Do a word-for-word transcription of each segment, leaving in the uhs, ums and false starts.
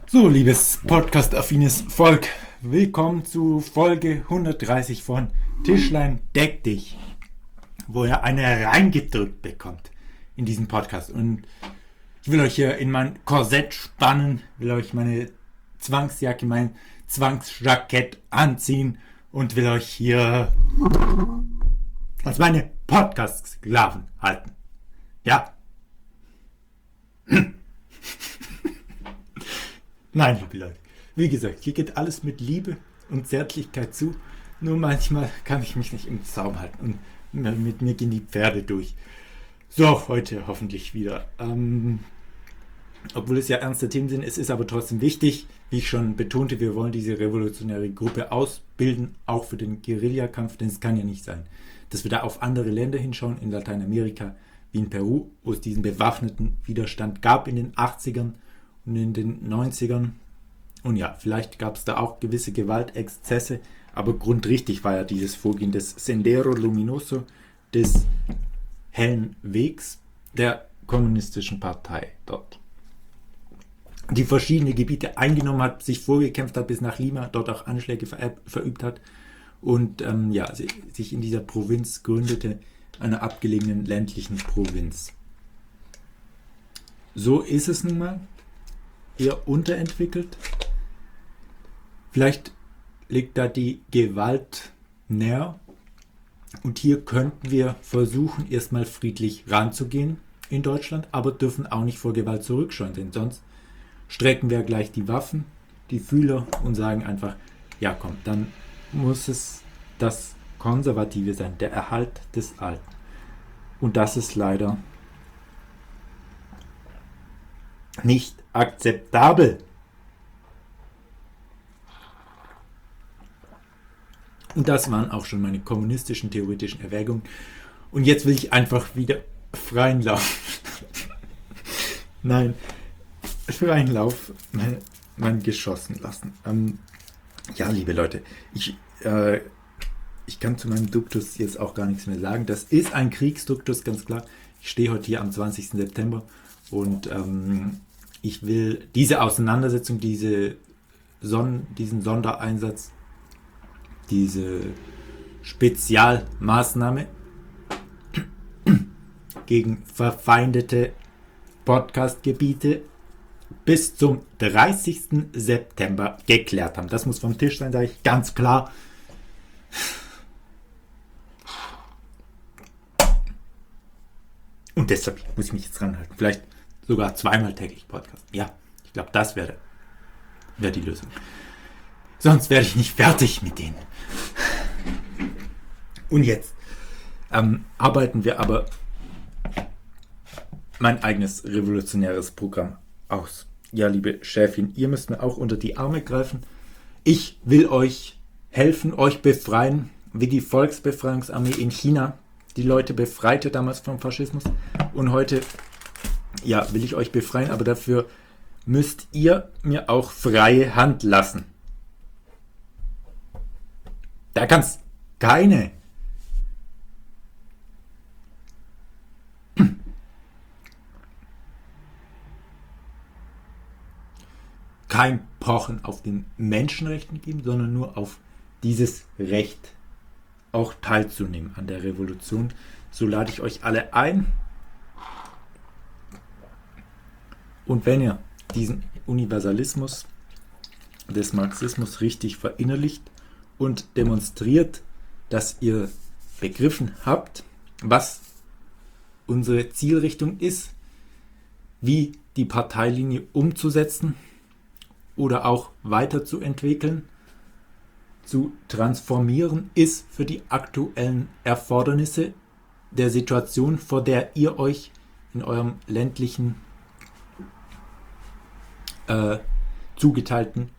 So, liebes Podcast-affines Volk, willkommen zu Folge hundertdreißig von Tischlein deck dich, wo ihr eine reingedrückt bekommt in diesen Podcast. Und ich will euch hier in mein Korsett spannen, will euch meine Zwangsjacke, mein Zwangsjackett anziehen und will euch hier als meine Podcast-Sklaven halten. Ja. Nein, liebe Leute, wie gesagt, hier geht alles mit Liebe und Zärtlichkeit zu, nur manchmal kann ich mich nicht im Zaum halten und mit mir gehen die Pferde durch. So, heute hoffentlich wieder. Ähm, obwohl es ja ernste Themen sind, es ist aber trotzdem wichtig, wie ich schon betonte, wir wollen diese revolutionäre Gruppe ausbilden, auch für den Guerillakampf, denn es kann ja nicht sein, dass wir da auf andere Länder hinschauen, in Lateinamerika, wie in Peru, wo es diesen bewaffneten Widerstand gab in den achtzigern und in den neunzigern. Und ja, vielleicht gab es da auch gewisse Gewaltexzesse, aber grundrichtig war ja dieses Vorgehen des Sendero Luminoso, des hellen Wegs der kommunistischen Partei dort, die verschiedene Gebiete eingenommen hat, sich vorgekämpft hat bis nach Lima, dort auch Anschläge verübt hat und ähm, ja, sich in dieser Provinz gründete, einer abgelegenen ländlichen Provinz. So ist es nun mal. Eher unterentwickelt. Vielleicht liegt da die Gewalt näher. Und hier könnten wir versuchen, erstmal friedlich ranzugehen in Deutschland, aber dürfen auch nicht vor Gewalt zurückscheuen, denn sonst strecken wir gleich die Waffen, die Fühler und sagen einfach, ja komm, dann muss es das Konservative sein, der Erhalt des Alten. Und das ist leider nicht akzeptabel. Und das waren auch schon meine kommunistischen theoretischen Erwägungen. Und jetzt will ich einfach wieder freien Lauf. Nein, freien Lauf mein, mein geschossen lassen. Ähm, ja, liebe Leute, ich, äh, ich kann zu meinem Duktus jetzt auch gar nichts mehr sagen. Das ist ein Kriegsduktus, ganz klar. Ich stehe heute hier am zwanzigsten September und ähm, ich will diese Auseinandersetzung, diese Son- diesen Sondereinsatz, diese Spezialmaßnahme gegen verfeindete Podcast-Gebiete bis zum dreißigsten September geklärt haben. Das muss vom Tisch sein, sage ich ganz klar. Und deshalb muss ich mich jetzt ranhalten. Vielleicht sogar zweimal täglich Podcast. Ja, ich glaube, das wäre wär die Lösung. Sonst werde ich nicht fertig mit denen. Und jetzt ähm, arbeiten wir aber mein eigenes revolutionäres Programm aus. Ja, liebe Chefin, ihr müsst mir auch unter die Arme greifen. Ich will euch helfen, euch befreien, wie die Volksbefreiungsarmee in China die Leute befreite damals vom Faschismus. Und heute ja, will ich euch befreien, aber dafür müsst ihr mir auch freie Hand lassen. Da kann es keine kein Pochen auf den Menschenrechten geben, sondern nur auf dieses Recht, auch teilzunehmen an der Revolution. So lade ich euch alle ein. Und wenn ihr diesen Universalismus des Marxismus richtig verinnerlicht und demonstriert, dass ihr begriffen habt, was unsere Zielrichtung ist, wie die Parteilinie umzusetzen oder auch weiterzuentwickeln, zu transformieren ist für die aktuellen Erfordernisse der Situation, vor der ihr euch in eurem ländlichen äh, zugeteilten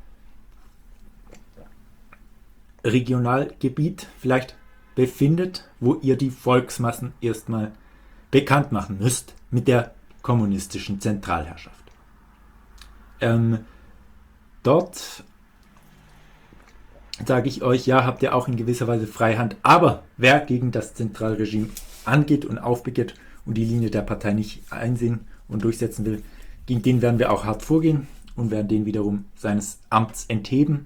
Regionalgebiet vielleicht befindet, wo ihr die Volksmassen erstmal bekannt machen müsst mit der kommunistischen Zentralherrschaft. Ähm, dort sage ich euch, ja, habt ihr auch in gewisser Weise Freihand, aber wer gegen das Zentralregime angeht und aufbegehrt und die Linie der Partei nicht einsehen und durchsetzen will, gegen den werden wir auch hart vorgehen und werden den wiederum seines Amts entheben.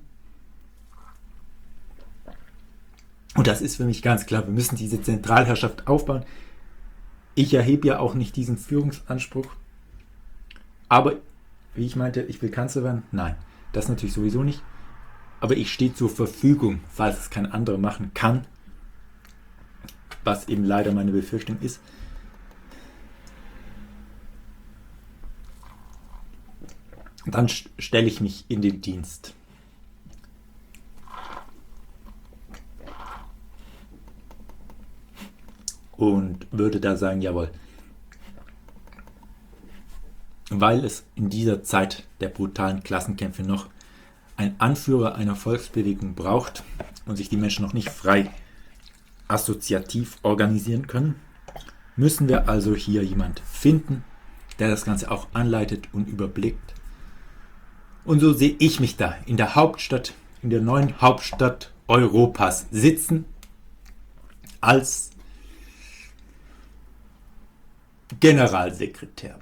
Und das ist für mich ganz klar, wir müssen diese Zentralherrschaft aufbauen. Ich erhebe ja auch nicht diesen Führungsanspruch. Aber, wie ich meinte, ich will Kanzler werden? Nein, das natürlich sowieso nicht. Aber ich stehe zur Verfügung, falls es kein anderer machen kann. Was eben leider meine Befürchtung ist. Dann stelle ich mich in den Dienst. Und würde da sagen, jawohl. Weil es in dieser Zeit der brutalen Klassenkämpfe noch ein Anführer einer Volksbewegung braucht und sich die Menschen noch nicht frei assoziativ organisieren können, müssen wir also hier jemand finden, der das Ganze auch anleitet und überblickt. Und so sehe ich mich da in der Hauptstadt, in der neuen Hauptstadt Europas sitzen, als Generalsekretär.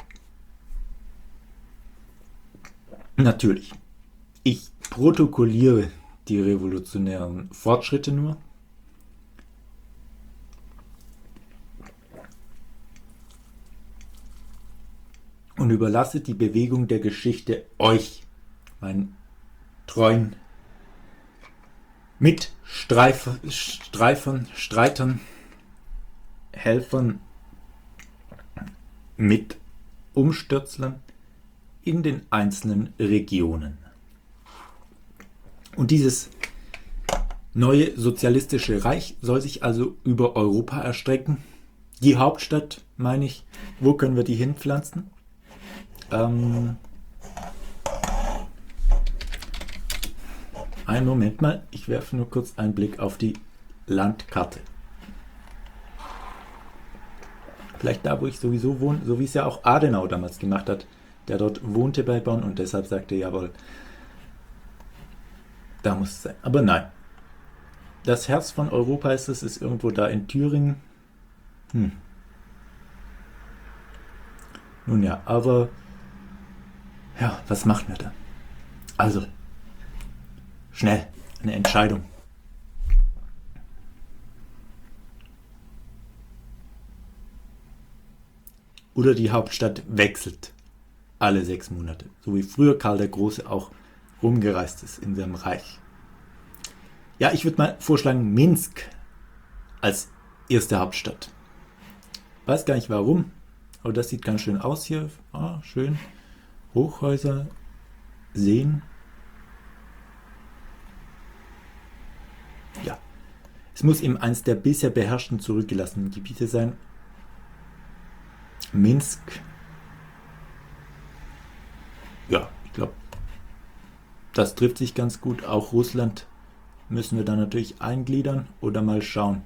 Natürlich, ich protokolliere die revolutionären Fortschritte nur. Und überlasse die Bewegung der Geschichte euch, meinen treuen Mitstreifern, Streifern, Streitern, Helfern, mit Umstürzlern in den einzelnen Regionen. Und dieses neue sozialistische Reich soll sich also über Europa erstrecken. Die Hauptstadt, meine ich, wo können wir die hinpflanzen? Ähm, einen Moment mal, ich werfe nur kurz einen Blick auf die Landkarte. Vielleicht da, wo ich sowieso wohne, so wie es ja auch Adenauer damals gemacht hat, der dort wohnte bei Bonn und deshalb sagte, jawohl, da muss es sein. Aber nein, das Herz von Europa ist es, ist irgendwo da in Thüringen. Hm. Nun ja, aber ja, was machen wir da? Also, schnell, eine Entscheidung. Oder die Hauptstadt wechselt alle sechs Monate, so wie früher Karl der Große auch rumgereist ist in seinem Reich. Ja, ich würde mal vorschlagen, Minsk als erste Hauptstadt. Weiß gar nicht warum, aber das sieht ganz schön aus hier. Ah, schön. Hochhäuser, Seen. Ja, es muss eben eines der bisher beherrschten zurückgelassenen Gebiete sein. Minsk. Ja, ich glaube, das trifft sich ganz gut. Auch Russland müssen wir dann natürlich eingliedern oder mal schauen,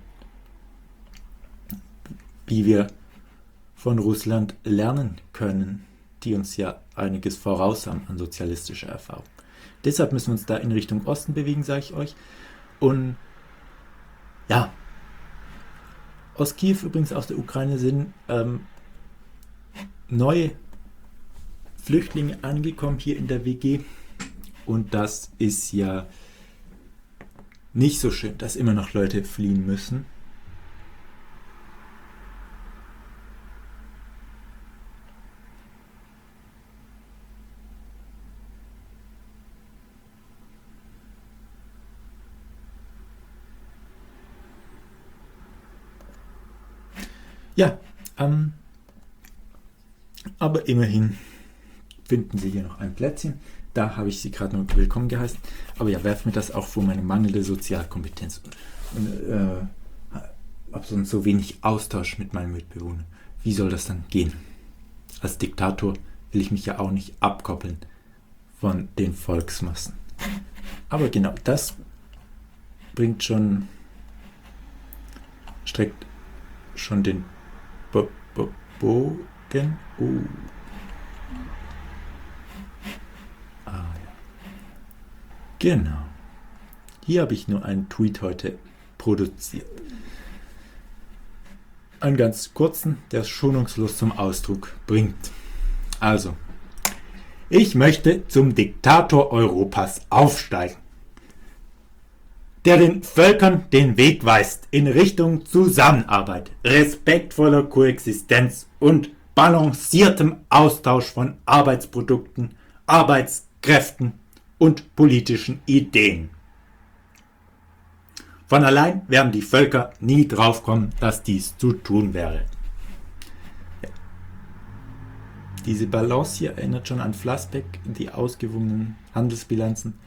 wie wir von Russland lernen können, die uns ja einiges voraus haben an sozialistischer Erfahrung. Deshalb müssen wir uns da in Richtung Osten bewegen, sage ich euch. Und ja, aus Kiew, übrigens aus der Ukraine, sind ähm, neue Flüchtlinge angekommen hier in der W G. Und das ist ja nicht so schön, dass immer noch Leute fliehen müssen. Ja, ähm, aber immerhin finden Sie hier noch ein Plätzchen. Da habe ich Sie gerade noch willkommen geheißen. Aber ja, werft mir das auch vor meine mangelnde Sozialkompetenz und äh, habe sonst so wenig Austausch mit meinen Mitbewohnern. Wie soll das dann gehen? Als Diktator will ich mich ja auch nicht abkoppeln von den Volksmassen. Aber genau, das bringt schon, streckt schon den Bo- Bo- Bogen. Uh. Ah ja. Genau. Hier habe ich nur einen Tweet heute produziert. Einen ganz kurzen, der es schonungslos zum Ausdruck bringt. Also, Ich möchte zum Diktator Europas aufsteigen, der den Völkern den Weg weist in Richtung Zusammenarbeit, respektvoller Koexistenz und balanciertem Austausch von Arbeitsprodukten, Arbeitskräften und politischen Ideen. Von allein werden die Völker nie draufkommen, dass dies zu tun wäre. Ja. Diese Balance hier erinnert schon an Flassbeck, die ausgewogenen Handelsbilanzen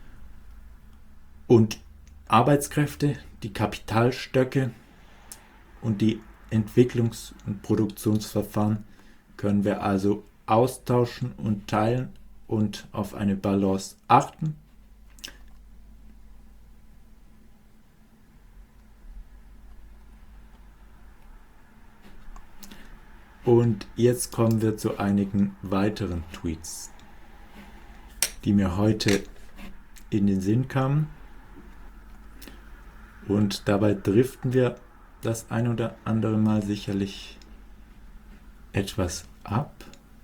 und Arbeitskräfte, die Kapitalstöcke und die Entwicklungs- und Produktionsverfahren können wir also austauschen und teilen und auf eine Balance achten. Und jetzt kommen wir zu einigen weiteren Tweets, die mir heute in den Sinn kamen. Und dabei driften wir das ein oder andere Mal sicherlich etwas ab.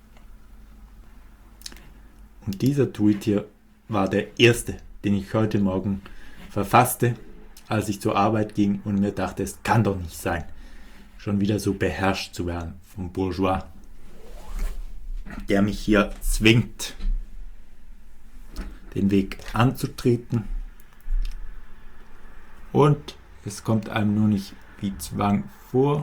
Und dieser Tweet hier war der erste, den ich heute Morgen verfasste, als ich zur Arbeit ging und mir dachte, es kann doch nicht sein, schon wieder so beherrscht zu werden vom Bourgeois, der mich hier zwingt, den Weg anzutreten. Und es kommt einem nur nicht wie Zwang vor,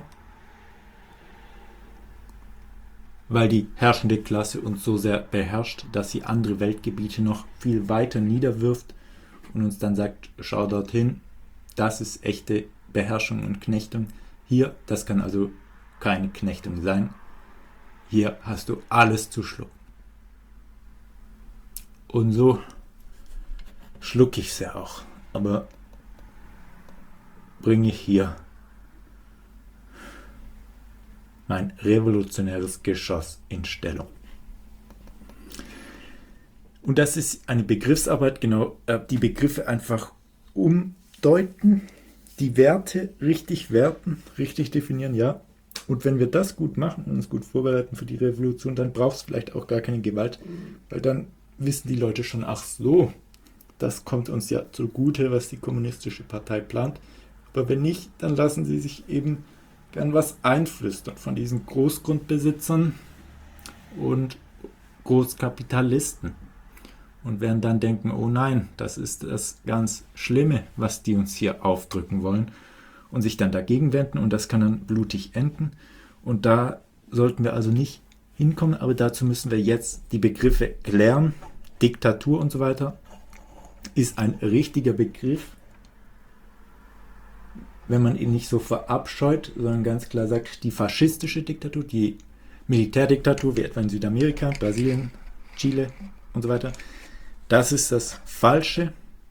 weil die herrschende Klasse uns so sehr beherrscht, dass sie andere Weltgebiete noch viel weiter niederwirft und uns dann sagt, schau dorthin, das ist echte Beherrschung und Knechtung. Hier, das kann also keine Knechtung sein. Hier hast du alles zu schlucken. Und so schlucke ich es ja auch. Aber bringe ich hier mein revolutionäres Geschoss in Stellung. Und das ist eine Begriffsarbeit, genau, äh, die Begriffe einfach umdeuten, die Werte richtig werten, richtig definieren, ja. Und wenn wir das gut machen und uns gut vorbereiten für die Revolution, dann braucht es vielleicht auch gar keine Gewalt, weil dann wissen die Leute schon, ach so, das kommt uns ja zugute, was die kommunistische Partei plant. Aber wenn nicht, dann lassen sie sich eben gern was einflüstern von diesen Großgrundbesitzern und Großkapitalisten. Und werden dann denken, oh nein, das ist das ganz Schlimme, was die uns hier aufdrücken wollen. Und sich dann dagegen wenden und das kann dann blutig enden. Und da sollten wir also nicht hinkommen, aber dazu müssen wir jetzt die Begriffe klären. Diktatur und so weiter ist ein richtiger Begriff, wenn man ihn nicht so verabscheut, sondern ganz klar sagt, die faschistische Diktatur, die Militärdiktatur, wie etwa in Südamerika, Brasilien, Chile und so weiter, das ist das Falsche.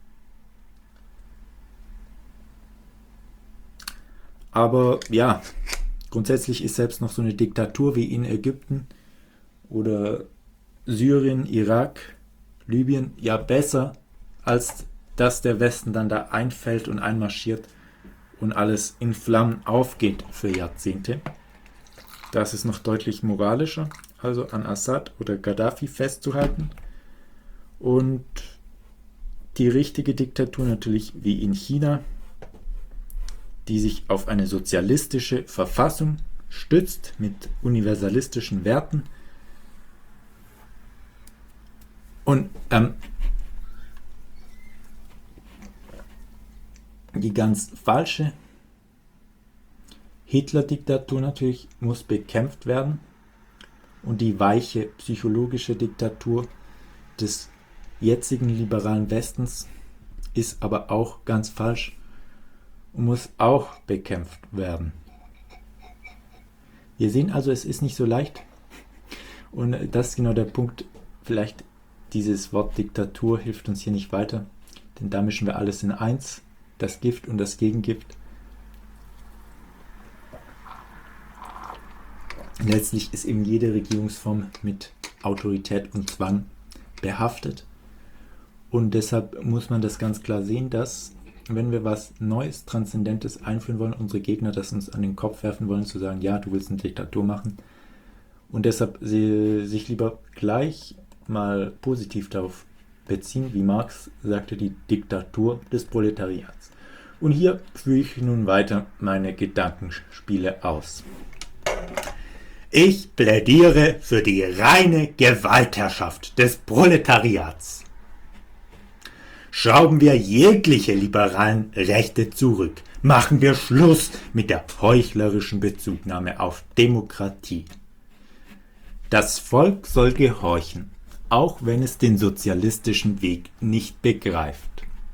Aber ja, grundsätzlich ist selbst noch so eine Diktatur wie in Ägypten oder Syrien, Irak, Libyen ja besser, als dass der Westen dann da einfällt und einmarschiert und alles in Flammen aufgeht für Jahrzehnte. Das ist noch deutlich moralischer, also an Assad oder Gaddafi festzuhalten. Und die richtige Diktatur natürlich wie in China, die sich auf eine sozialistische Verfassung stützt mit universalistischen Werten. Und ähm, die ganz falsche Hitler-Diktatur natürlich muss bekämpft werden. Und die weiche psychologische Diktatur des jetzigen liberalen Westens ist aber auch ganz falsch und muss auch bekämpft werden. Wir sehen also, es ist nicht so leicht. Und das ist genau der Punkt. Vielleicht dieses Wort Diktatur hilft uns hier nicht weiter, denn da mischen wir alles in eins, das Gift und das Gegengift. Letztlich ist eben jede Regierungsform mit Autorität und Zwang behaftet. Und deshalb muss man das ganz klar sehen, dass, wenn wir was Neues, Transzendentes einführen wollen, unsere Gegner das uns an den Kopf werfen wollen, zu sagen, ja, du willst eine Diktatur machen. Und deshalb sie, sich lieber gleich mal positiv darauf beziehen, wie Marx sagte, die Diktatur des Proletariats. Und hier führe ich nun weiter meine Gedankenspiele aus. Ich plädiere für die reine Gewaltherrschaft des Proletariats. Schrauben wir jegliche liberalen Rechte zurück. Machen wir Schluss mit der heuchlerischen Bezugnahme auf Demokratie. Das Volk soll gehorchen, auch wenn es den sozialistischen Weg nicht begreift.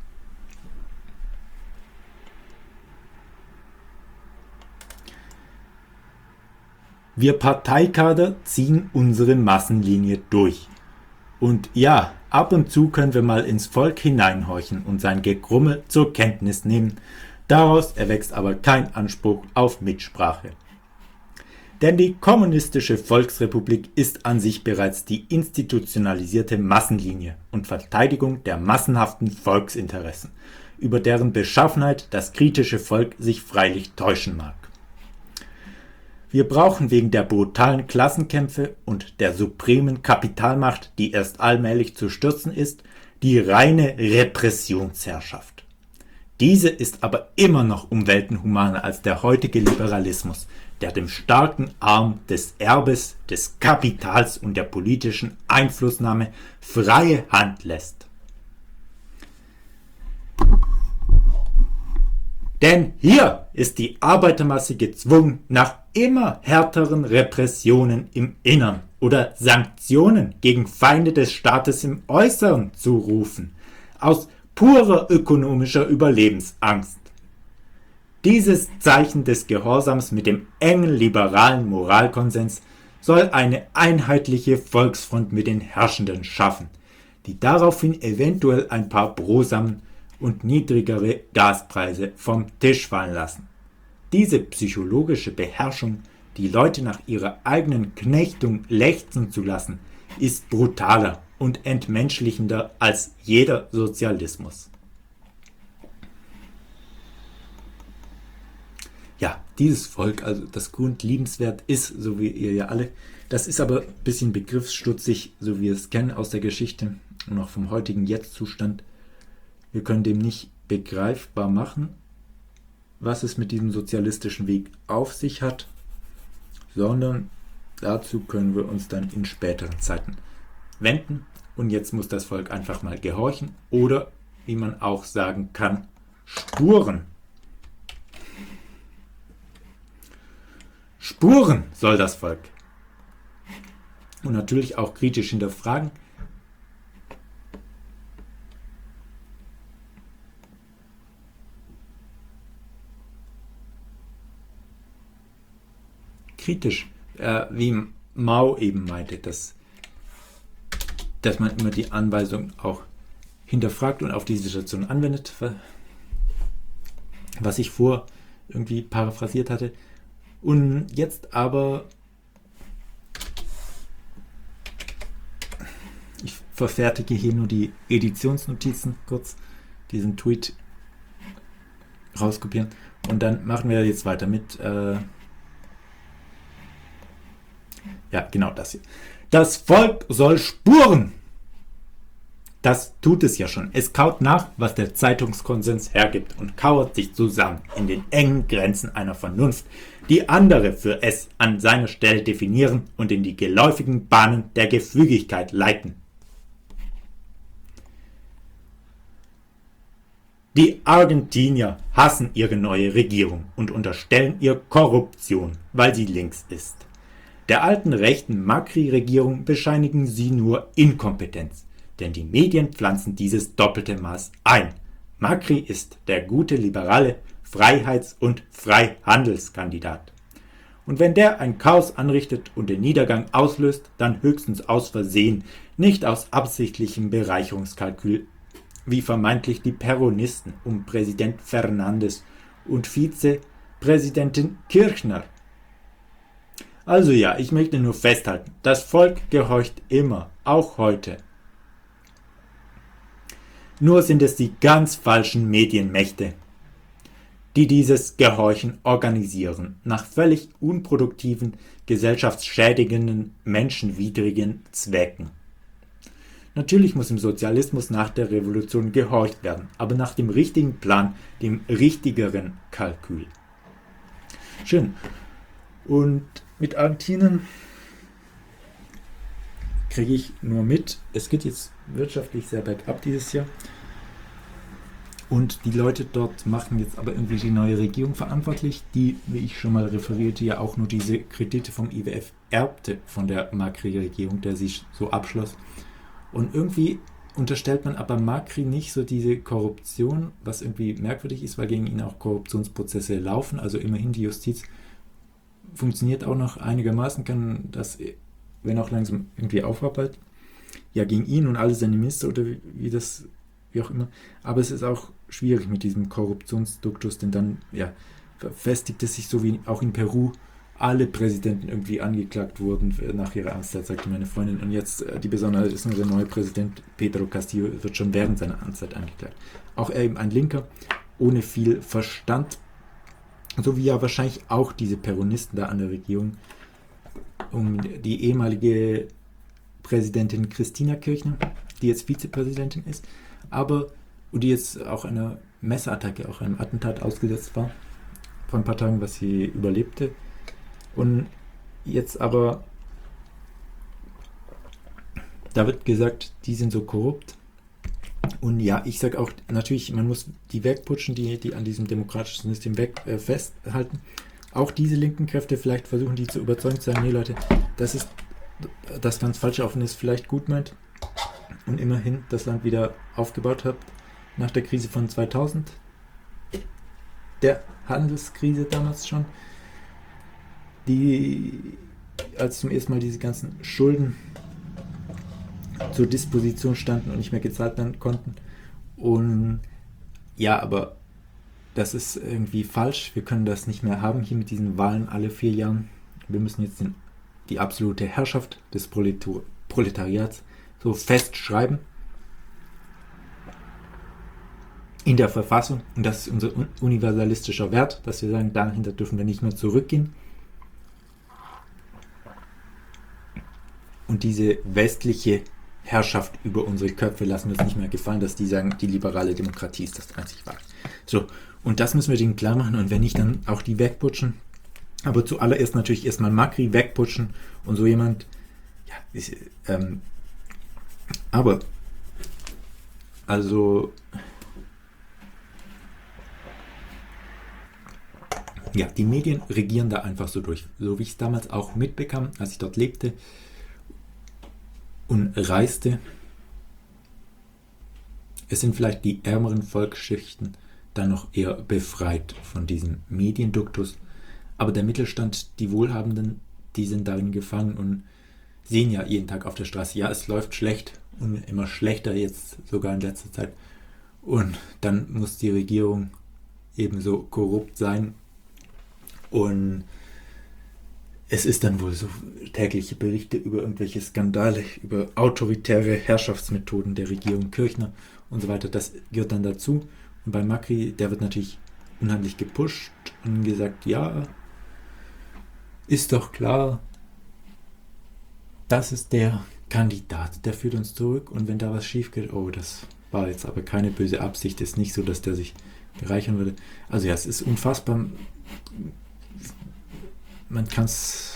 Wir Parteikader ziehen unsere Massenlinie durch. Und ja, ab und zu können wir mal ins Volk hineinhorchen und sein Gegrummel zur Kenntnis nehmen. Daraus erwächst aber kein Anspruch auf Mitsprache. Denn die kommunistische Volksrepublik ist an sich bereits die institutionalisierte Massenlinie und Verteidigung der massenhaften Volksinteressen, über deren Beschaffenheit das kritische Volk sich freilich täuschen mag. Wir brauchen wegen der brutalen Klassenkämpfe und der supremen Kapitalmacht, die erst allmählich zu stürzen ist, die reine Repressionsherrschaft. Diese ist aber immer noch um Welten humaner als der heutige Liberalismus, der dem starken Arm des Erbes, des Kapitals und der politischen Einflussnahme freie Hand lässt. Denn hier ist die Arbeitermasse gezwungen, nach immer härteren Repressionen im Innern oder Sanktionen gegen Feinde des Staates im Äußeren zu rufen, aus purer ökonomischer Überlebensangst. Dieses Zeichen des Gehorsams mit dem engen liberalen Moralkonsens soll eine einheitliche Volksfront mit den Herrschenden schaffen, die daraufhin eventuell ein paar Brosamen und niedrigere Gaspreise vom Tisch fallen lassen. Diese psychologische Beherrschung, die Leute nach ihrer eigenen Knechtung lechzen zu lassen, ist brutaler und entmenschlichender als jeder Sozialismus. Ja, dieses Volk, also das grundliebenswert ist, so wie ihr ja alle, das ist aber ein bisschen begriffsstutzig, so wie wir es kennen aus der Geschichte und auch vom heutigen Jetzt-Zustand. Wir können dem nicht begreifbar machen, was es mit diesem sozialistischen Weg auf sich hat, sondern dazu können wir uns dann in späteren Zeiten wenden. Und jetzt muss das Volk einfach mal gehorchen oder, wie man auch sagen kann, spuren. Spuren soll das Volk. Und natürlich auch kritisch hinterfragen. Kritisch, äh, wie Mao eben meinte, dass, dass man immer die Anweisung auch hinterfragt und auf die Situation anwendet, was ich vor irgendwie paraphrasiert hatte. Und jetzt aber, ich verfertige hier nur die Editionsnotizen kurz, diesen Tweet rauskopieren und dann machen wir jetzt weiter mit äh, ja, genau das hier. Das Volk soll spuren. Das tut es ja schon. Es kaut nach, was der Zeitungskonsens hergibt und kauert sich zusammen in den engen Grenzen einer Vernunft, die andere für es an seiner Stelle definieren und in die geläufigen Bahnen der Gefügigkeit leiten. Die Argentinier hassen ihre neue Regierung und unterstellen ihr Korruption, weil sie links ist. Der alten rechten Macri-Regierung bescheinigen sie nur Inkompetenz, denn die Medien pflanzen dieses doppelte Maß ein. Macri ist der gute liberale Freiheits- und Freihandelskandidat. Und wenn der ein Chaos anrichtet und den Niedergang auslöst, dann höchstens aus Versehen, nicht aus absichtlichem Bereicherungskalkül, wie vermeintlich die Peronisten um Präsident Fernandes und Vizepräsidentin Kirchner. Also ja, ich möchte nur festhalten, das Volk gehorcht immer, auch heute. Nur sind es die ganz falschen Medienmächte, die dieses Gehorchen organisieren, nach völlig unproduktiven, gesellschaftsschädigenden, menschenwidrigen Zwecken. Natürlich muss im Sozialismus nach der Revolution gehorcht werden, aber nach dem richtigen Plan, dem richtigeren Kalkül. Schön. Und mit Argentinien kriege ich nur mit, es geht jetzt wirtschaftlich sehr bergab dieses Jahr. Und die Leute dort machen jetzt aber irgendwie die neue Regierung verantwortlich, die, wie ich schon mal referierte, ja auch nur diese Kredite vom I W F erbte von der Macri-Regierung, der sich so abschloss. Und irgendwie unterstellt man aber Macri nicht so diese Korruption, was irgendwie merkwürdig ist, weil gegen ihn auch Korruptionsprozesse laufen. Also immerhin die Justiz funktioniert auch noch einigermaßen, kann das, wenn auch langsam, irgendwie aufarbeiten. Ja, gegen ihn und alle seine Minister oder wie, wie das, wie auch immer. Aber es ist auch schwierig mit diesem Korruptionsduktus, denn dann, ja, verfestigt es sich so wie auch in Peru alle Präsidenten irgendwie angeklagt wurden nach ihrer Amtszeit, sagte meine Freundin. Und jetzt äh, die Besonderheit ist nur der neue Präsident Pedro Castillo wird schon während seiner Amtszeit angeklagt. Auch er eben ein Linker, ohne viel Verstand, so wie ja wahrscheinlich auch diese Peronisten da an der Regierung, um die ehemalige Präsidentin Christina Kirchner, die jetzt Vizepräsidentin ist, aber und die jetzt auch einer Messerattacke, auch einem Attentat ausgesetzt war, vor ein paar Tagen, was sie überlebte. Und jetzt aber, da wird gesagt, die sind so korrupt. Und ja, ich sage auch, natürlich, man muss die wegputschen, die, die an diesem demokratischen System weg äh, festhalten. Auch diese linken Kräfte vielleicht versuchen, die zu überzeugen, zu sagen, nee Leute, das ist das ganz falsch auf und ist vielleicht gut meint und immerhin das Land wieder aufgebaut hat nach der Krise von zweitausend, der Handelskrise damals schon, die als zum ersten Mal diese ganzen Schulden zur Disposition standen und nicht mehr gezahlt werden konnten. Und ja, aber das ist irgendwie falsch. Wir können das nicht mehr haben hier mit diesen Wahlen alle vier Jahren. Wir müssen jetzt den, die absolute Herrschaft des Proletar- Proletariats so festschreiben in der Verfassung. Und das ist unser universalistischer Wert, dass wir sagen, dahinter dürfen wir nicht mehr zurückgehen. Und diese westliche Herrschaft über unsere Köpfe lassen wir uns nicht mehr gefallen, dass die sagen, die liberale Demokratie ist das einzig wahre. So, und das müssen wir denen klar machen und wenn nicht, dann auch die wegputschen. Aber zuallererst natürlich erstmal Macri wegputschen und so jemand, ja, ist, ähm, aber, also, ja, die Medien regieren da einfach so durch, so wie ich es damals auch mitbekam, als ich dort lebte und reiste. Es sind vielleicht die ärmeren Volksschichten dann noch eher befreit von diesem Medienduktus, aber der Mittelstand, die Wohlhabenden, die sind darin gefangen und sehen ja jeden Tag auf der Straße, ja, es läuft schlecht und immer schlechter jetzt, sogar in letzter Zeit. Und dann muss die Regierung ebenso korrupt sein und es ist dann wohl so tägliche Berichte über irgendwelche Skandale, über autoritäre Herrschaftsmethoden der Regierung Kirchner und so weiter. Das gehört dann dazu. Und bei Macri, der wird natürlich unheimlich gepusht und gesagt, ja, ist doch klar, das ist der Kandidat, der führt uns zurück und wenn da was schief geht, oh, das war jetzt aber keine böse Absicht, ist nicht so, dass der sich bereichern würde. Also ja, es ist unfassbar. Man kann's,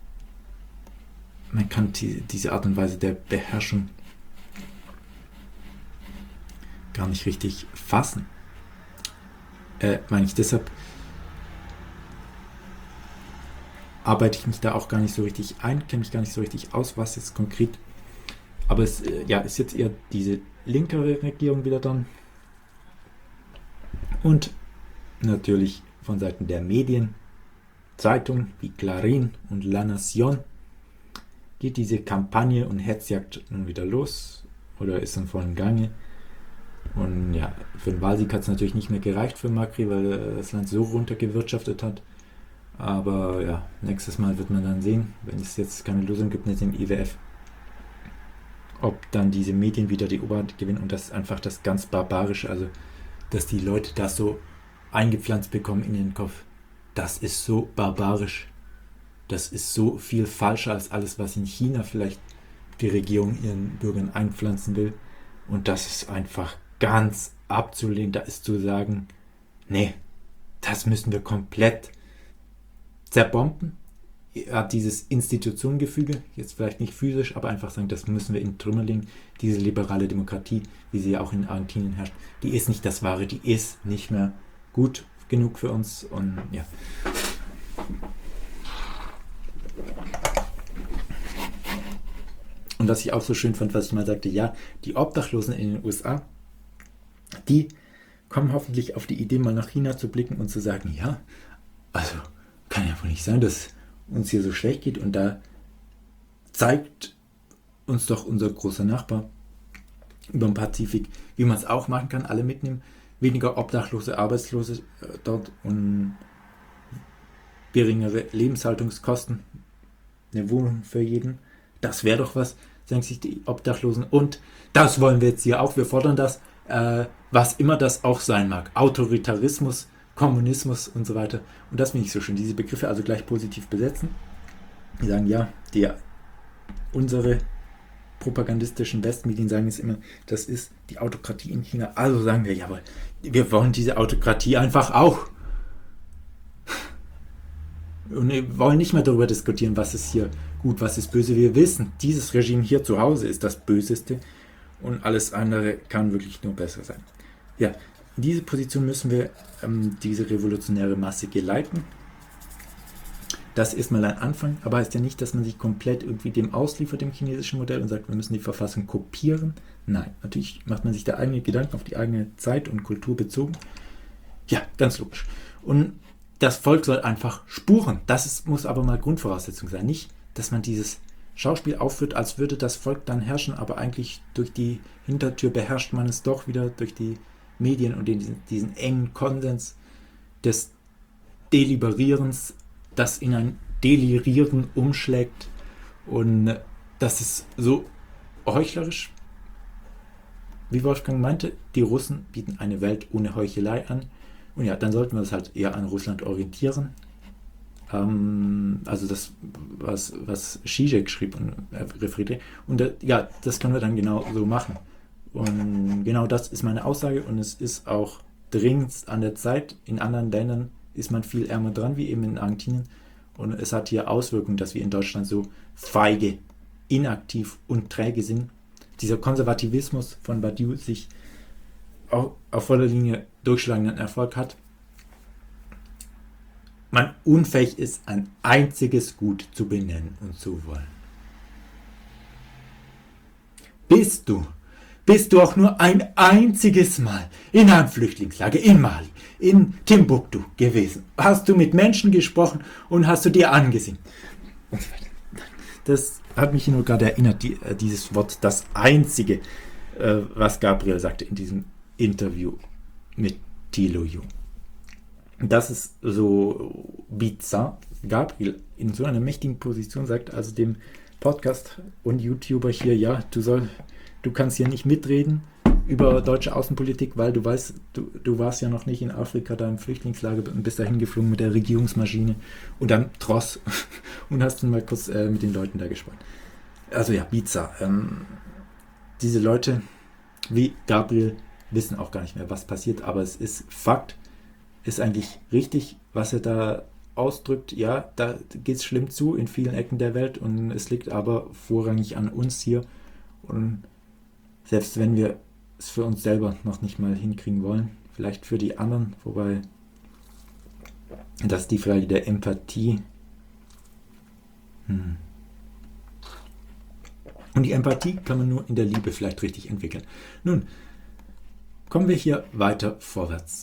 man kann die, diese Art und Weise der Beherrschung gar nicht richtig fassen. Äh, meine ich, deshalb arbeite ich mich da auch gar nicht so richtig ein, kenne mich gar nicht so richtig aus, was jetzt konkret, aber es äh, ja, ist jetzt eher diese linkere Regierung wieder dann und natürlich von Seiten der Medien, Zeitungen wie Clarín und La Nación geht diese Kampagne und Hetzjagd nun wieder los oder ist in vollem Gange. Und ja, für den Wahlsieg hat es natürlich nicht mehr gereicht für Macri, weil er das Land so runtergewirtschaftet hat. Aber ja, nächstes Mal wird man dann sehen, wenn es jetzt keine Lösung gibt mit dem I W F, ob dann diese Medien wieder die Oberhand gewinnen und das ist einfach das ganz Barbarische, also dass die Leute das so eingepflanzt bekommen in den Kopf. Das ist so barbarisch. Das ist so viel falscher als alles, was in China vielleicht die Regierung ihren Bürgern einpflanzen will. Und das ist einfach ganz abzulehnen. Da ist zu sagen, nee, das müssen wir komplett zerbomben. Er hat dieses Institutionengefüge, jetzt vielleicht nicht physisch, aber einfach sagen, das müssen wir in Trümmer legen. Diese liberale Demokratie, wie sie ja auch in Argentinien herrscht, die ist nicht das Wahre, die ist nicht mehr gut genug für uns. Und ja. Und was ich auch so schön fand, was ich mal sagte, ja, die Obdachlosen in den U S A, die kommen hoffentlich auf die Idee, mal nach China zu blicken und zu sagen, ja, also kann ja wohl nicht sein, dass uns hier so schlecht geht, und da zeigt uns doch unser großer Nachbar über den Pazifik, wie man es auch machen kann, alle mitnehmen, weniger Obdachlose, Arbeitslose äh, dort und geringere Lebenshaltungskosten, eine Wohnung für jeden, das wäre doch was, sagen sich die Obdachlosen, und das wollen wir jetzt hier auch, wir fordern das, äh, was immer das auch sein mag, Autoritarismus, Kommunismus und so weiter. Und das finde ich so schön, diese Begriffe also gleich positiv besetzen. Die sagen, ja, die, unsere propagandistischen Westmedien sagen es immer, das ist die Autokratie in China. Also sagen wir, jawohl, wir wollen diese Autokratie einfach auch. Und wir wollen nicht mehr darüber diskutieren, was ist hier gut, was ist böse. Wir wissen, dieses Regime hier zu Hause ist das Böseste und alles andere kann wirklich nur besser sein. Ja, in diese Position müssen wir ähm, diese revolutionäre Masse geleiten. Das ist mal ein Anfang, aber heißt ja nicht, dass man sich komplett irgendwie dem ausliefert, dem chinesischen Modell, und sagt, wir müssen die Verfassung kopieren. Nein, natürlich macht man sich da eigene Gedanken auf die eigene Zeit und Kultur bezogen. Ja, ganz logisch. Und das Volk soll einfach spuren. Das ist, muss aber mal Grundvoraussetzung sein. Nicht, dass man dieses Schauspiel aufführt, als würde das Volk dann herrschen, aber eigentlich durch die Hintertür beherrscht man es doch wieder durch die Medien und diesen, diesen engen Konsens des Deliberierens, das in ein Delirieren umschlägt. Und das ist so heuchlerisch, wie Wolfgang meinte, die Russen bieten eine Welt ohne Heuchelei an. Und ja, dann sollten wir uns halt eher an Russland orientieren. Ähm, also das, was, was Zizek schrieb und äh, referierte. Und äh, ja, das können wir dann genau so machen. Und genau das ist meine Aussage, und es ist auch dringend an der Zeit. In anderen Ländern ist man viel ärmer dran, wie eben in Argentinien. Und es hat hier Auswirkungen, dass wir in Deutschland so feige, inaktiv und träge sind. Dieser Konservativismus von Badiou sich auch auf voller Linie durchschlagenden Erfolg hat. Man unfähig ist, ein einziges Gut zu benennen und zu wollen. Bist du Bist du auch nur ein einziges Mal in einem Flüchtlingslager in Mali, in Timbuktu gewesen? Hast du mit Menschen gesprochen und hast du dir angesehen? Das hat mich nur gerade erinnert, die, äh, dieses Wort, das Einzige, äh, was Gabriel sagte in diesem Interview mit Thilo Jung. Das ist so bizarr. Gabriel in so einer mächtigen Position sagt also dem Podcast und YouTuber hier, ja, du sollst Du kannst hier nicht mitreden über deutsche Außenpolitik, weil du weißt, du, du warst ja noch nicht in Afrika, da im Flüchtlingslager und bist da hingeflogen mit der Regierungsmaschine und dann Tross und hast dann mal kurz äh, mit den Leuten da gesprochen. Also ja, bizarr. Ähm, diese Leute wie Gabriel wissen auch gar nicht mehr, was passiert, aber es ist Fakt, ist eigentlich richtig, was er da ausdrückt. Ja, da geht es schlimm zu in vielen Ecken der Welt, und es liegt aber vorrangig an uns hier, und selbst wenn wir es für uns selber noch nicht mal hinkriegen wollen, vielleicht für die anderen, wobei das ist die Frage der Empathie. Hm. Und die Empathie kann man nur in der Liebe vielleicht richtig entwickeln. Nun, kommen wir hier weiter vorwärts.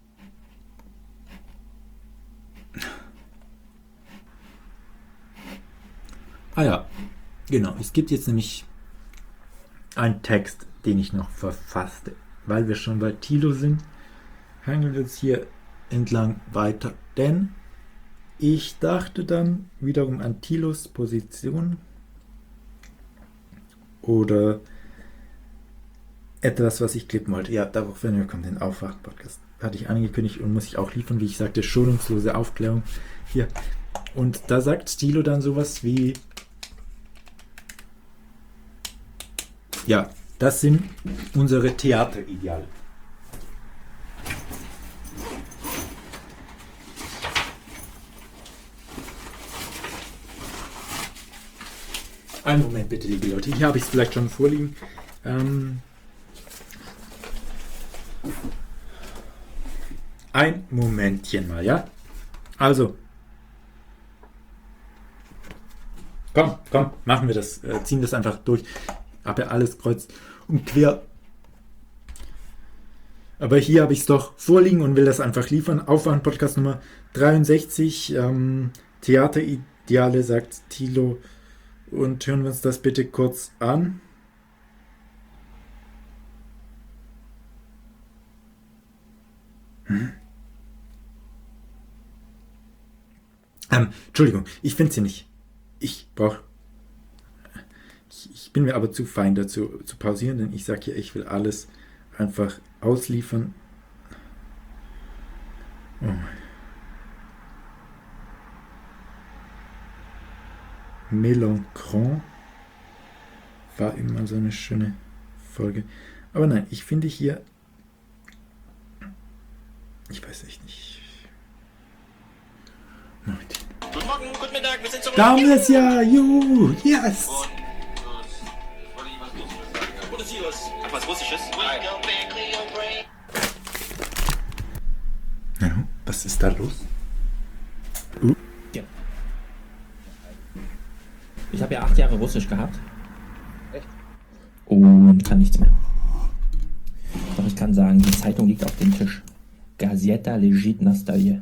Ah ja, genau, es gibt jetzt nämlich ein Text, den ich noch verfasste. Weil wir schon bei Thilo sind, hangeln wir uns hier entlang weiter. Denn ich dachte dann wiederum an Thilos Position oder etwas, was ich klippen wollte. Ja, darauf werden wir kommen, den Aufwachen-Podcast. Hatte ich angekündigt und muss ich auch liefern, wie ich sagte, schonungslose Aufklärung hier. Und da sagt Thilo dann sowas wie: Ja, das sind unsere Theaterideale. Einen Moment bitte, liebe Leute. Hier habe ich es vielleicht schon vorliegen. Ähm Ein Momentchen mal, ja? Also. Komm, komm, machen wir das. Äh, ziehen das einfach durch. Habe ja alles kreuz und quer. Aber hier habe ich es doch vorliegen und will das einfach liefern. Aufwand Podcast Nummer dreiundsechzig. Ähm, Theaterideale, sagt Thilo. Und hören wir uns das bitte kurz an. Hm. Ähm, Entschuldigung, ich finde sie nicht. Ich brauche. Ich, ich bin mir aber zu fein dazu zu pausieren, denn ich sage hier, ich will alles einfach ausliefern. Oh. Melancron war immer so eine schöne Folge. Aber nein, ich finde hier. Ich weiß echt nicht. Moment. Guten Morgen, guten Mittag, wir sind zurück. Da haben wir es ja, juhu, yes. Gutes Silos. Ach, was Russisches? Hallo, was ist da los? Uh. Ja. Ich habe ja acht Jahre Russisch gehabt. Echt? Und kann nichts mehr. Doch ich kann sagen, die Zeitung liegt auf dem Tisch. Gazeta ležit na stole.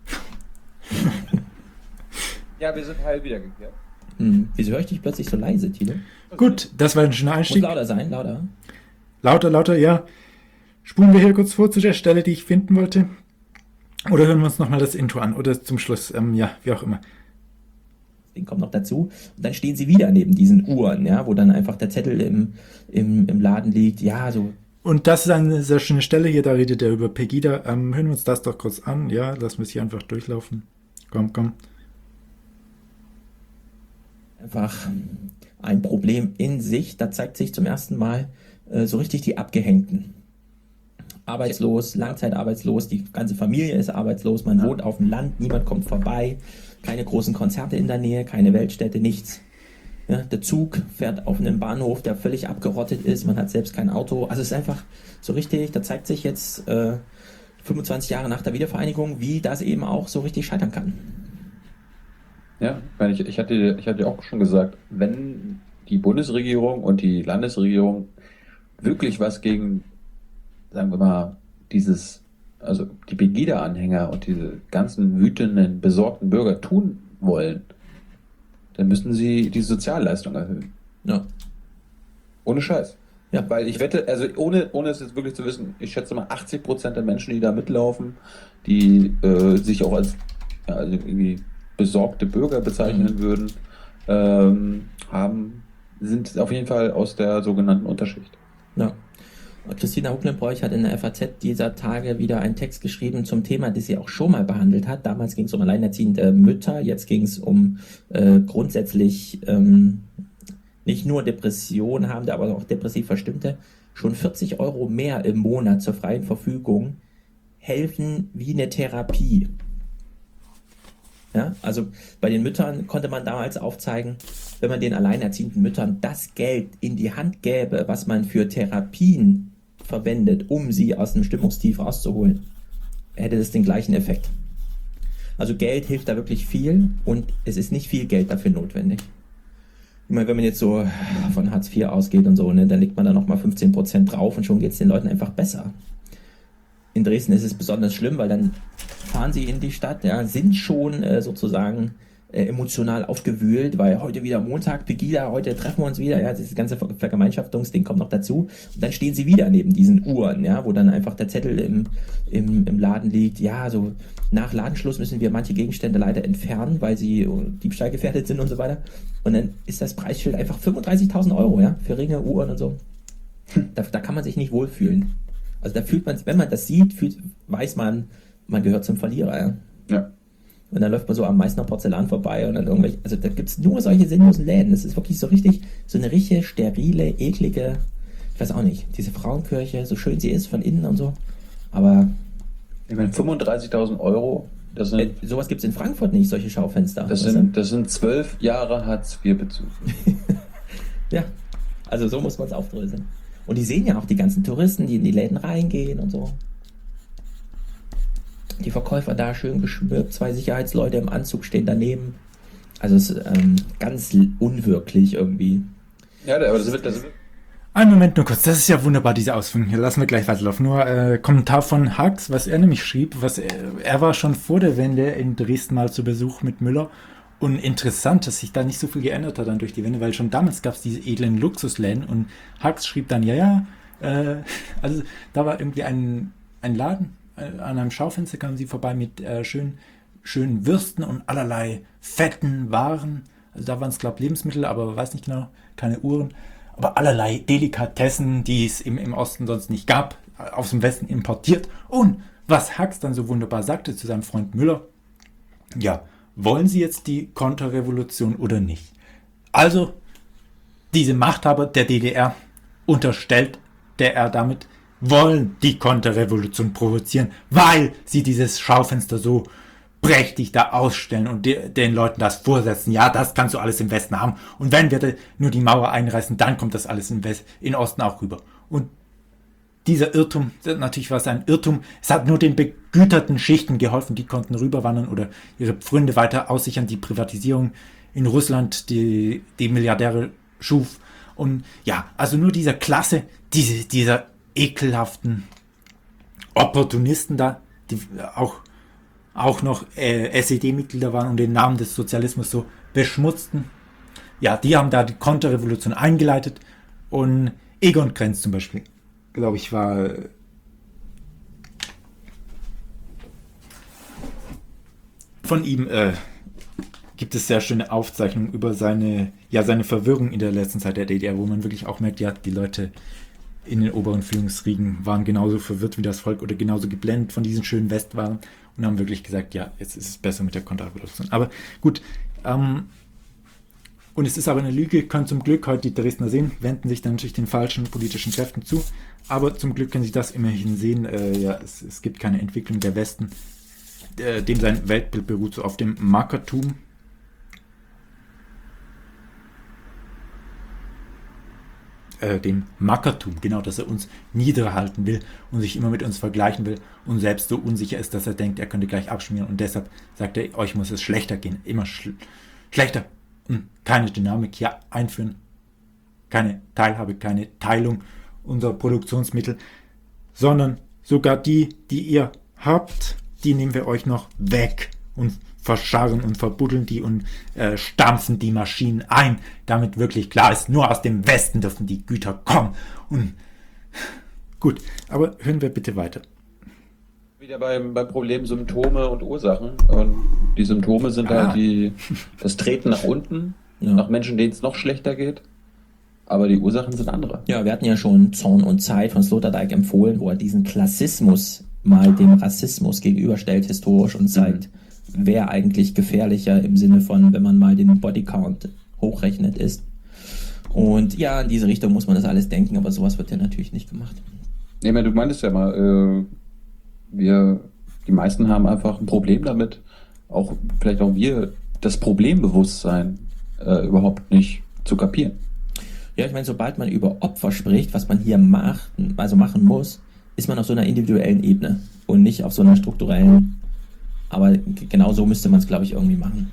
Ja, wir sind heil wiedergekehrt. Hm. Wieso höre ich dich plötzlich so leise, Tilo? Gut, das war ein schöner Muss Einstieg. lauter sein, lauter. Lauter, lauter, ja. Spulen wir hier kurz vor zu der Stelle, die ich finden wollte. Oder hören wir uns nochmal das Intro an. Oder zum Schluss, ähm, ja, wie auch immer. Das Ding kommt noch dazu. Und dann stehen sie wieder neben diesen Uhren, ja, wo dann einfach der Zettel im, im, im Laden liegt. Ja, so. Und das ist eine sehr schöne Stelle hier, da redet er über Pegida. Ähm, hören wir uns das doch kurz an. Ja, lassen wir es hier einfach durchlaufen. Komm, komm. Einfach ein Problem in sich. Da zeigt sich zum ersten Mal äh, so richtig die Abgehängten. Arbeitslos, langzeitarbeitslos, die ganze Familie ist arbeitslos, man wohnt auf dem Land, niemand kommt vorbei, keine großen Konzerte in der Nähe, keine Weltstädte, nichts. Ja, der Zug fährt auf einem Bahnhof, der völlig abgerottet ist, man hat selbst kein Auto. Also es ist einfach so richtig, da zeigt sich jetzt äh, fünfundzwanzig Jahre nach der Wiedervereinigung, wie das eben auch so richtig scheitern kann. Ja, weil ich, ich hatte, ich hatte auch schon gesagt, wenn die Bundesregierung und die Landesregierung wirklich was gegen, sagen wir mal, dieses, also die Pegida-Anhänger und diese ganzen wütenden, besorgten Bürger tun wollen, dann müssen sie die Sozialleistung erhöhen. Ja. Ohne Scheiß. Ja. Weil ich wette, also ohne, ohne es jetzt wirklich zu wissen, ich schätze mal achtzig Prozent der Menschen, die da mitlaufen, die äh, sich auch als ja, also irgendwie besorgte Bürger bezeichnen mhm. würden, ähm, haben, sind auf jeden Fall aus der sogenannten Unterschicht. Ja. Christina Hucklenbroich hat in der F A Z dieser Tage wieder einen Text geschrieben zum Thema, das sie auch schon mal behandelt hat. Damals ging es um alleinerziehende Mütter, jetzt ging es um äh, grundsätzlich ähm, nicht nur Depressionen haben, aber auch depressiv Verstimmte. Schon vierzig Euro mehr im Monat zur freien Verfügung helfen wie eine Therapie. Ja, also bei den Müttern konnte man damals aufzeigen, wenn man den alleinerziehenden Müttern das Geld in die Hand gäbe, was man für Therapien verwendet, um sie aus dem Stimmungstief rauszuholen, hätte das den gleichen Effekt. Also Geld hilft da wirklich viel und es ist nicht viel Geld dafür notwendig. Ich meine, wenn man jetzt so von Hartz vier ausgeht und so, ne, dann legt man da nochmal fünfzehn Prozent drauf und schon geht es den Leuten einfach besser. In Dresden ist es besonders schlimm, weil dann fahren sie in die Stadt, ja, sind schon äh, sozusagen äh, emotional aufgewühlt, weil heute wieder Montag, Pegida, heute treffen wir uns wieder, ja, das ganze Ver Vergemeinschaftungsding kommt noch dazu. Und dann stehen sie wieder neben diesen Uhren, ja, wo dann einfach der Zettel im, im, im Laden liegt. Ja, so nach Ladenschluss müssen wir manche Gegenstände leider entfernen, weil sie diebstahlgefährdet sind und so weiter. Und dann ist das Preisschild einfach fünfunddreißigtausend Euro, ja, für Ringe, Uhren und so. Da, da kann man sich nicht wohlfühlen. Also da fühlt man, wenn man das sieht, fühlt, weiß man, man gehört zum Verlierer. Ja. Ja. Und dann läuft man so am Meißner Porzellan vorbei und dann irgendwelche, also da gibt es nur solche sinnlosen Läden. Das ist wirklich so richtig, so eine richtige, sterile, eklige ich weiß auch nicht, diese Frauenkirche, so schön sie ist von innen und so, aber Ich meine, fünfunddreißigtausend Euro, das sind, äh, sowas gibt es in Frankfurt nicht, solche Schaufenster. das weißt sind, das sind zwölf Jahre Hartz vier Bezug. du? Ja, also so muss man es aufdröseln. Und die sehen ja auch die ganzen Touristen, die in die Läden reingehen und so. Die Verkäufer da schön geschmückt, zwei Sicherheitsleute im Anzug stehen daneben. Also es ist ähm, ganz unwirklich irgendwie. Ja, aber das wird, das wird Einen Moment nur kurz, das ist ja wunderbar, diese Ausführung. Hier lassen wir gleich weiterlaufen. Nur äh, Kommentar von Hax, was er nämlich schrieb, was er, er war schon vor der Wende in Dresden mal zu Besuch mit Müller. Und interessant, dass sich da nicht so viel geändert hat dann durch die Wende, weil schon damals gab es diese edlen Luxusläden und Hax schrieb dann, ja, ja, äh, also da war irgendwie ein, ein Laden, äh, an einem Schaufenster kamen sie vorbei mit äh, schönen, schönen Würsten und allerlei fetten Waren. Also da waren es, glaube ich, Lebensmittel, aber weiß nicht genau, keine Uhren. Aber allerlei Delikatessen, die es im, im Osten sonst nicht gab, aus dem Westen importiert. Und was Hax dann so wunderbar sagte zu seinem Freund Müller, ja, wollen Sie jetzt die Konterrevolution oder nicht? Also, diese Machthaber der D D R unterstellt der er damit, wollen die Konterrevolution provozieren, weil sie dieses Schaufenster so prächtig da ausstellen und de- den Leuten das vorsetzen. Ja, das kannst du alles im Westen haben. Und wenn wir de- nur die Mauer einreißen, dann kommt das alles in West- in Osten auch rüber. Und dieser Irrtum, natürlich war es ein Irrtum, es hat nur den begüterten Schichten geholfen, die konnten rüberwandern oder ihre Pfründe weiter aussichern, die Privatisierung in Russland, die, die Milliardäre schuf. Und ja, also nur dieser Klasse, diese, dieser ekelhaften Opportunisten da, die auch, auch noch äh, S E D-Mitglieder waren und den Namen des Sozialismus so beschmutzten, ja, die haben da die Konterrevolution eingeleitet. Und Egon Krenz zum Beispiel, glaube ich, war von ihm äh, gibt es sehr schöne Aufzeichnungen über seine, ja, seine Verwirrung in der letzten Zeit der D D R, wo man wirklich auch merkt, ja, die Leute in den oberen Führungsriegen waren genauso verwirrt wie das Volk oder genauso geblendet von diesen schönen Westwaren und haben wirklich gesagt, ja, jetzt ist es besser mit der Konterrevolution. Aber gut, ähm, und es ist aber eine Lüge, können zum Glück heute die Dresdner sehen, wenden sich dann natürlich den falschen politischen Kräften zu, aber zum Glück können sie das immerhin sehen, äh, ja, es, es gibt keine Entwicklung der Westen, äh, dem sein Weltbild beruht so auf dem Mackertum. Äh, dem Mackertum, genau, dass er uns niederhalten will und sich immer mit uns vergleichen will und selbst so unsicher ist, dass er denkt, er könnte gleich abschmieren und deshalb sagt er, euch muss es schlechter gehen, immer schl- schlechter. Keine Dynamik hier einführen, keine Teilhabe, keine Teilung unserer Produktionsmittel, sondern sogar die, die ihr habt, die nehmen wir euch noch weg und verscharren und verbuddeln die und äh, stampfen die Maschinen ein, damit wirklich klar ist, nur aus dem Westen dürfen die Güter kommen. Und gut, aber hören wir bitte weiter. Wieder beim, beim Problem Symptome und Ursachen. Und die Symptome sind Ah. halt die, das Treten nach unten, Ja. nach Menschen, denen es noch schlechter geht. Aber die Ursachen sind andere. Ja, wir hatten ja schon Zorn und Zeit von Sloterdijk empfohlen, wo er diesen Klassismus mal dem Rassismus gegenüberstellt, historisch, und zeigt, wer eigentlich gefährlicher im Sinne von, wenn man mal den Bodycount hochrechnet, ist. Und ja, in diese Richtung muss man das alles denken, aber sowas wird ja natürlich nicht gemacht. Nee, du meintest ja mal, äh, wir, die meisten haben einfach ein Problem damit, auch vielleicht auch wir, das Problembewusstsein äh, überhaupt nicht zu kapieren. Ja, ich meine, sobald man über Opfer spricht, was man hier macht, also machen muss, ist man auf so einer individuellen Ebene und nicht auf so einer strukturellen. Aber g- genau so müsste man es, glaube ich, irgendwie machen.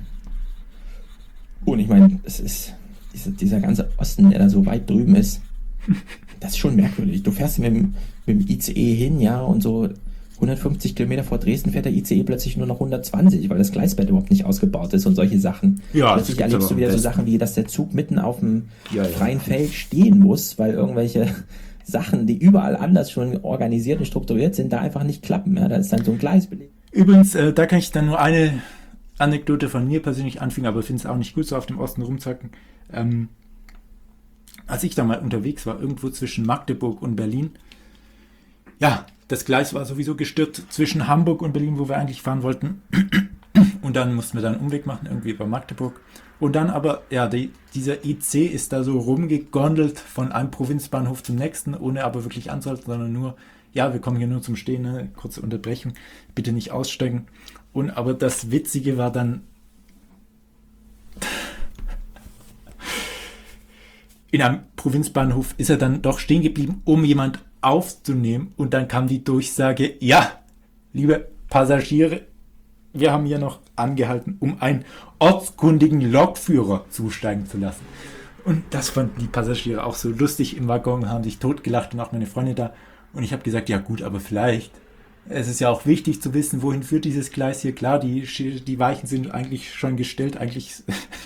Und ich meine, es ist dieser, dieser ganze Osten, der da so weit drüben ist, das ist schon merkwürdig. Du fährst mit dem, mit dem I C E hin, ja, und so hundertfünfzig Kilometer vor Dresden fährt der I C E plötzlich nur noch hundertzwanzig, weil das Gleisbett überhaupt nicht ausgebaut ist und solche Sachen. Ja, das plötzlich gibt's erlebst aber du am wieder so besten. Sachen wie, dass der Zug mitten auf dem Ja, ja. freien Feld stehen muss, weil irgendwelche Sachen, die überall anders schon organisiert und strukturiert sind, da einfach nicht klappen. Ja, da ist dann so ein Gleis belegt. Übrigens, äh, da kann ich dann nur eine Anekdote von mir persönlich anfügen, aber ich finde es auch nicht gut, so auf dem Osten rumzacken. Ähm, als ich da mal unterwegs war, irgendwo zwischen Magdeburg und Berlin, ja, das Gleis war sowieso gestört zwischen Hamburg und Berlin, wo wir eigentlich fahren wollten. Und dann mussten wir dann einen Umweg machen, irgendwie über Magdeburg. Und dann aber, ja, die, dieser I C ist da so rumgegondelt von einem Provinzbahnhof zum nächsten, ohne aber wirklich anzuhalten, sondern nur, ja, wir kommen hier nur zum Stehen, ne? Kurze Unterbrechung, bitte nicht aussteigen. Und aber das Witzige war dann, in einem Provinzbahnhof ist er dann doch stehen geblieben, um jemand aufzunehmen. Und dann kam die Durchsage, ja, liebe Passagiere, wir haben hier noch angehalten, um einen ortskundigen Lokführer zusteigen zu lassen. Und das fanden die Passagiere auch so lustig im Waggon, haben sich totgelacht und auch meine Freunde da. Und ich habe gesagt, ja gut, aber vielleicht, es ist ja auch wichtig zu wissen, wohin führt dieses Gleis hier. Klar, die, die Weichen sind eigentlich schon gestellt, eigentlich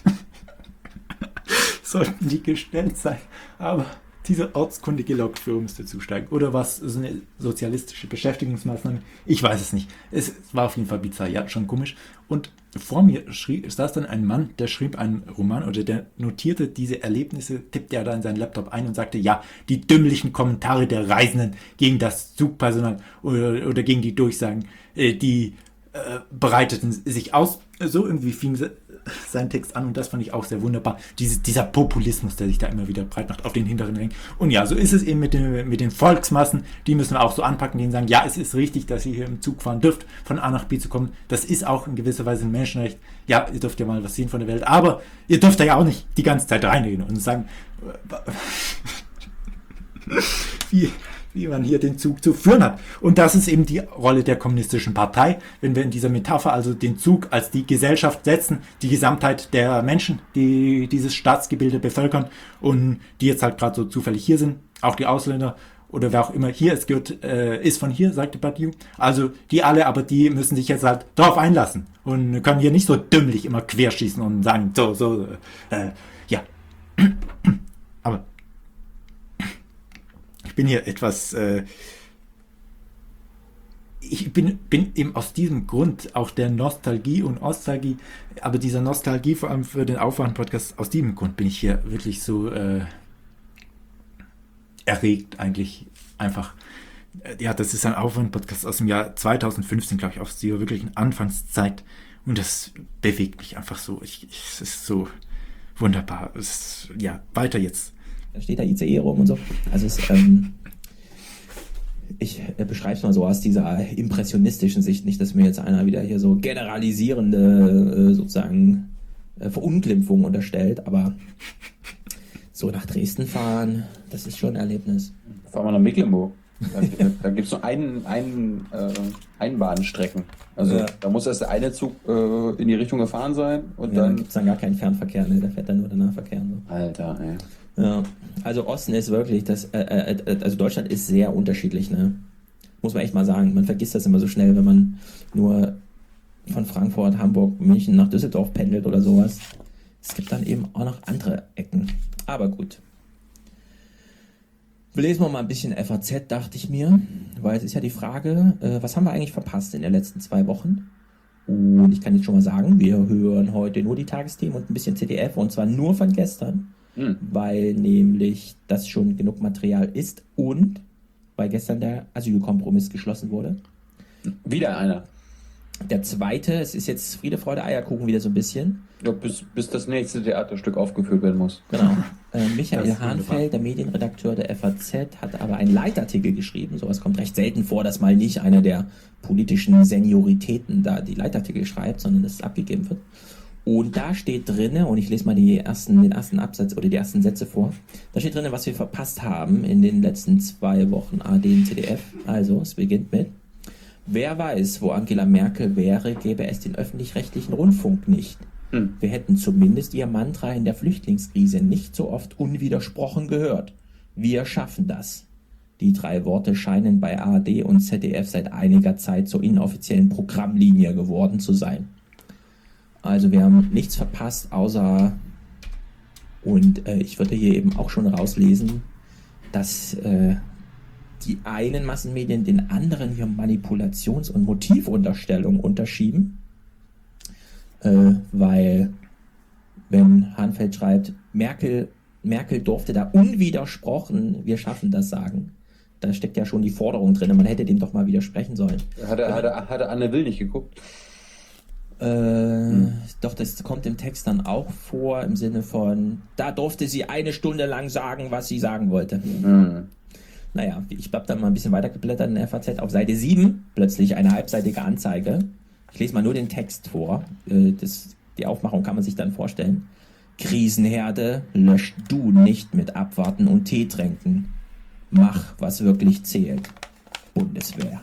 sollten die gestellt sein, aber dieser ortskundige Lokführer müsste zusteigen. Oder was, so eine sozialistische Beschäftigungsmaßnahme? Ich weiß es nicht. Es war auf jeden Fall bizarr, ja, schon komisch. Und vor mir schrieb, saß dann ein Mann, der schrieb einen Roman oder der notierte diese Erlebnisse, tippte er da in seinen Laptop ein und sagte, ja, die dümmlichen Kommentare der Reisenden gegen das Zugpersonal oder, oder gegen die Durchsagen, äh, die äh, breiteten sich aus. So irgendwie fing sie sein Text an und das fand ich auch sehr wunderbar. Diese, dieser Populismus, der sich da immer wieder breit macht auf den hinteren Rängen. Und ja, so ist es eben mit den, mit den Volksmassen, die müssen wir auch so anpacken, die sagen, ja, es ist richtig, dass ihr hier im Zug fahren dürft, von A nach B zu kommen. Das ist auch in gewisser Weise ein Menschenrecht. Ja, ihr dürft ja mal was sehen von der Welt, aber ihr dürft da ja auch nicht die ganze Zeit reingehen und sagen, wie, wie man hier den Zug zu führen hat. Und das ist eben die Rolle der kommunistischen Partei, wenn wir in dieser Metapher also den Zug als die Gesellschaft setzen, die Gesamtheit der Menschen, die dieses Staatsgebilde bevölkern und die jetzt halt gerade so zufällig hier sind, auch die Ausländer oder wer auch immer hier ist, gehört, äh, ist von hier, sagte Badiou. Also die alle, aber die müssen sich jetzt halt drauf einlassen und können hier nicht so dümmlich immer querschießen und sagen, so, so, äh, ja. Aber ich bin hier etwas, äh, ich bin, bin eben aus diesem Grund auch der Nostalgie und Ostalgie, aber dieser Nostalgie vor allem für den Aufwachen-Podcast, aus diesem Grund bin ich hier wirklich so äh, erregt eigentlich einfach. Ja, das ist ein Aufwachen-Podcast aus dem Jahr zweitausendfünfzehn, glaube ich, aus dieser wirklichen Anfangszeit und das bewegt mich einfach so. Ich, ich, es ist so wunderbar. Es, ja, weiter jetzt. Da steht da I C E rum und so. Also es, ähm, ich äh, beschreibe es mal so aus dieser impressionistischen Sicht, nicht, dass mir jetzt einer wieder hier so generalisierende äh, sozusagen äh, Verunglimpfung unterstellt, aber so nach Dresden fahren, das ist schon ein Erlebnis. Fahren wir nach Mecklenburg. Da, da gibt es nur einen, einen äh, Einbahnstrecken. Also ja. Da muss erst der eine Zug äh, in die Richtung gefahren sein und ja, dann gibt es dann gar keinen Fernverkehr, ne? Da fährt dann nur der Nahverkehr. So. Alter, ey. Ja, also Osten ist wirklich, das, äh, äh, also Deutschland ist sehr unterschiedlich, ne? Muss man echt mal sagen. Man vergisst das immer so schnell, wenn man nur von Frankfurt, Hamburg, München nach Düsseldorf pendelt oder sowas. Es gibt dann eben auch noch andere Ecken. Aber gut. Wir lesen wir mal ein bisschen F A Z, dachte ich mir, weil es ist ja die Frage, äh, was haben wir eigentlich verpasst in den letzten zwei Wochen? Und ich kann jetzt schon mal sagen, wir hören heute nur die Tagesthemen und ein bisschen Z D F und zwar nur von gestern. Weil nämlich das schon genug Material ist und weil gestern der Asylkompromiss geschlossen wurde. Wieder einer. Der zweite, es ist jetzt Friede, Freude, Eierkuchen wieder so ein bisschen. Ja, bis, bis das nächste Theaterstück aufgeführt werden muss. Genau. Äh, Michael Hahnfeld, der Medienredakteur der F A Z, hat aber einen Leitartikel geschrieben. Sowas kommt recht selten vor, dass mal nicht einer der politischen Senioritäten da die Leitartikel schreibt, sondern dass es abgegeben wird. Und da steht drin, und ich lese mal die ersten, den ersten Absatz oder die ersten Sätze vor, da steht drin, was wir verpasst haben in den letzten zwei Wochen A D und Z D F. Also, es beginnt mit, wer weiß, wo Angela Merkel wäre, gäbe es den öffentlich-rechtlichen Rundfunk nicht. Hm. Wir hätten zumindest ihr Mantra in der Flüchtlingskrise nicht so oft unwidersprochen gehört. Wir schaffen das. Die drei Worte scheinen bei A R D und Z D F seit einiger Zeit zur inoffiziellen Programmlinie geworden zu sein. Also wir haben nichts verpasst, außer, und äh, ich würde hier eben auch schon rauslesen, dass äh, die einen Massenmedien den anderen hier Manipulations- und Motivunterstellung unterschieben, äh, weil wenn Hahnfeld schreibt, Merkel, Merkel durfte da unwidersprochen, wir schaffen das sagen, da steckt ja schon die Forderung drin, man hätte dem doch mal widersprechen sollen. Hat er, hat er, hat er Anne Will nicht geguckt? Äh, hm. Doch, das kommt im Text dann auch vor, im Sinne von, da durfte sie eine Stunde lang sagen, was sie sagen wollte. Hm. Naja, ich habe dann mal ein bisschen weitergeblättert in der F A Z. Auf Seite sieben plötzlich eine halbseitige Anzeige. Ich lese mal nur den Text vor. Das, die Aufmachung kann man sich dann vorstellen. Krisenherde löscht du nicht mit Abwarten und Tee trinken. Mach, was wirklich zählt. Bundeswehr.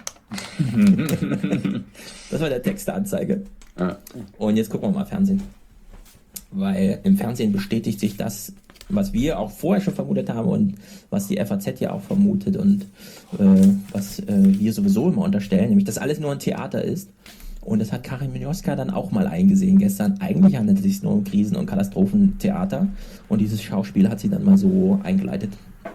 Das war der Text der Anzeige. Und jetzt gucken wir mal Fernsehen. Weil im Fernsehen bestätigt sich das, was wir auch vorher schon vermutet haben und was die F A Z ja auch vermutet und äh, was äh, wir sowieso immer unterstellen, nämlich dass alles nur ein Theater ist. Und das hat Karin Minioska dann auch mal eingesehen gestern. Eigentlich handelt es sich nur um Krisen- und Katastrophentheater und dieses Schauspiel hat sie dann mal so eingeleitet.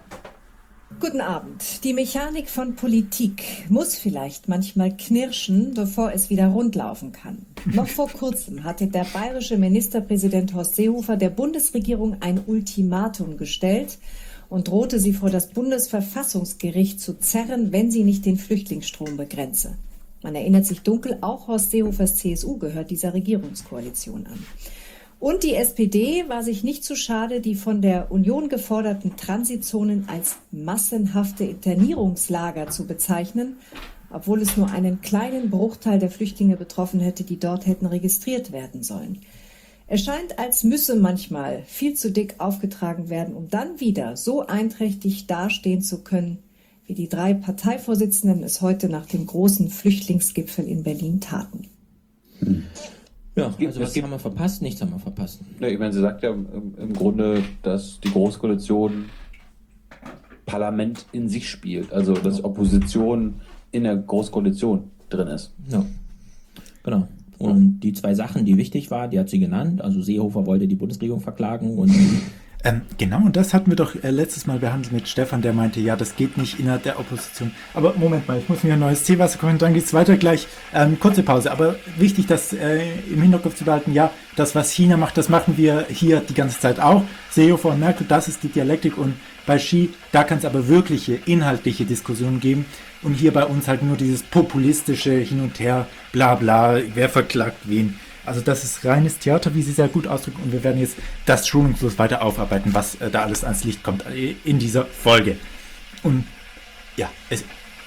Guten Abend. Die Mechanik von Politik muss vielleicht manchmal knirschen, bevor es wieder rundlaufen kann. Noch vor kurzem hatte der bayerische Ministerpräsident Horst Seehofer der Bundesregierung ein Ultimatum gestellt und drohte sie vor das Bundesverfassungsgericht zu zerren, wenn sie nicht den Flüchtlingsstrom begrenze. Man erinnert sich dunkel, auch Horst Seehofers C S U gehört dieser Regierungskoalition an. Und die S P D war sich nicht zu schade, die von der Union geforderten Transitzonen als massenhafte Internierungslager zu bezeichnen, obwohl es nur einen kleinen Bruchteil der Flüchtlinge betroffen hätte, die dort hätten registriert werden sollen. Es scheint, als müsse manchmal viel zu dick aufgetragen werden, um dann wieder so einträchtig dastehen zu können, wie die drei Parteivorsitzenden es heute nach dem großen Flüchtlingsgipfel in Berlin taten. Hm. Ja, also was haben wir verpasst? Nichts haben wir verpasst. Ja, ich meine, sie sagt ja im, im Grunde, dass die Großkoalition Parlament in sich spielt. Also, dass Opposition in der Großkoalition drin ist. Ja, genau. Und die zwei Sachen, die wichtig waren, die hat sie genannt. Also Seehofer wollte die Bundesregierung verklagen und... Ähm, genau, und das hatten wir doch äh, letztes Mal behandelt mit Stefan, der meinte, ja, das geht nicht innerhalb der Opposition. Aber Moment mal, ich muss mir ein neues Teewasser kochen, dann geht's weiter gleich. Ähm, kurze Pause, aber wichtig, das äh, im Hinterkopf zu behalten, ja, das, was China macht, das machen wir hier die ganze Zeit auch. Seehofer und Merkel, das ist die Dialektik und bei Xi, da kann es aber wirkliche, inhaltliche Diskussionen geben und hier bei uns halt nur dieses populistische Hin und Her, bla bla, wer verklagt wen. Also das ist reines Theater, wie sie sehr gut ausdrücken und wir werden jetzt das schonungslos weiter aufarbeiten, was äh, da alles ans Licht kommt äh, in dieser Folge. Und ja, es,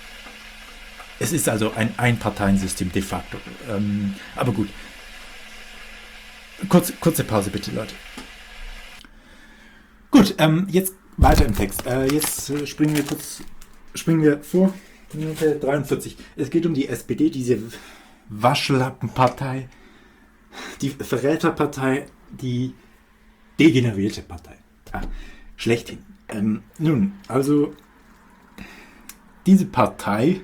es ist also ein Einparteiensystem de facto. Ähm, aber gut. Kurz, kurze Pause bitte, Leute. Gut, ähm, jetzt weiter im Text. Äh, jetzt äh, springen wir kurz, springen wir vor, Minute dreiundvierzig. Es geht um die S P D, diese Waschlappenpartei. Die Verräterpartei, die degenerierte Partei. Ah, schlechthin. Ähm, nun, also diese Partei,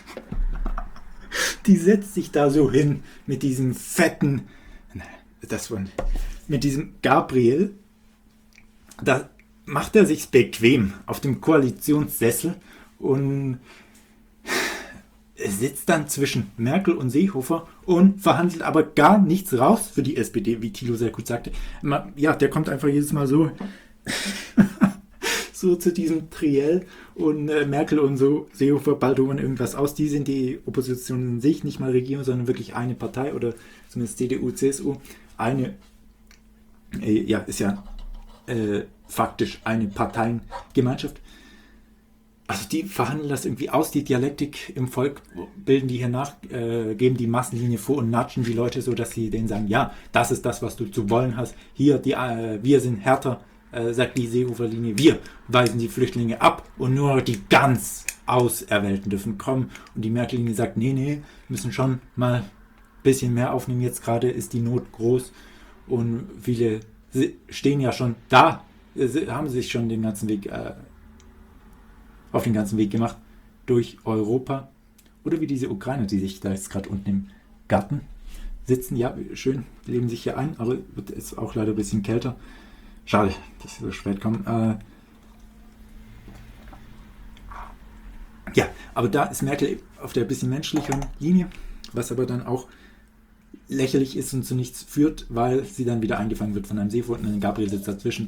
die setzt sich da so hin mit diesem fetten, das von, mit diesem Gabriel, da macht er sich's bequem auf dem Koalitionssessel und sitzt dann zwischen Merkel und Seehofer und verhandelt aber gar nichts raus für die S P D, wie Thilo sehr gut sagte. Ja, der kommt einfach jedes Mal so, so zu diesem Triell und äh, Merkel und so Seehofer baldowern irgendwas aus. Die sind die Opposition in sich, nicht mal Regierung, sondern wirklich eine Partei oder zumindest C D U, C S U. Eine, äh, ja, ist ja äh, faktisch eine Parteiengemeinschaft. Also die verhandeln das irgendwie aus, die Dialektik im Volk bilden die hier nach, äh, geben die Massenlinie vor und natschen die Leute so, dass sie denen sagen, ja, das ist das, was du zu wollen hast. Hier, die, äh, wir sind härter, äh, sagt die Seehofer-Linie, wir weisen die Flüchtlinge ab und nur die ganz Auserwählten dürfen kommen. Und die Merkel-Linie sagt, nee, nee, müssen schon mal ein bisschen mehr aufnehmen. Jetzt gerade ist die Not groß und viele stehen ja schon da, haben sich schon den ganzen Weg äh, auf den ganzen Weg gemacht durch Europa. Oder wie diese Ukrainer, die sich da jetzt gerade unten im Garten sitzen. Ja, schön, leben sich hier ein, aber wird es auch leider ein bisschen kälter. Schade, dass sie so spät kommen. Äh ja, aber da ist Merkel auf der bisschen menschlicheren Linie, was aber dann auch lächerlich ist und zu nichts führt, weil sie dann wieder eingefangen wird von einem Seehofer und ein Gabriel sitzt dazwischen.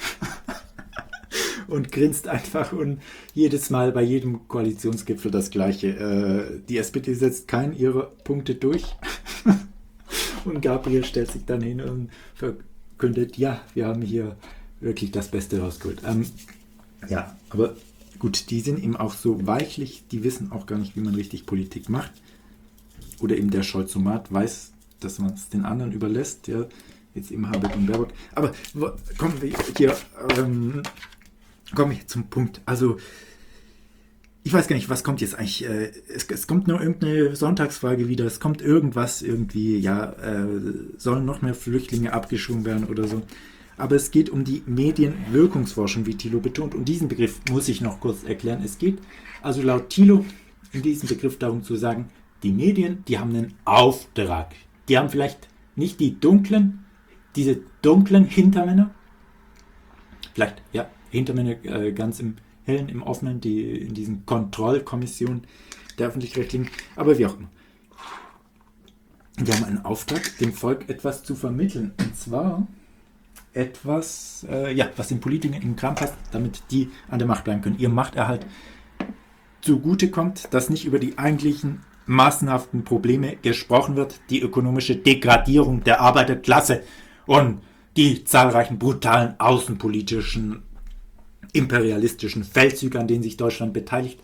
Und grinst einfach und jedes Mal bei jedem Koalitionsgipfel das Gleiche. Äh, die S P D setzt keinen ihrer Punkte durch. Und Gabriel stellt sich dann hin und verkündet, ja, wir haben hier wirklich das Beste rausgeholt. Ähm, ja, aber gut, die sind eben auch so weichlich, die wissen auch gar nicht, wie man richtig Politik macht. Oder eben der Scholzomat weiß, dass man es den anderen überlässt, ja, jetzt eben Habeck und Baerbock. Aber wo, kommen wir hier, ähm, kommen wir zum Punkt. Also, ich weiß gar nicht, was kommt jetzt eigentlich? Äh, es, es kommt nur irgendeine Sonntagsfrage wieder, es kommt irgendwas irgendwie, ja, äh, sollen noch mehr Flüchtlinge abgeschoben werden oder so. Aber es geht um die Medienwirkungsforschung, wie Thilo betont. Und diesen Begriff muss ich noch kurz erklären. Es geht also laut Thilo in diesem Begriff darum zu sagen, die Medien, die haben einen Auftrag. Die haben vielleicht nicht die dunklen, diese dunklen Hintermänner, vielleicht, ja, Hintermänner äh, ganz im Hellen, im Offenen, die in diesen Kontrollkommissionen der Öffentlich-Rechtlichen, aber wie auch immer. Die haben einen Auftrag, dem Volk etwas zu vermitteln. Und zwar etwas, äh, ja, was den Politikern in den Kram passt, damit die an der Macht bleiben können. Ihr Machterhalt zugutekommt, dass nicht über die eigentlichen massenhaften Probleme gesprochen wird, die ökonomische Degradierung der Arbeiterklasse und die zahlreichen brutalen außenpolitischen, imperialistischen Feldzüge, an denen sich Deutschland beteiligt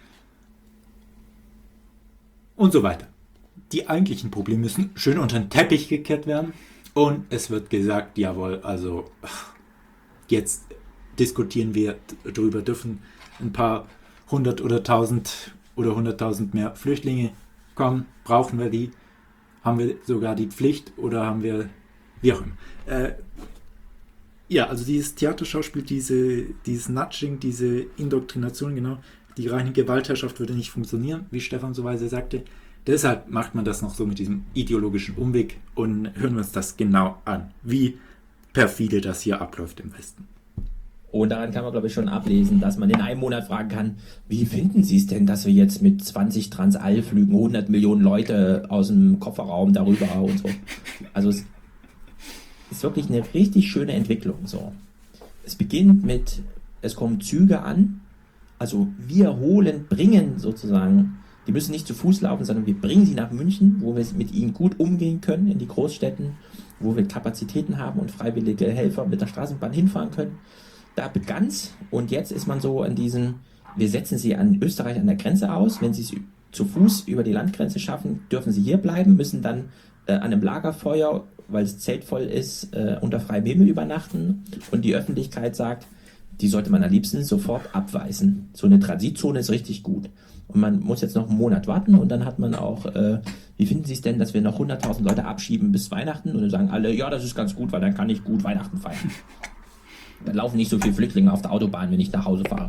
und so weiter. Die eigentlichen Probleme müssen schön unter den Teppich gekehrt werden und es wird gesagt, jawohl, also jetzt diskutieren wir darüber, dürfen ein paar hundert oder tausend oder hunderttausend mehr Flüchtlinge kommen, brauchen wir die, haben wir sogar die Pflicht oder haben wir, wie auch immer. Äh, ja, also dieses Theaterschauspiel, diese, dieses Nudging, diese Indoktrination, genau, die reine Gewaltherrschaft würde nicht funktionieren, wie Stefan so weise sagte. Deshalb macht man das noch so mit diesem ideologischen Umweg und hören wir uns das genau an, wie perfide das hier abläuft im Westen. Und daran kann man, glaube ich, schon ablesen, dass man in einem Monat fragen kann, wie finden Sie es denn, dass wir jetzt mit zwanzig Transall-Flügen hundert Millionen Leute aus dem Kofferraum darüber und so. Also es ist wirklich eine richtig schöne Entwicklung. So. Es beginnt mit, es kommen Züge an, also wir holen, bringen sozusagen, die müssen nicht zu Fuß laufen, sondern wir bringen sie nach München, wo wir mit ihnen gut umgehen können in die Großstädten, wo wir Kapazitäten haben und freiwillige Helfer mit der Straßenbahn hinfahren können. Da begann's und jetzt ist man so an diesem, wir setzen sie an Österreich an der Grenze aus, wenn sie es zu Fuß über die Landgrenze schaffen, dürfen sie hier bleiben, müssen dann äh, an einem Lagerfeuer, weil das Zelt voll ist, äh, unter freiem Himmel übernachten und die Öffentlichkeit sagt, die sollte man am liebsten sofort abweisen. So eine Transitzone ist richtig gut. Und man muss jetzt noch einen Monat warten und dann hat man auch, äh, wie finden Sie es denn, dass wir noch hunderttausend Leute abschieben bis Weihnachten? Und dann sagen alle, ja, das ist ganz gut, weil dann kann ich gut Weihnachten feiern. Dann laufen nicht so viele Flüchtlinge auf der Autobahn, wenn ich nach Hause fahre.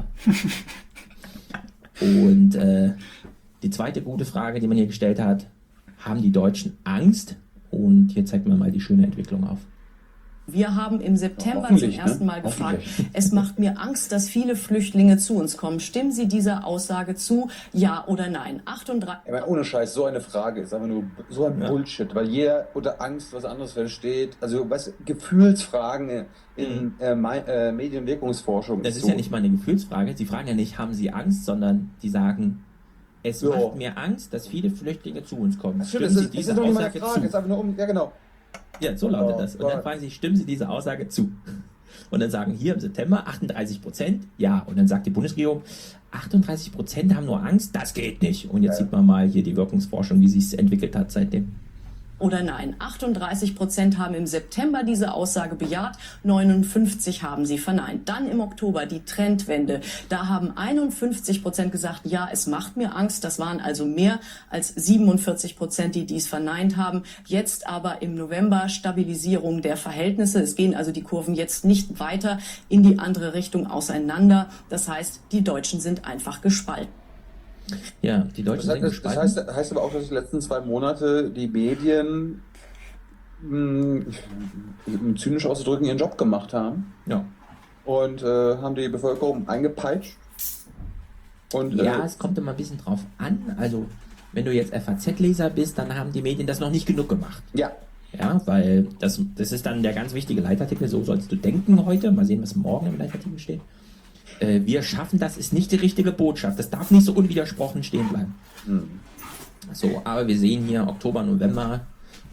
Und äh, die zweite gute Frage, die man hier gestellt hat, haben die Deutschen Angst? Und hier zeigt man mal die schöne Entwicklung auf. Wir haben im September zum ersten Mal gefragt, es macht mir Angst, dass viele Flüchtlinge zu uns kommen. Stimmen Sie dieser Aussage zu, ja oder nein? achtunddreißig Ja, ohne Scheiß, so eine Frage ist einfach nur so ein ja. Bullshit, weil jeder unter Angst was anderes versteht. Also was Gefühlsfragen in mhm. äh, äh, Medienwirkungsforschung. Das ist so. ja nicht mal eine Gefühlsfrage. Sie fragen ja nicht, haben Sie Angst, sondern die sagen, es so. macht mir Angst, dass viele Flüchtlinge zu uns kommen. Stimmt, Stimmen Sie diese Aussage zu? Ist einfach nur um, ja genau. Ja, so lautet oh, das. Und Gott. Dann fragen Sie, stimmen Sie diese Aussage zu? Und dann sagen hier im September achtunddreißig Prozent, ja. Und dann sagt die Bundesregierung, achtunddreißig Prozent haben nur Angst, das geht nicht. Und jetzt ja. sieht man mal hier die Wirkungsforschung, wie sie es entwickelt hat seitdem. Oder nein, achtunddreißig Prozent haben im September diese Aussage bejaht, neunundfünfzig haben sie verneint. Dann im Oktober die Trendwende. Da haben einundfünfzig Prozent gesagt, ja, es macht mir Angst. Das waren also mehr als siebenundvierzig Prozent, die dies verneint haben. Jetzt aber im November Stabilisierung der Verhältnisse. Es gehen also die Kurven jetzt nicht weiter in die andere Richtung auseinander. Das heißt, die Deutschen sind einfach gespalten. Ja, die Deutschen das heißt, sind gespalten. Das heißt, heißt aber auch, dass die letzten zwei Monate die Medien, mh, um zynisch auszudrücken, ihren Job gemacht haben. Ja. Und äh, haben die Bevölkerung eingepeitscht. Und, ja, äh, es kommt immer ein bisschen drauf an. Also, wenn du jetzt F A Z-Leser bist, dann haben die Medien das noch nicht genug gemacht. Ja. Ja, weil das, das ist dann der ganz wichtige Leitartikel. So sollst du denken heute. Mal sehen, was morgen im Leitartikel steht. Wir schaffen das, ist nicht die richtige Botschaft. Das darf nicht so unwidersprochen stehen bleiben. Mhm. So, aber wir sehen hier Oktober, November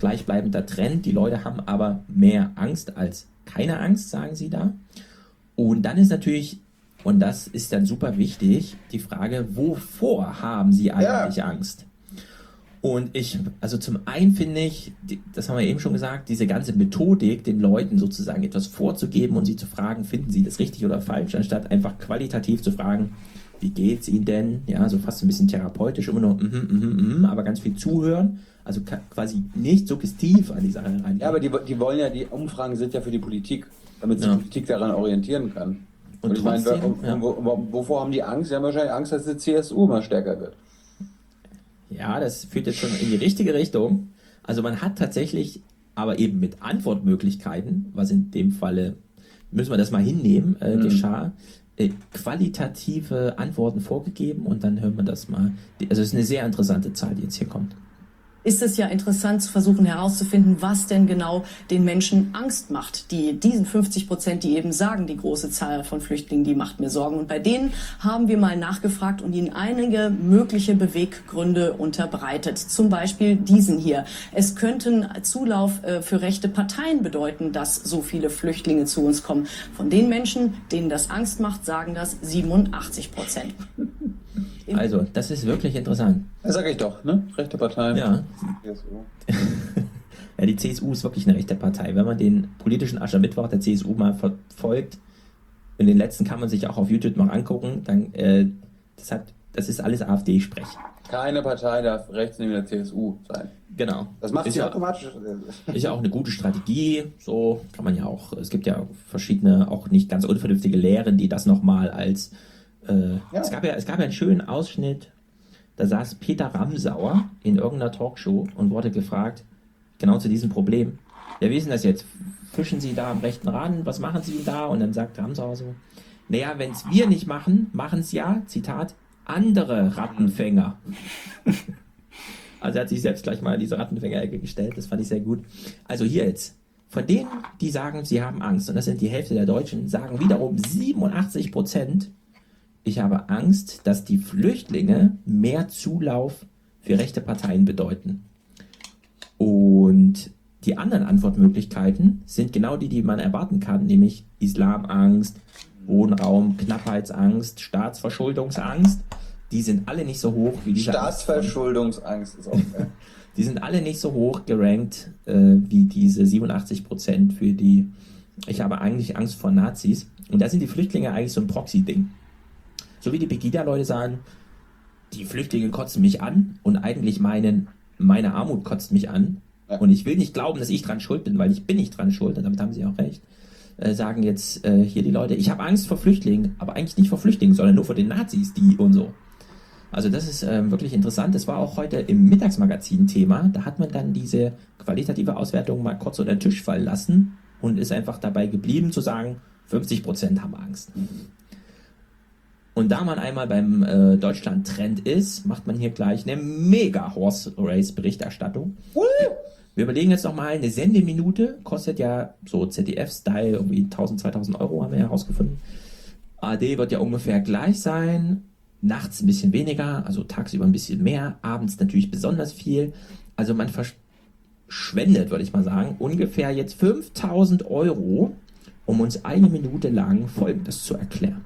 gleichbleibender Trend. Die Leute haben aber mehr Angst als keine Angst, sagen sie da. Und dann ist natürlich, und das ist dann super wichtig, die Frage, wovor haben sie eigentlich ja. Angst? Und ich, also zum einen finde ich, das haben wir eben schon gesagt, diese ganze Methodik, den Leuten sozusagen etwas vorzugeben und sie zu fragen, finden sie das richtig oder falsch, anstatt einfach qualitativ zu fragen, wie geht's ihnen denn? Ja, so fast ein bisschen therapeutisch, immer nur, mhm, mhm, mhm, aber ganz viel zuhören, also quasi nicht suggestiv an die Sache rein. Ja, aber die, die wollen ja, die Umfragen sind ja für die Politik, damit sich Ja. die Politik daran orientieren kann. Und, Und ich meine, trotzdem, wo- ja. wo- wo- wovor haben die Angst? Die haben wahrscheinlich Angst, dass die C S U mal stärker wird. Ja, das führt jetzt schon in die richtige Richtung. Also man hat tatsächlich, aber eben mit Antwortmöglichkeiten, was in dem Falle, müssen wir das mal hinnehmen, äh, Mhm. geschah, äh, qualitative Antworten vorgegeben und dann hören wir das mal. Also es ist eine sehr interessante Zahl, die jetzt hier kommt. Ist es ja interessant zu versuchen herauszufinden, was denn genau den Menschen Angst macht. Die, diesen fünfzig Prozent, die eben sagen, die große Zahl von Flüchtlingen, die macht mir Sorgen. Und bei denen haben wir mal nachgefragt und ihnen einige mögliche Beweggründe unterbreitet. Zum Beispiel diesen hier. Es könnten Zulauf äh, für rechte Parteien bedeuten, dass so viele Flüchtlinge zu uns kommen. Von den Menschen, denen das Angst macht, sagen das siebenundachtzig Prozent. Also, das ist wirklich interessant. Das sage ich doch, ne? Rechte Parteien. Ja. C S U. Ja, die C S U ist wirklich eine rechte Partei. Wenn man den politischen Aschermittwoch der C S U mal verfolgt, in den letzten kann man sich auch auf YouTube noch angucken, dann, äh, das hat, das ist alles AfD-Sprech. Keine Partei darf rechts neben der C S U sein. Genau. Das macht ist sie ja, automatisch. ist ja auch eine gute Strategie, so kann man ja auch, es gibt ja verschiedene, auch nicht ganz unvernünftige Lehren, die das nochmal als, äh, Ja. es gab ja, es gab ja einen schönen Ausschnitt, da saß Peter Ramsauer in irgendeiner Talkshow und wurde gefragt, genau zu diesem Problem, ja, wie ist denn das jetzt? Fischen Sie da am rechten Rand, was machen Sie da? Und dann sagt Ramsauer so, naja, wenn es wir nicht machen, machen es ja, Zitat, andere Rattenfänger. Also er hat sich selbst gleich mal in diese Rattenfänger-Ecke gestellt, das fand ich sehr gut. Also hier jetzt, von denen, die sagen, sie haben Angst, und das sind die Hälfte der Deutschen, sagen wiederum siebenundachtzig Prozent, ich habe Angst, dass die Flüchtlinge mehr Zulauf für rechte Parteien bedeuten. Und die anderen Antwortmöglichkeiten sind genau die, die man erwarten kann, nämlich Islamangst, Wohnraum, Knappheitsangst, Staatsverschuldungsangst. Die sind alle nicht so hoch wie diese Staatsverschuldungsangst ist auch. Ja. Die sind alle nicht so hoch gerankt äh, wie diese siebenundachtzig Prozent für die, ich habe eigentlich Angst vor Nazis. Und da sind die Flüchtlinge eigentlich so ein Proxy-Ding. So wie die Pegida-Leute sagen, die Flüchtlinge kotzen mich an und eigentlich meinen, meine Armut kotzt mich an. Ja. Und ich will nicht glauben, dass ich dran schuld bin, weil ich bin nicht dran schuld, und damit haben sie auch recht. Äh, sagen jetzt äh, hier die Leute, ich habe Angst vor Flüchtlingen, aber eigentlich nicht vor Flüchtlingen, sondern nur vor den Nazis, die und so. Also das ist ähm, wirklich interessant. Das war auch heute im Mittagsmagazin Thema. Da hat man dann diese qualitative Auswertung mal kurz unter den Tisch fallen lassen und ist einfach dabei geblieben zu sagen, fünfzig Prozent haben Angst. Und da man einmal beim äh, Deutschland-Trend ist, macht man hier gleich eine Mega-Horse-Race-Berichterstattung. Wir überlegen jetzt nochmal, eine Sendeminute kostet ja so Z D F-Style irgendwie tausend, zweitausend Euro, haben wir herausgefunden. A R D wird ja ungefähr gleich sein. Nachts ein bisschen weniger, also tagsüber ein bisschen mehr, abends natürlich besonders viel. Also man verschwendet, würde ich mal sagen, ungefähr jetzt fünftausend Euro, um uns eine Minute lang Folgendes zu erklären.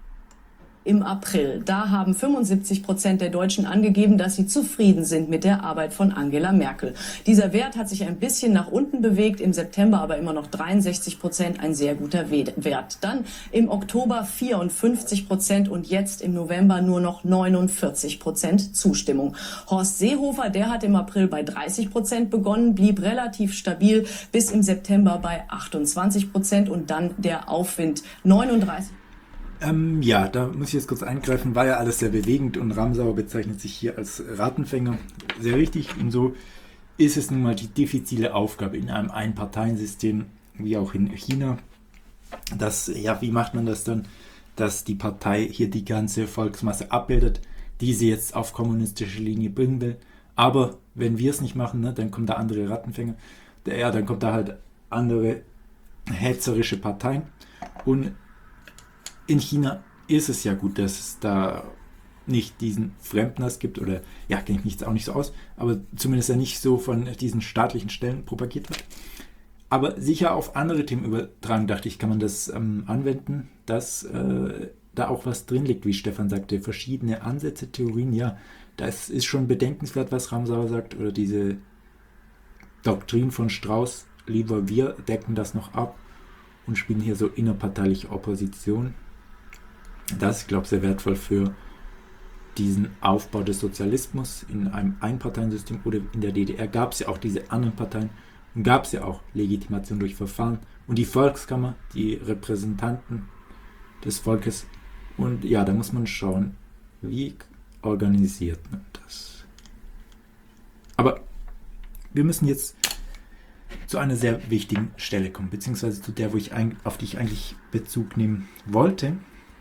Im April, da haben fünfundsiebzig Prozent der Deutschen angegeben, dass sie zufrieden sind mit der Arbeit von Angela Merkel. Dieser Wert hat sich ein bisschen nach unten bewegt, im September aber immer noch dreiundsechzig Prozent, ein sehr guter Wert. Dann im Oktober vierundfünfzig Prozent und jetzt im November nur noch neunundvierzig Prozent Zustimmung. Horst Seehofer, der hat im April bei dreißig Prozent begonnen, blieb relativ stabil bis im September bei achtundzwanzig Prozent und dann der Aufwind neununddreißig Prozent. Ähm, ja, da muss ich jetzt kurz eingreifen, war ja alles sehr bewegend und Ramsauer bezeichnet sich hier als Rattenfänger. Sehr richtig, und so ist es nun mal die diffizile Aufgabe in einem Einparteiensystem, wie auch in China. Das, ja, wie macht man das dann, dass die Partei hier die ganze Volksmasse abbildet, die sie jetzt auf kommunistische Linie bringen will. Aber wenn wir es nicht machen, ne, dann kommt da andere Rattenfänger. Ja, dann kommt da halt andere hetzerische Parteien. Und in China ist es ja gut, dass es da nicht diesen Fremdness gibt oder, ja, kenne ich mich auch nicht so aus, aber zumindest er nicht so von diesen staatlichen Stellen propagiert wird. Aber sicher auf andere Themen übertragen, dachte ich, kann man das ähm, anwenden, dass äh, da auch was drin liegt, wie Stefan sagte, verschiedene Ansätze, Theorien, ja, das ist schon bedenkenswert, was Ramsauer sagt, oder diese Doktrin von Strauß, lieber wir decken das noch ab und spielen hier so innerparteiliche Opposition. Das ist, glaube ich, sehr wertvoll für diesen Aufbau des Sozialismus in einem Einparteiensystem, oder in der D D R gab es ja auch diese anderen Parteien und gab es ja auch Legitimation durch Verfahren und die Volkskammer, die Repräsentanten des Volkes. Und ja, da muss man schauen, wie organisiert man das. Aber wir müssen jetzt zu einer sehr wichtigen Stelle kommen, beziehungsweise zu der, wo ich ein, auf die ich eigentlich Bezug nehmen wollte.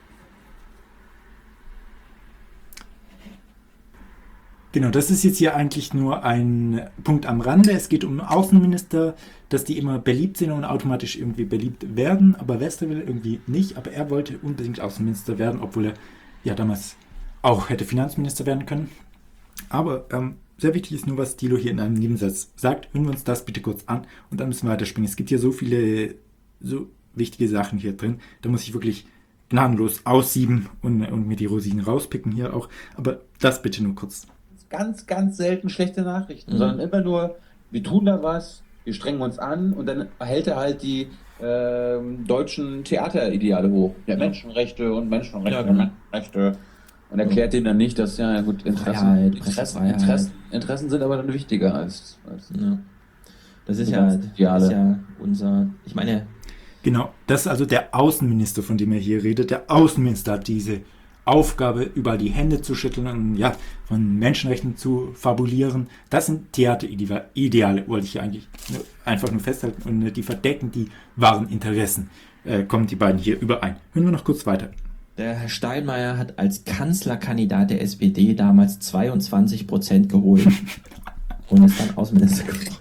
Genau, das ist jetzt hier eigentlich nur ein Punkt am Rande. Es geht um Außenminister, dass die immer beliebt sind und automatisch irgendwie beliebt werden, aber Westerwelle irgendwie nicht. Aber er wollte unbedingt Außenminister werden, obwohl er ja damals auch hätte Finanzminister werden können. Aber ähm, sehr wichtig ist nur, was Thilo hier in einem Nebensatz sagt. Hören wir uns das bitte kurz an und dann müssen wir weiterspringen. Es gibt hier so viele so wichtige Sachen hier drin. Da muss ich wirklich gnadenlos aussieben und, und mir die Rosinen rauspicken hier auch. Aber das bitte nur kurz. Ganz, ganz selten schlechte Nachrichten, mhm. sondern immer nur, wir tun da was, wir strengen uns an und dann hält er halt die äh, deutschen Theaterideale hoch. Ja, Menschenrechte und Menschenrechte ja, genau. und Menschenrechte. Und erklärt denen dann nicht, dass ja gut, Interessen, Freiheit, Interessen, Interessen, Interessen sind aber dann wichtiger als, als ja. Das ist ja, das ist ja unser, ich meine... Genau, das ist also der Außenminister, von dem er hier redet. Der Außenminister hat diese Aufgabe, überall die Hände zu schütteln und ja, von Menschenrechten zu fabulieren. Das sind Theaterideale, wollte ich eigentlich nur, einfach nur festhalten. Und die verdecken die wahren Interessen. Äh, kommen die beiden hier überein. Hören wir noch kurz weiter. Der Herr Steinmeier hat als Kanzlerkandidat der S P D damals zweiundzwanzig Prozent geholt und ist dann Außenminister geworden.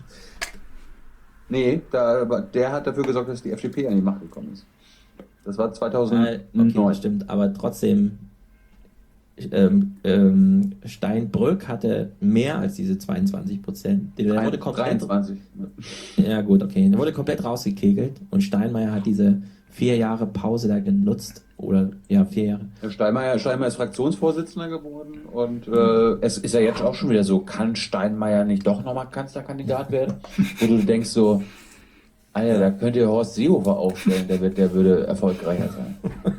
Nee, da, der hat dafür gesorgt, dass die F D P an die Macht gekommen ist. Das war zweitausendneun. Okay, das stimmt, aber trotzdem ähm, ähm, Steinbrück hatte mehr als diese zweiundzwanzig Prozent. Der wurde komplett, dreiundzwanzig. Ja gut, okay. Der wurde komplett rausgekegelt und Steinmeier hat diese vier Jahre Pause da genutzt. Oder, ja, vier Jahre. Steinmeier, Steinmeier ist Fraktionsvorsitzender geworden und äh, es ist ja jetzt auch schon wieder so, kann Steinmeier nicht doch nochmal Kanzlerkandidat werden? Wo du denkst so, Alter, da könnt ihr Horst Seehofer aufstellen, der, wird, der würde erfolgreicher sein.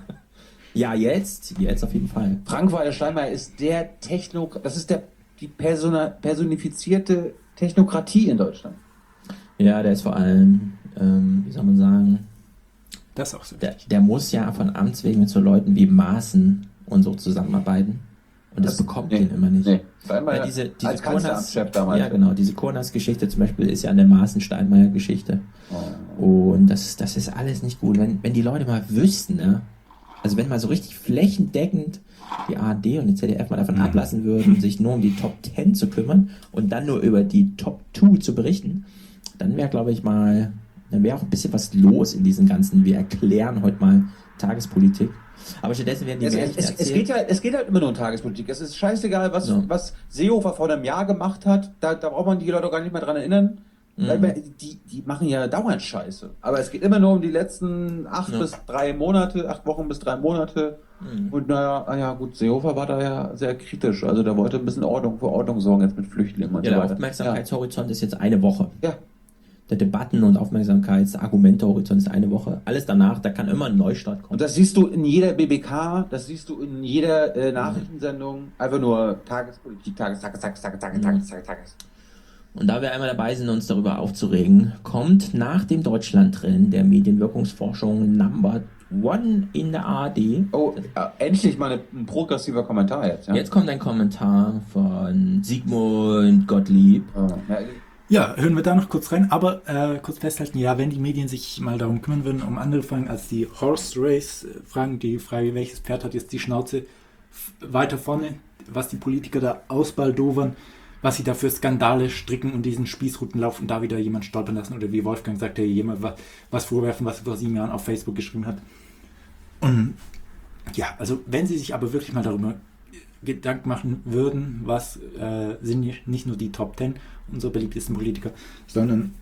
Ja, jetzt, jetzt auf jeden Fall. Frank-Walter Steinmeier ist der Techno, das ist der, die persona, personifizierte Technokratie in Deutschland. Ja, der ist vor allem, ähm, wie soll man sagen, das ist auch so der, der muss ja von Amts wegen mit so Leuten wie Maaßen und so zusammenarbeiten. Und das, das bekommt nee, ihn immer nicht. Nee. Steinmeier diese, diese als Kanzleramtschef damals. Ja, genau. Diese Kurnas-Geschichte zum Beispiel ist ja eine Maaßen-Steinmeier-Geschichte. Oh. Und das, das ist alles nicht gut. Wenn, wenn die Leute mal wüssten, ne? Also wenn mal so richtig flächendeckend die A R D und die Z D F mal davon mhm. ablassen würden, sich nur um die Top Ten zu kümmern und dann nur über die Top Two zu berichten, dann wäre, glaube ich, mal, dann wäre auch ein bisschen was los in diesen ganzen, wir erklären heute mal Tagespolitik. Aber stattdessen werden die es, Märchen es, es, geht halt, es geht halt immer nur um Tagespolitik. Es ist scheißegal, was, ja. was Seehofer vor einem Jahr gemacht hat. Da, da braucht man die Leute auch gar nicht mehr dran erinnern. Mhm. Weil die, die machen ja dauernd Scheiße. Aber es geht immer nur um die letzten acht ja. bis drei Monate, acht Wochen bis drei Monate. Mhm. Und naja, ah ja gut, Seehofer war da ja sehr kritisch. Also der wollte ein bisschen Ordnung für Ordnung sorgen jetzt mit Flüchtlingen und ja, so weiter. Der Aufmerksamkeitshorizont ja. ist jetzt eine Woche. Ja. Der Debatten- und Aufmerksamkeitsargumentehorizont ist eine Woche. Alles danach, da kann immer ein Neustart kommen. Und das siehst du in jeder B B K, das siehst du in jeder äh, Nachrichtensendung. Einfach nur Tagespolitik, Tages, Tages, Tages, Tages, Tages, Tages, Tages, Tages. Und da wir einmal dabei sind, uns darüber aufzuregen, kommt nach dem Deutschland-Rennen der Medienwirkungsforschung Number One in der A R D. Oh, äh, endlich mal eine, ein progressiver Kommentar jetzt. Ja? Jetzt kommt ein Kommentar von Sigmund Gottlieb. Oh, ja. Ja, hören wir da noch kurz rein, aber äh, kurz festhalten, ja, wenn die Medien sich mal darum kümmern würden, um andere Fragen als die Horse Race Fragen, die Frage, welches Pferd hat jetzt die Schnauze f- weiter vorne, was die Politiker da ausbaldowern, was sie da für Skandale stricken und diesen Spießrutenlauf und da wieder jemand stolpern lassen oder wie Wolfgang sagte, jemand was, was vorwerfen, was er vor sieben Jahren auf Facebook geschrieben hat. Und ja, also wenn sie sich aber wirklich mal darüber Gedanken machen würden, was äh, sind nicht nur die Top zehn unserer beliebtesten Politiker, sondern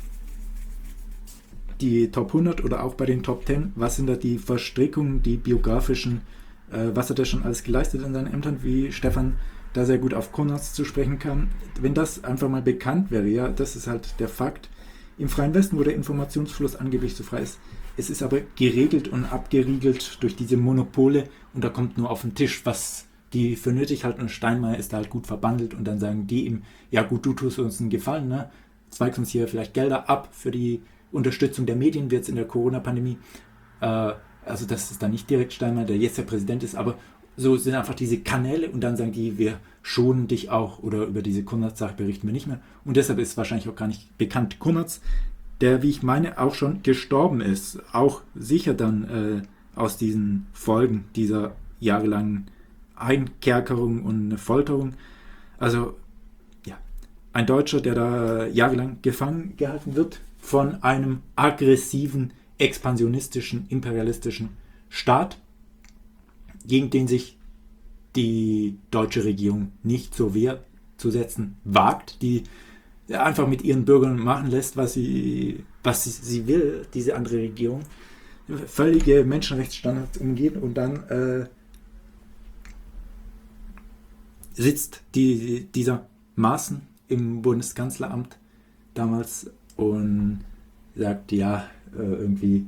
die Top hundert oder auch bei den Top zehn, was sind da die Verstrickungen, die biografischen, äh, was hat er schon alles geleistet in seinen Ämtern, wie Stefan da sehr gut auf Konrads zu sprechen kam. Wenn das einfach mal bekannt wäre, ja, das ist halt der Fakt. Im Freien Westen, wo der Informationsfluss angeblich so frei ist, es ist aber geregelt und abgeriegelt durch diese Monopole und da kommt nur auf den Tisch, was die für nötig halten und Steinmeier ist da halt gut verbandelt und dann sagen die ihm, ja gut, du tust uns einen Gefallen, ne? Zweigst uns hier vielleicht Gelder ab für die Unterstützung der Medien, wie jetzt in der Corona-Pandemie. Äh, also das ist dann nicht direkt Steinmeier, der jetzt der Präsident ist, aber so sind einfach diese Kanäle und dann sagen die, wir schonen dich auch oder über diese Konrads-Sache berichten wir nicht mehr. Und deshalb ist wahrscheinlich auch gar nicht bekannt Konrads, der, wie ich meine, auch schon gestorben ist. Auch sicher dann äh, aus diesen Folgen dieser jahrelangen Einkerkerung und Folterung. Also, ja, ein Deutscher, der da jahrelang gefangen gehalten wird von einem aggressiven, expansionistischen, imperialistischen Staat, gegen den sich die deutsche Regierung nicht zur Wehr zu setzen wagt, die einfach mit ihren Bürgern machen lässt, was sie, was sie, sie will, diese andere Regierung, völlige Menschenrechtsstandards umgehen und dann äh, sitzt die, dieser Maaßen im Bundeskanzleramt damals und sagt, ja, äh, irgendwie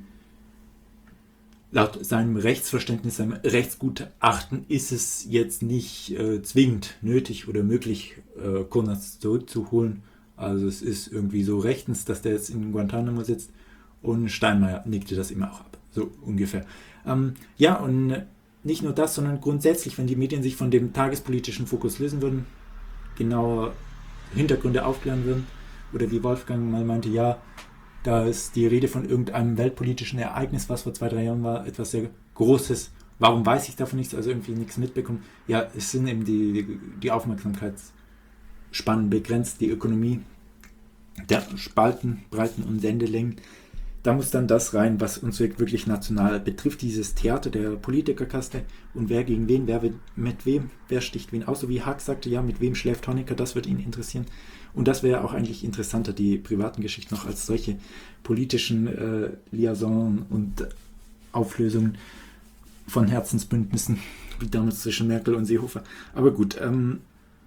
laut seinem Rechtsverständnis, seinem Rechtsgutachten ist es jetzt nicht äh, zwingend nötig oder möglich, äh, Konrads zurückzuholen. Also es ist irgendwie so rechtens, dass der jetzt in Guantanamo sitzt und Steinmeier nickte das immer auch ab. So ungefähr. Ähm, ja, und nicht nur das, sondern grundsätzlich, wenn die Medien sich von dem tagespolitischen Fokus lösen würden, genauer Hintergründe aufklären würden, oder wie Wolfgang mal meinte, ja, da ist die Rede von irgendeinem weltpolitischen Ereignis, was vor zwei, drei Jahren war, etwas sehr Großes. Warum weiß ich davon nichts, also irgendwie nichts mitbekommen? Ja, es sind eben die, die Aufmerksamkeitsspannen begrenzt, die Ökonomie der Spalten, Breiten und Sendelängen. Da muss dann das rein, was uns wirklich national betrifft, dieses Theater der Politikerkaste und wer gegen wen, wer mit wem, wer sticht wen aus, so wie Haag sagte, ja, mit wem schläft Honecker, das wird ihn interessieren. Und das wäre auch eigentlich interessanter, die privaten Geschichten noch als solche politischen äh, Liaison und Auflösungen von Herzensbündnissen, wie damals zwischen Merkel und Seehofer. Aber gut, ähm,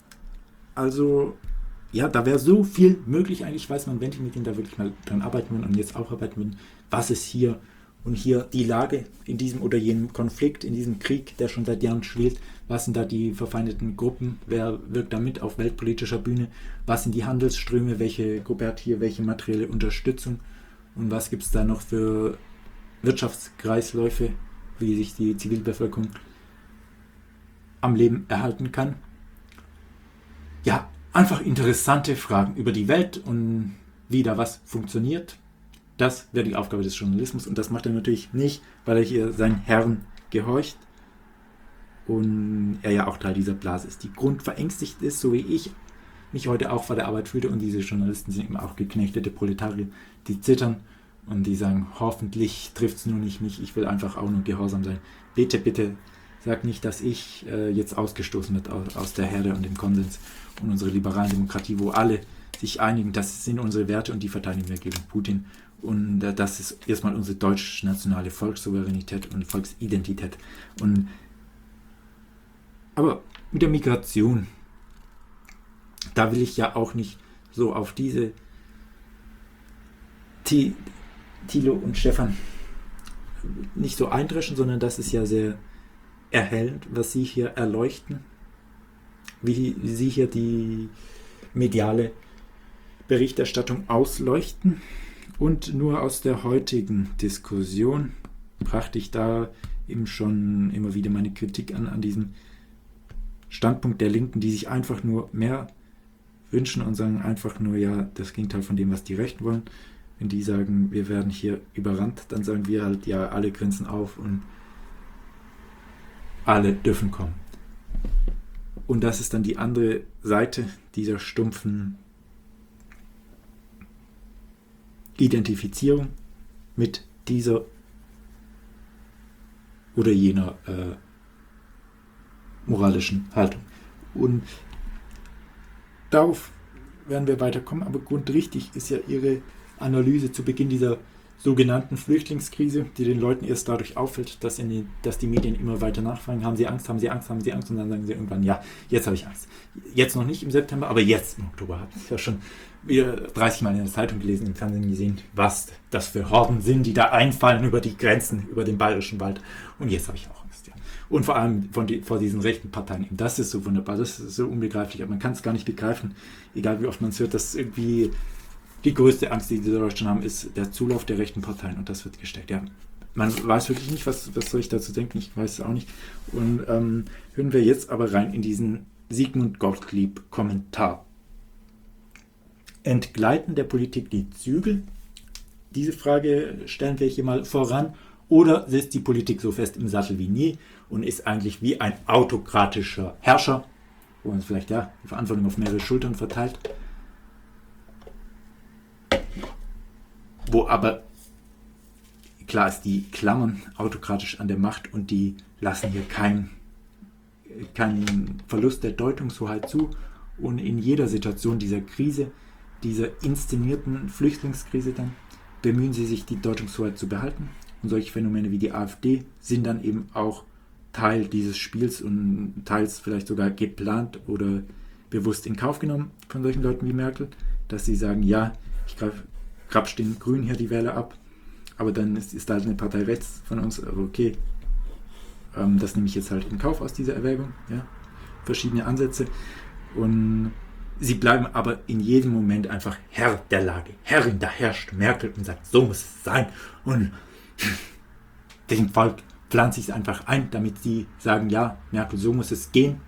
also ja, da wäre so viel möglich eigentlich, weiß man, wenn die Medien da wirklich mal dran arbeiten würden und jetzt auch arbeiten würden, was ist hier und hier die Lage in diesem oder jenem Konflikt, in diesem Krieg, der schon seit Jahren schwelt, was sind da die verfeindeten Gruppen, wer wirkt da mit auf weltpolitischer Bühne, was sind die Handelsströme, welche Gruppe hat hier welche materielle Unterstützung und was gibt es da noch für Wirtschaftskreisläufe, wie sich die Zivilbevölkerung am Leben erhalten kann. Ja, einfach interessante Fragen über die Welt und wie da was funktioniert. Das wäre die Aufgabe des Journalismus und das macht er natürlich nicht, weil er hier seinen Herren gehorcht und er ja auch Teil dieser Blase ist, die grundverängstigt ist, so wie ich mich heute auch vor der Arbeit fühlte und diese Journalisten sind eben auch geknechtete Proletarier, die zittern und die sagen, hoffentlich trifft es nur nicht mich, ich will einfach auch nur gehorsam sein. Bitte, bitte, sag nicht, dass ich äh, jetzt ausgestoßen wird aus, aus der Herde und dem Konsens und unsere liberalen Demokratie, wo alle sich einigen, das sind unsere Werte und die verteidigen wir gegen Putin. Und äh, das ist erstmal unsere deutsch-nationale Volkssouveränität und Volksidentität. Und, aber mit der Migration, da will ich ja auch nicht so auf diese T- Thilo und Stefan nicht so eindreschen, sondern das ist ja sehr erhellend, was sie hier erleuchten, wie sie hier die mediale Berichterstattung ausleuchten. Und nur aus der heutigen Diskussion brachte ich da eben schon immer wieder meine Kritik an, an diesem Standpunkt der Linken, die sich einfach nur mehr wünschen und sagen einfach nur, ja, das Gegenteil von dem, was die Rechten wollen. Wenn die sagen, wir werden hier überrannt, dann sagen wir halt, ja, alle Grenzen auf und alle dürfen kommen. Und das ist dann die andere Seite dieser stumpfen Identifizierung mit dieser oder jener äh, moralischen Haltung. Und darauf werden wir weiterkommen, aber grundrichtig ist ja Ihre Analyse zu Beginn dieser sogenannten Flüchtlingskrise, die den Leuten erst dadurch auffällt, dass, in die, dass die Medien immer weiter nachfragen, haben sie Angst, haben sie Angst, haben sie Angst, und dann sagen sie irgendwann, ja, jetzt habe ich Angst. Jetzt noch nicht im September, aber jetzt im Oktober habe ich ja schon wieder dreißig Mal in der Zeitung gelesen, im Fernsehen gesehen, was das für Horden sind, die da einfallen über die Grenzen, über den Bayerischen Wald, und jetzt habe ich auch Angst, ja. Und vor allem von die, vor diesen rechten Parteien, das ist so wunderbar, das ist so unbegreiflich, aber man kann es gar nicht begreifen, egal wie oft man es hört, dass irgendwie die größte Angst, die die Deutschen haben, ist der Zulauf der rechten Parteien, und das wird gesteckt. Ja, man weiß wirklich nicht, was, was soll ich dazu denken, ich weiß es auch nicht. Und ähm, hören wir jetzt aber rein in diesen Sigmund Gottlieb-Kommentar. Entgleiten der Politik die Zügel? Diese Frage stellen wir hier mal voran. Oder sitzt die Politik so fest im Sattel wie nie und ist eigentlich wie ein autokratischer Herrscher, wo man vielleicht ja die Verantwortung auf mehrere Schultern verteilt, wo aber klar ist, die klammern autokratisch an der Macht und die lassen hier keinen kein Verlust der Deutungshoheit zu, und in jeder Situation dieser Krise, dieser inszenierten Flüchtlingskrise dann, bemühen sie sich, die Deutungshoheit zu behalten, und solche Phänomene wie die AfD sind dann eben auch Teil dieses Spiels und teils vielleicht sogar geplant oder bewusst in Kauf genommen von solchen Leuten wie Merkel, dass sie sagen, ja, ich greife grapsch den Grünen hier die Wähler ab, aber dann ist, ist da halt eine Partei rechts von uns, also okay, ähm, das nehme ich jetzt halt in Kauf aus dieser Erwägung, ja, verschiedene Ansätze, und sie bleiben aber in jedem Moment einfach Herr der Lage, Herrin, da herrscht Merkel und sagt, so muss es sein, und dem Volk pflanzt sich es einfach ein, damit sie sagen, ja, Merkel, so muss es gehen.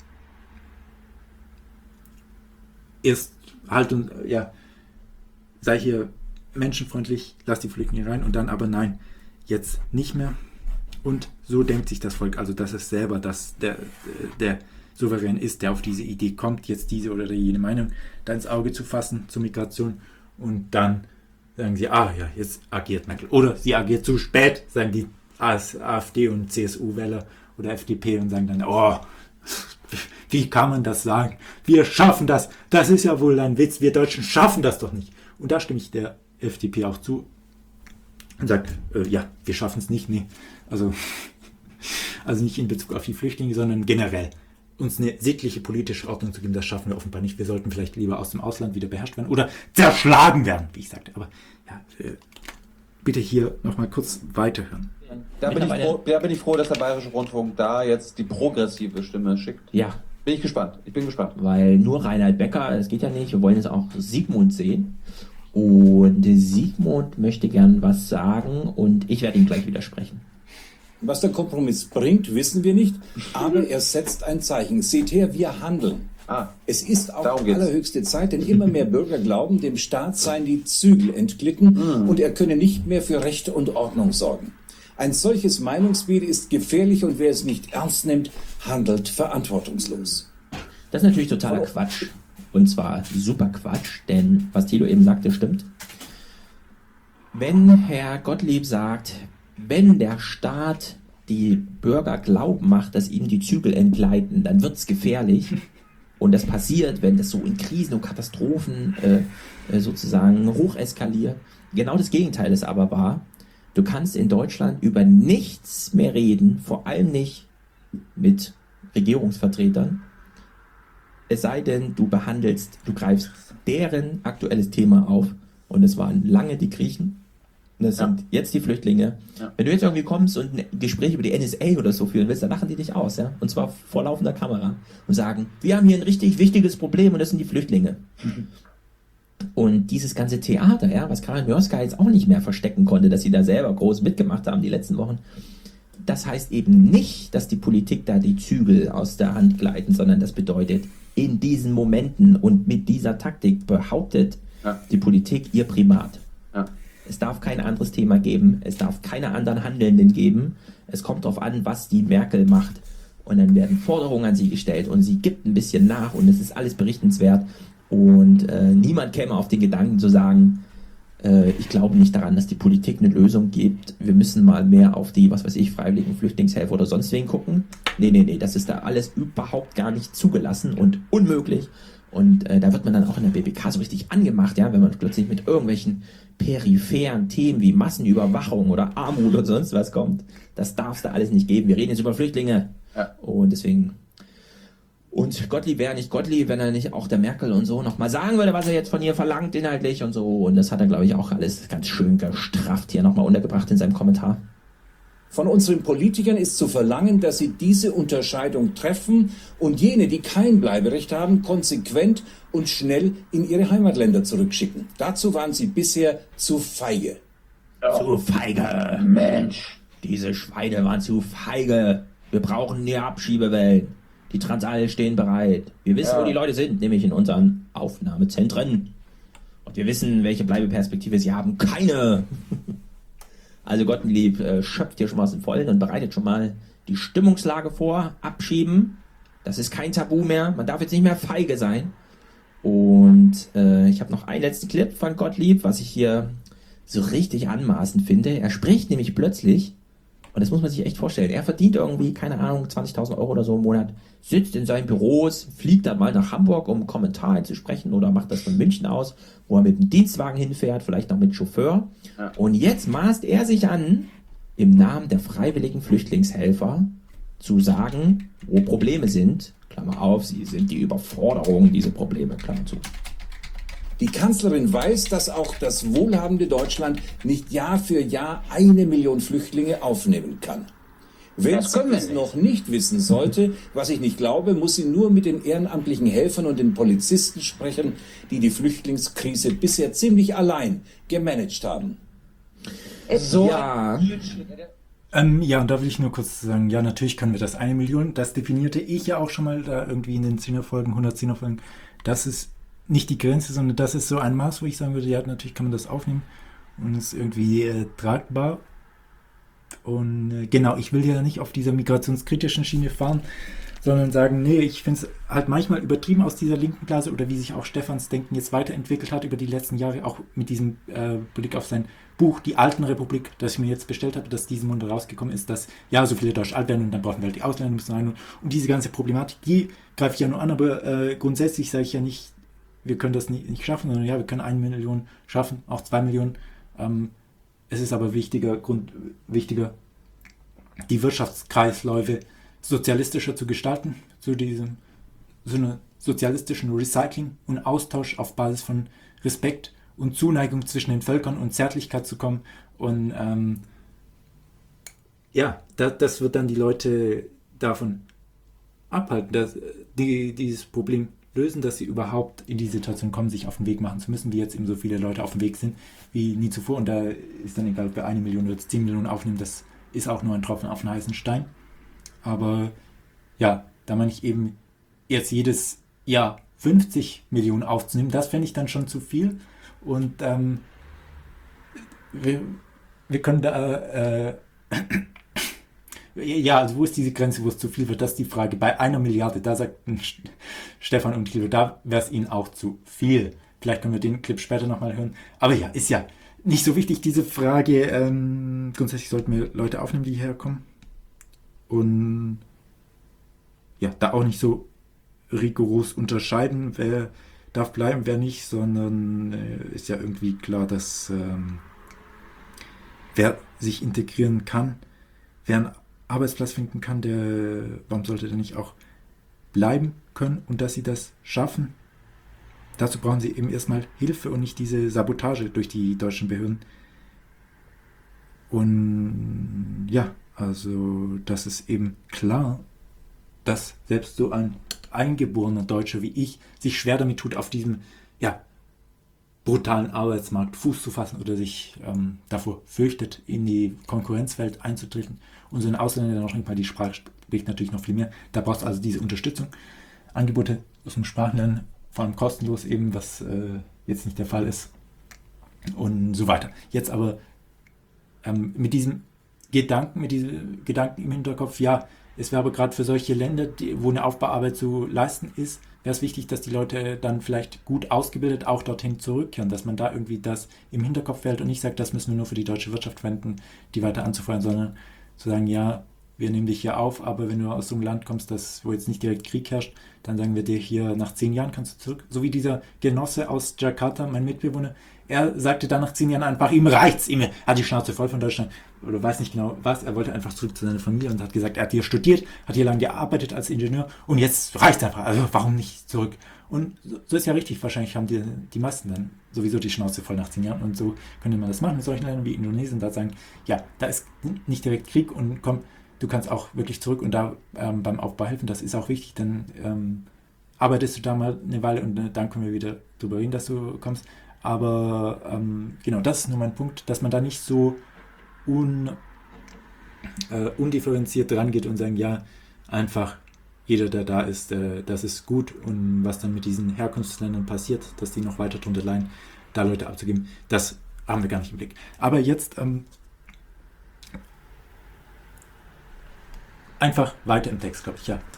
Erst halt und, ja, sei hier menschenfreundlich, lass die Flüchtlinge rein, und dann aber nein, jetzt nicht mehr. Und so denkt sich das Volk, also dass es selber das, der, der Souverän ist, der auf diese Idee kommt, jetzt diese oder jene Meinung da ins Auge zu fassen zur Migration, und dann sagen sie, ah ja, jetzt agiert Merkel. Oder sie agiert zu spät, sagen die AfD und C S U-Wähler oder F D P, und sagen dann, oh, wie kann man das sagen? Wir schaffen das, das ist ja wohl ein Witz, wir Deutschen schaffen das doch nicht. Und da stimme ich der F D P auch zu und sage, äh, ja, wir schaffen es nicht, nee. Also, also nicht in Bezug auf die Flüchtlinge, sondern generell. Uns eine sittliche politische Ordnung zu geben, das schaffen wir offenbar nicht. Wir sollten vielleicht lieber aus dem Ausland wieder beherrscht werden oder zerschlagen werden, wie ich sagte. Aber ja, äh, bitte hier nochmal kurz weiterhören. Da bin, ich froh, da bin ich froh, dass der Bayerische Rundfunk da jetzt die progressive Stimme schickt. Ja. Bin ich gespannt. Ich bin gespannt. Weil nur Reinhard Becker, das geht ja nicht, wir wollen jetzt auch Sigmund sehen. Und Sigmund möchte gern was sagen, und ich werde ihm gleich widersprechen. Was der Kompromiss bringt, wissen wir nicht, aber er setzt ein Zeichen. Seht her, wir handeln. Ah, es ist auch allerhöchste Zeit, denn immer mehr Bürger glauben, dem Staat seien die Zügel entglitten mm. und er könne nicht mehr für Recht und Ordnung sorgen. Ein solches Meinungsbild ist gefährlich, und wer es nicht ernst nimmt, handelt verantwortungslos. Das ist natürlich totaler Quatsch. Und zwar super Quatsch, denn was Thilo eben sagte, stimmt. Wenn Herr Gottlieb sagt, wenn der Staat die Bürger glauben macht, dass ihm die Zügel entgleiten, dann wird es gefährlich. Und das passiert, wenn das so in Krisen und Katastrophen äh, sozusagen hoch eskaliert. Genau das Gegenteil ist aber wahr. Du kannst in Deutschland über nichts mehr reden, vor allem nicht mit Regierungsvertretern, es sei denn, du behandelst, du greifst deren aktuelles Thema auf, und es waren lange die Griechen, und das ja. sind jetzt die Flüchtlinge. Ja. Wenn du jetzt irgendwie kommst und ein Gespräch über die N S A oder so führen willst, dann lachen die dich aus, ja, und zwar vor laufender Kamera, und sagen, wir haben hier ein richtig wichtiges Problem, und das sind die Flüchtlinge. Mhm. Und dieses ganze Theater, ja, was Karin Mörska jetzt auch nicht mehr verstecken konnte, dass sie da selber groß mitgemacht haben die letzten Wochen, das heißt eben nicht, dass die Politik da die Zügel aus der Hand gleiten, sondern das bedeutet, in diesen Momenten und mit dieser Taktik behauptet ja. die Politik ihr Primat. Ja. Es darf kein anderes Thema geben, es darf keine anderen Handelnden geben, es kommt darauf an, was die Merkel macht, und dann werden Forderungen an sie gestellt und sie gibt ein bisschen nach und es ist alles berichtenswert, und äh, niemand käme auf den Gedanken zu sagen, äh, ich glaube nicht daran, dass die Politik eine Lösung gibt, wir müssen mal mehr auf die, was weiß ich, freiwilligen Flüchtlingshelfer oder sonst wen gucken. Nee, nee, nee, das ist da alles überhaupt gar nicht zugelassen und unmöglich. Und äh, da wird man dann auch in der B B K so richtig angemacht, ja, wenn man plötzlich mit irgendwelchen peripheren Themen wie Massenüberwachung oder Armut und sonst was kommt. Das darf es da alles nicht geben. Wir reden jetzt über Flüchtlinge. Ja. Und deswegen... Und Gottlieb wäre nicht Gottlieb, wenn er nicht auch der Merkel und so nochmal sagen würde, was er jetzt von ihr verlangt inhaltlich und so. Und das hat er, glaube ich, auch alles ganz schön gestrafft hier nochmal untergebracht in seinem Kommentar. Von unseren Politikern ist zu verlangen, dass sie diese Unterscheidung treffen und jene, die kein Bleiberecht haben, konsequent und schnell in ihre Heimatländer zurückschicken. Dazu waren sie bisher zu feige. Zu feige. Mensch. Diese Schweine waren zu feige. Wir brauchen die Abschiebewellen. Die Transall stehen bereit. Wir wissen, ja. wo die Leute sind, nämlich in unseren Aufnahmezentren. Und wir wissen, welche Bleibeperspektive sie haben. Keine. Also Gottlieb äh, schöpft hier schon mal aus dem Vollen und bereitet schon mal die Stimmungslage vor. Abschieben. Das ist kein Tabu mehr. Man darf jetzt nicht mehr feige sein. Und äh, ich habe noch einen letzten Clip von Gottlieb, was ich hier so richtig anmaßend finde. Er spricht nämlich plötzlich, und das muss man sich echt vorstellen, er verdient irgendwie, keine Ahnung, zwanzigtausend Euro oder so im Monat, sitzt in seinen Büros, fliegt dann mal nach Hamburg, um einen Kommentar einzusprechen, oder macht das von München aus, wo er mit dem Dienstwagen hinfährt, vielleicht noch mit Chauffeur. Ja. Und jetzt maßt er sich an, im Namen der freiwilligen Flüchtlingshelfer zu sagen, wo Probleme sind, Klammer auf, sie sind die Überforderung, diese Probleme, Klammer zu. Die Kanzlerin weiß, dass auch das wohlhabende Deutschland nicht Jahr für Jahr eine Million Flüchtlinge aufnehmen kann. Wenn sie es noch nicht wissen sollte, was ich nicht glaube, muss sie nur mit den ehrenamtlichen Helfern und den Polizisten sprechen, die die Flüchtlingskrise bisher ziemlich allein gemanagt haben. So. Ja. Ähm, ja, und da will ich nur kurz sagen, ja, natürlich können wir das. Eine Million, das definierte ich ja auch schon mal da irgendwie in den Zehner-Folgen, hundertzehner-Folgen. Das ist nicht die Grenze, sondern das ist so ein Maß, wo ich sagen würde, ja, natürlich kann man das aufnehmen und ist irgendwie äh, tragbar. Und äh, genau, ich will ja nicht auf dieser migrationskritischen Schiene fahren, sondern sagen, nee, ich finde es halt manchmal übertrieben aus dieser linken Blase oder wie sich auch Stefans Denken jetzt weiterentwickelt hat über die letzten Jahre, auch mit diesem äh, Blick auf sein Buch, Die Alten Republik, das ich mir jetzt bestellt habe, das diesen Monat rausgekommen ist, dass ja, so viele Deutsche alt werden und dann brauchen wir halt die Ausländer müssen rein und, und diese ganze Problematik, die greife ich ja nur an, aber äh, grundsätzlich sage ich ja nicht, wir können das nicht, nicht schaffen, sondern ja, wir können eine Million schaffen, auch zwei Millionen. Ähm, es ist aber wichtiger, Grund, wichtiger, die Wirtschaftskreisläufe sozialistischer zu gestalten, zu diesem so einer sozialistischen Recycling und Austausch auf Basis von Respekt und Zuneigung zwischen den Völkern und Zärtlichkeit zu kommen. Und ähm, ja, das, das wird dann die Leute davon abhalten, dass die dieses Problem lösen, dass sie überhaupt in die Situation kommen, sich auf den Weg machen zu müssen, wie jetzt eben so viele Leute auf dem Weg sind, wie nie zuvor. Und da ist dann egal, ob wir eine Million oder zehn Millionen aufnehmen, das ist auch nur ein Tropfen auf einen heißen Stein. Aber ja, da meine ich eben jetzt jedes Jahr fünfzig Millionen aufzunehmen, das fände ich dann schon zu viel. Und ähm, wir, wir können da äh, ja, also wo ist diese Grenze, wo es zu viel wird, das ist die Frage. Bei einer Milliarde, da sagt Stefan und Thilo, da wäre es ihnen auch zu viel. Vielleicht können wir den Clip später nochmal hören. Aber ja, ist ja nicht so wichtig, diese Frage. Ähm, grundsätzlich sollten wir Leute aufnehmen, die hierher kommen. Und ja, da auch nicht so rigoros unterscheiden, wer darf bleiben, wer nicht, sondern äh, ist ja irgendwie klar, dass ähm, wer sich integrieren kann, wer einen Arbeitsplatz finden kann, der, warum sollte der nicht auch bleiben können und dass sie das schaffen? Dazu brauchen sie eben erstmal Hilfe und nicht diese Sabotage durch die deutschen Behörden. Und ja, also das ist eben klar, dass selbst so ein eingeborener Deutscher wie ich sich schwer damit tut, auf diesem ja, brutalen Arbeitsmarkt Fuß zu fassen oder sich ähm, davor fürchtet, in die Konkurrenzwelt einzutreten. Und so ein Ausländer, der noch nicht mal die Sprache spricht, natürlich noch viel mehr. Da brauchst du also diese Unterstützung. Angebote aus dem Sprachenlernen, vor allem kostenlos eben, was äh, jetzt nicht der Fall ist. Und so weiter. Jetzt aber ähm, mit diesem Gedanken, mit diesen Gedanken im Hinterkopf, ja, es wäre aber gerade für solche Länder, die, wo eine Aufbauarbeit zu leisten ist, wäre es wichtig, dass die Leute dann vielleicht gut ausgebildet auch dorthin zurückkehren, dass man da irgendwie das im Hinterkopf behält und nicht sagt, das müssen wir nur für die deutsche Wirtschaft verwenden, die weiter anzufeuern, sondern zu sagen, ja, wir nehmen dich hier auf, aber wenn du aus so einem Land kommst, das, wo jetzt nicht direkt Krieg herrscht, dann sagen wir dir hier, nach zehn Jahren kannst du zurück. So wie dieser Genosse aus Jakarta, mein Mitbewohner, er sagte dann nach zehn Jahren einfach, ihm reicht's, ihm hat die Schnauze voll von Deutschland, oder weiß nicht genau was, er wollte einfach zurück zu seiner Familie und hat gesagt, er hat hier studiert, hat hier lange gearbeitet als Ingenieur und jetzt reicht's einfach, also warum nicht zurück? Und so ist ja richtig, wahrscheinlich haben die, die meisten dann sowieso die Schnauze voll nach zehn Jahren und so könnte man das machen mit solchen Ländern wie Indonesien, da sagen, ja, da ist nicht direkt Krieg und komm, du kannst auch wirklich zurück und da ähm, beim Aufbau helfen, das ist auch wichtig, dann ähm, arbeitest du da mal eine Weile und äh, dann können wir wieder drüber reden, dass du kommst. Aber ähm, genau, das ist nur mein Punkt, dass man da nicht so un, äh, undifferenziert rangeht und sagen, ja, einfach jeder, der da ist, äh, das ist gut und was dann mit diesen Herkunftsländern passiert, dass die noch weiter drunter leiden, da Leute abzugeben, das haben wir gar nicht im Blick. Aber jetzt ähm, einfach weiter im Text, glaube ich, ja.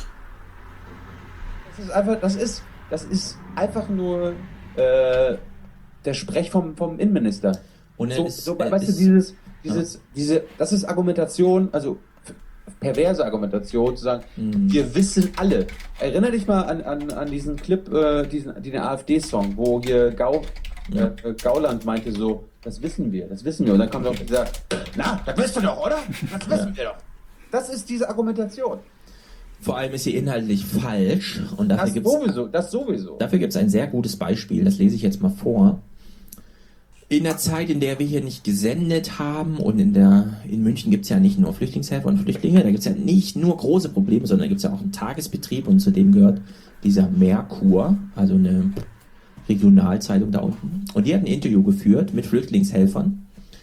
Das ist einfach, das ist, das ist einfach nur äh, der Sprech vom, vom Innenminister. Und so, ist, so, weißt du, dieses, dieses, ja. diese, das ist Argumentation, also perverse Argumentation, zu sagen, mhm. wir wissen alle. Erinner dich mal an, an, an diesen Clip, äh, diesen, den AfD-Song, wo hier Gau, ja. äh, Gauland meinte so, das wissen wir, das wissen wir. Und dann kommt auch dieser, na, das wisst ihr doch, oder? Das wissen ja. wir doch. Das ist diese Argumentation. Vor allem ist sie inhaltlich falsch. Und dafür das gibt's, sowieso, das sowieso. Dafür gibt es ein sehr gutes Beispiel, das lese ich jetzt mal vor. In der Zeit, in der wir hier nicht gesendet haben und in der in München gibt es ja nicht nur Flüchtlingshelfer und Flüchtlinge, da gibt es ja nicht nur große Probleme, sondern da gibt es ja auch einen Tagesbetrieb und zu dem gehört dieser Merkur, also eine Regionalzeitung da unten. Und die hat ein Interview geführt mit Flüchtlingshelfern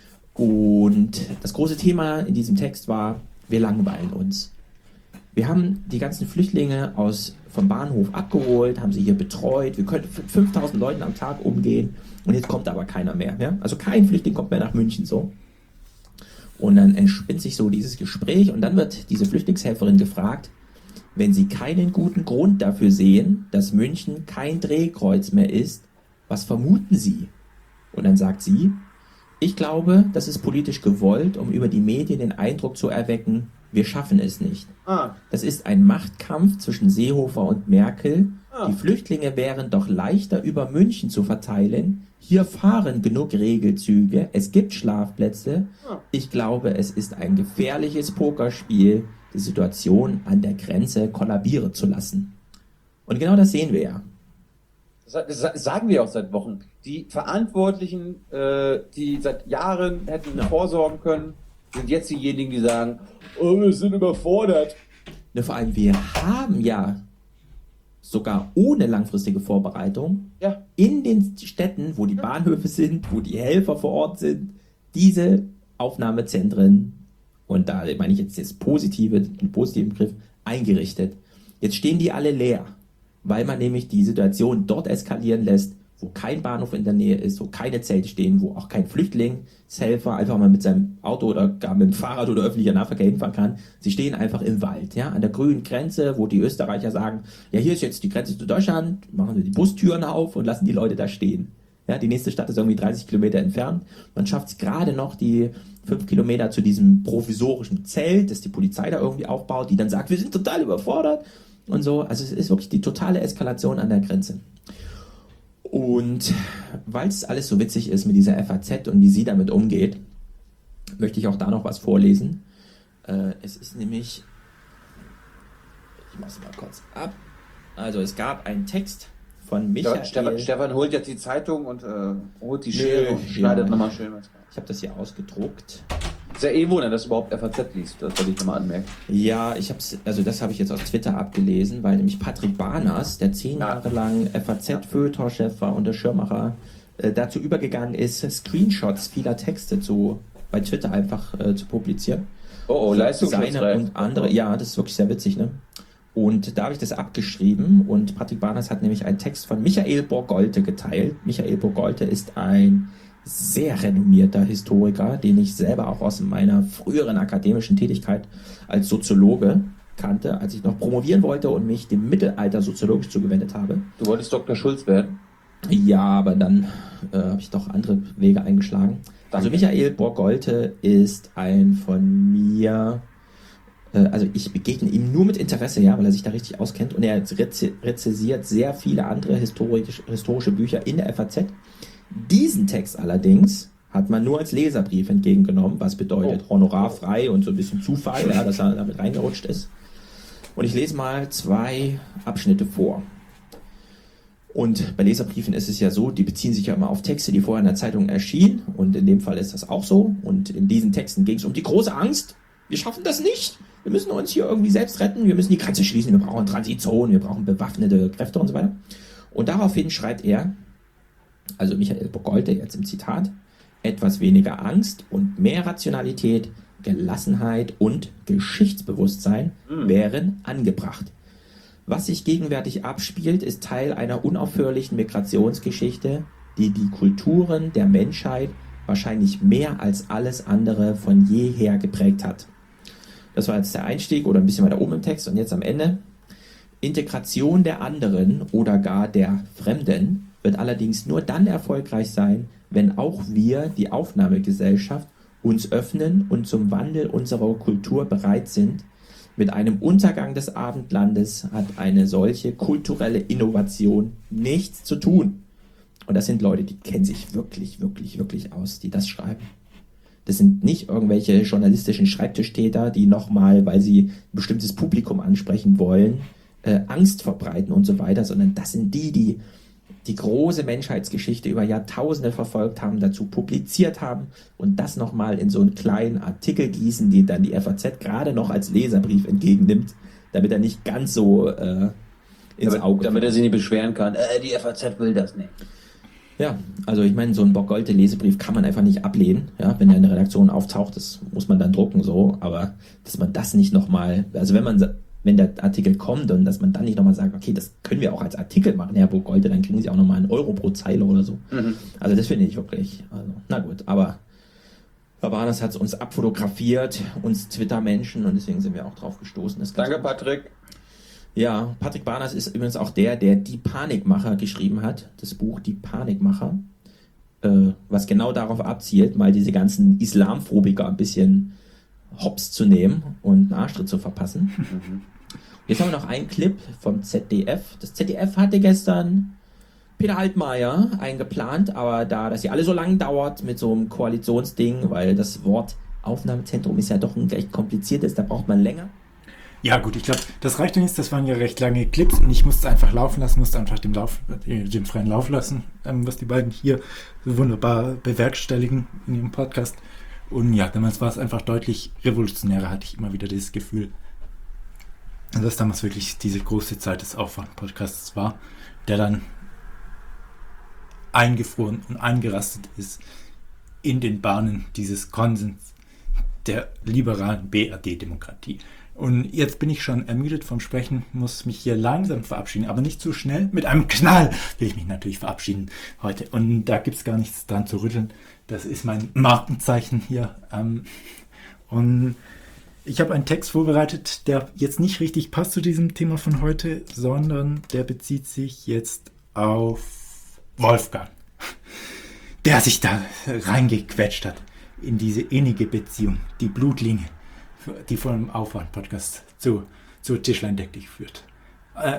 und das große Thema in diesem Text war, wir langweilen uns. Wir haben die ganzen Flüchtlinge aus, vom Bahnhof abgeholt, haben sie hier betreut. Wir können mit fünftausend Leuten am Tag umgehen und jetzt kommt aber keiner mehr. Ja? Also kein Flüchtling kommt mehr nach München so. Und dann entspinnt sich so dieses Gespräch und dann wird diese Flüchtlingshelferin gefragt, wenn sie keinen guten Grund dafür sehen, dass München kein Drehkreuz mehr ist, was vermuten Sie? Und dann sagt sie, ich glaube, das ist politisch gewollt, um über die Medien den Eindruck zu erwecken, wir schaffen es nicht. Ah. Das ist ein Machtkampf zwischen Seehofer und Merkel. Ah. Die Flüchtlinge wären doch leichter über München zu verteilen. Hier fahren genug Regelzüge. Es gibt Schlafplätze. Ah. Ich glaube, es ist ein gefährliches Pokerspiel, die Situation an der Grenze kollabieren zu lassen. Und genau das sehen wir ja. Das sagen wir auch seit Wochen. Die Verantwortlichen, äh, die seit Jahren hätten ja. vorsorgen können, sind jetzt diejenigen, die sagen, oh, wir sind überfordert. Ja, vor allem, wir haben ja sogar ohne langfristige Vorbereitung ja. in den Städten, wo die Bahnhöfe sind, wo die Helfer vor Ort sind, diese Aufnahmezentren, und da meine ich jetzt das positive, den positiven Begriff, eingerichtet. Jetzt stehen die alle leer, weil man nämlich die Situation dort eskalieren lässt, wo kein Bahnhof in der Nähe ist, wo keine Zelte stehen, wo auch kein Flüchtlingshelfer einfach mal mit seinem Auto oder gar mit dem Fahrrad oder öffentlicher Nahverkehr hinfahren kann. Sie stehen einfach im Wald, ja, an der grünen Grenze, wo die Österreicher sagen, ja, hier ist jetzt die Grenze zu Deutschland, machen wir die Bustüren auf und lassen die Leute da stehen. Ja, die nächste Stadt ist irgendwie dreißig Kilometer entfernt. Man schafft es gerade noch, die fünf Kilometer zu diesem provisorischen Zelt, das die Polizei da irgendwie aufbaut, die dann sagt, wir sind total überfordert und so. Also es ist wirklich die totale Eskalation an der Grenze. Und weil es alles so witzig ist mit dieser F A Z und wie sie damit umgeht, möchte ich auch da noch was vorlesen. Äh, es ist nämlich, ich mache es mal kurz ab. Also es gab einen Text von Michael. Stefan, Stefan holt jetzt die Zeitung und äh, holt die Schere und schneidet ja. nochmal schön was. Ich habe das hier ausgedruckt. Sehr eh wundern, dass du überhaupt F A Z liest, das wollte ich nochmal anmerken. Ja, ich hab's, also das habe ich jetzt auf Twitter abgelesen, weil nämlich Patrick Barners, der zehn ja. Jahre lang F A Z-Feuilleton-Chef war und der Schirmacher, äh, dazu übergegangen ist, Screenshots vieler Texte zu, bei Twitter einfach äh, zu publizieren. Oh, oh, Leistungsschutzrecht. Seine und andere, ja, das ist wirklich sehr witzig, ne? Und da habe ich das abgeschrieben und Patrick Barners hat nämlich einen Text von Michael Borgolte geteilt. Michael Borgolte ist ein sehr renommierter Historiker, den ich selber auch aus meiner früheren akademischen Tätigkeit als Soziologe kannte, als ich noch promovieren wollte und mich dem Mittelalter soziologisch zugewendet habe. Du wolltest Doktor Schulz werden? Ja, aber dann äh, habe ich doch andere Wege eingeschlagen. Danke. Also Michael Borgolte ist ein von mir äh, also ich begegne ihm nur mit Interesse, ja, weil er sich da richtig auskennt und er reze- rezensiert sehr viele andere historisch, historische Bücher in der F A Z. Diesen Text allerdings hat man nur als Leserbrief entgegengenommen, was bedeutet oh. honorarfrei und so ein bisschen Zufall, ja, dass er damit reingerutscht ist. Und ich lese mal zwei Abschnitte vor. Und bei Leserbriefen ist es ja so, die beziehen sich ja immer auf Texte, die vorher in der Zeitung erschienen. Und in dem Fall ist das auch so. Und in diesen Texten ging es um die große Angst. Wir schaffen das nicht. Wir müssen uns hier irgendwie selbst retten. Wir müssen die Grenze schließen. Wir brauchen Transitzonen. Wir brauchen bewaffnete Kräfte und so weiter. Und daraufhin schreibt er, also Michael Bogolte jetzt im Zitat, etwas weniger Angst und mehr Rationalität, Gelassenheit und Geschichtsbewusstsein mhm. wären angebracht. Was sich gegenwärtig abspielt, ist Teil einer unaufhörlichen Migrationsgeschichte, die die Kulturen der Menschheit wahrscheinlich mehr als alles andere von jeher geprägt hat. Das war jetzt der Einstieg oder ein bisschen weiter oben im Text und jetzt am Ende. Integration der anderen oder gar der Fremden wird allerdings nur dann erfolgreich sein, wenn auch wir, die Aufnahmegesellschaft, uns öffnen und zum Wandel unserer Kultur bereit sind. Mit einem Untergang des Abendlandes hat eine solche kulturelle Innovation nichts zu tun. Und das sind Leute, die kennen sich wirklich, wirklich, wirklich aus, die das schreiben. Das sind nicht irgendwelche journalistischen Schreibtischtäter, die nochmal, weil sie ein bestimmtes Publikum ansprechen wollen, äh, Angst verbreiten und so weiter, sondern das sind die, die die große Menschheitsgeschichte über Jahrtausende verfolgt haben, dazu publiziert haben und das nochmal in so einen kleinen Artikel gießen, die dann die F A Z gerade noch als Leserbrief entgegennimmt, damit er nicht ganz so äh, ins damit, Auge Damit er sich nicht beschweren kann, äh, die F A Z will das nicht. Ja, also ich meine, so ein Bogolte-Lesebrief kann man einfach nicht ablehnen, ja, wenn er in der Redaktion auftaucht, das muss man dann drucken so, aber dass man das nicht nochmal, also wenn man wenn der Artikel kommt und dass man dann nicht nochmal sagt, okay, das können wir auch als Artikel machen, Herr Bogolte, dann kriegen Sie auch nochmal einen Euro pro Zeile oder so. Mhm. Also das finde ich wirklich, also, na gut, aber Barbanas hat es uns abfotografiert, uns Twitter-Menschen und deswegen sind wir auch drauf gestoßen. Das Danke, Patrick. Ja, Patrick Barnas ist übrigens auch der, der Die Panikmacher geschrieben hat, das Buch Die Panikmacher, äh, was genau darauf abzielt, mal diese ganzen Islamphobiker ein bisschen hops zu nehmen und einen Arschtritt zu verpassen. Mhm. Jetzt haben wir noch einen Clip vom Z D F. Das Z D F hatte gestern Peter Altmaier eingeplant, aber da das ja alle so lang dauert mit so einem Koalitionsding, weil das Wort Aufnahmezentrum ist ja doch ein recht kompliziertes, da braucht man länger. Ja gut, ich glaube, das reicht uns, das waren ja recht lange Clips und ich musste einfach laufen lassen, musste einfach dem, Lauf, dem freien Lauf lassen, was die beiden hier so wunderbar bewerkstelligen in ihrem Podcast. Und ja, damals war es einfach deutlich revolutionärer, hatte ich immer wieder dieses Gefühl, dass damals wirklich diese große Zeit des Aufwand-Podcasts war, der dann eingefroren und eingerastet ist in den Bahnen dieses Konsens der liberalen B R D-Demokratie. Und jetzt bin ich schon ermüdet vom Sprechen, muss mich hier langsam verabschieden, aber nicht zu schnell. Mit einem Knall will ich mich natürlich verabschieden heute. Und da gibt es gar nichts dran zu rütteln. Das ist mein Markenzeichen hier. Und ich habe einen Text vorbereitet, der jetzt nicht richtig passt zu diesem Thema von heute, sondern der bezieht sich jetzt auf Wolfgang, der sich da reingequetscht hat in diese innige Beziehung, die Blutlinie, die von dem Aufwand-Podcast zu, zu Tischlein deck dich führt. Äh,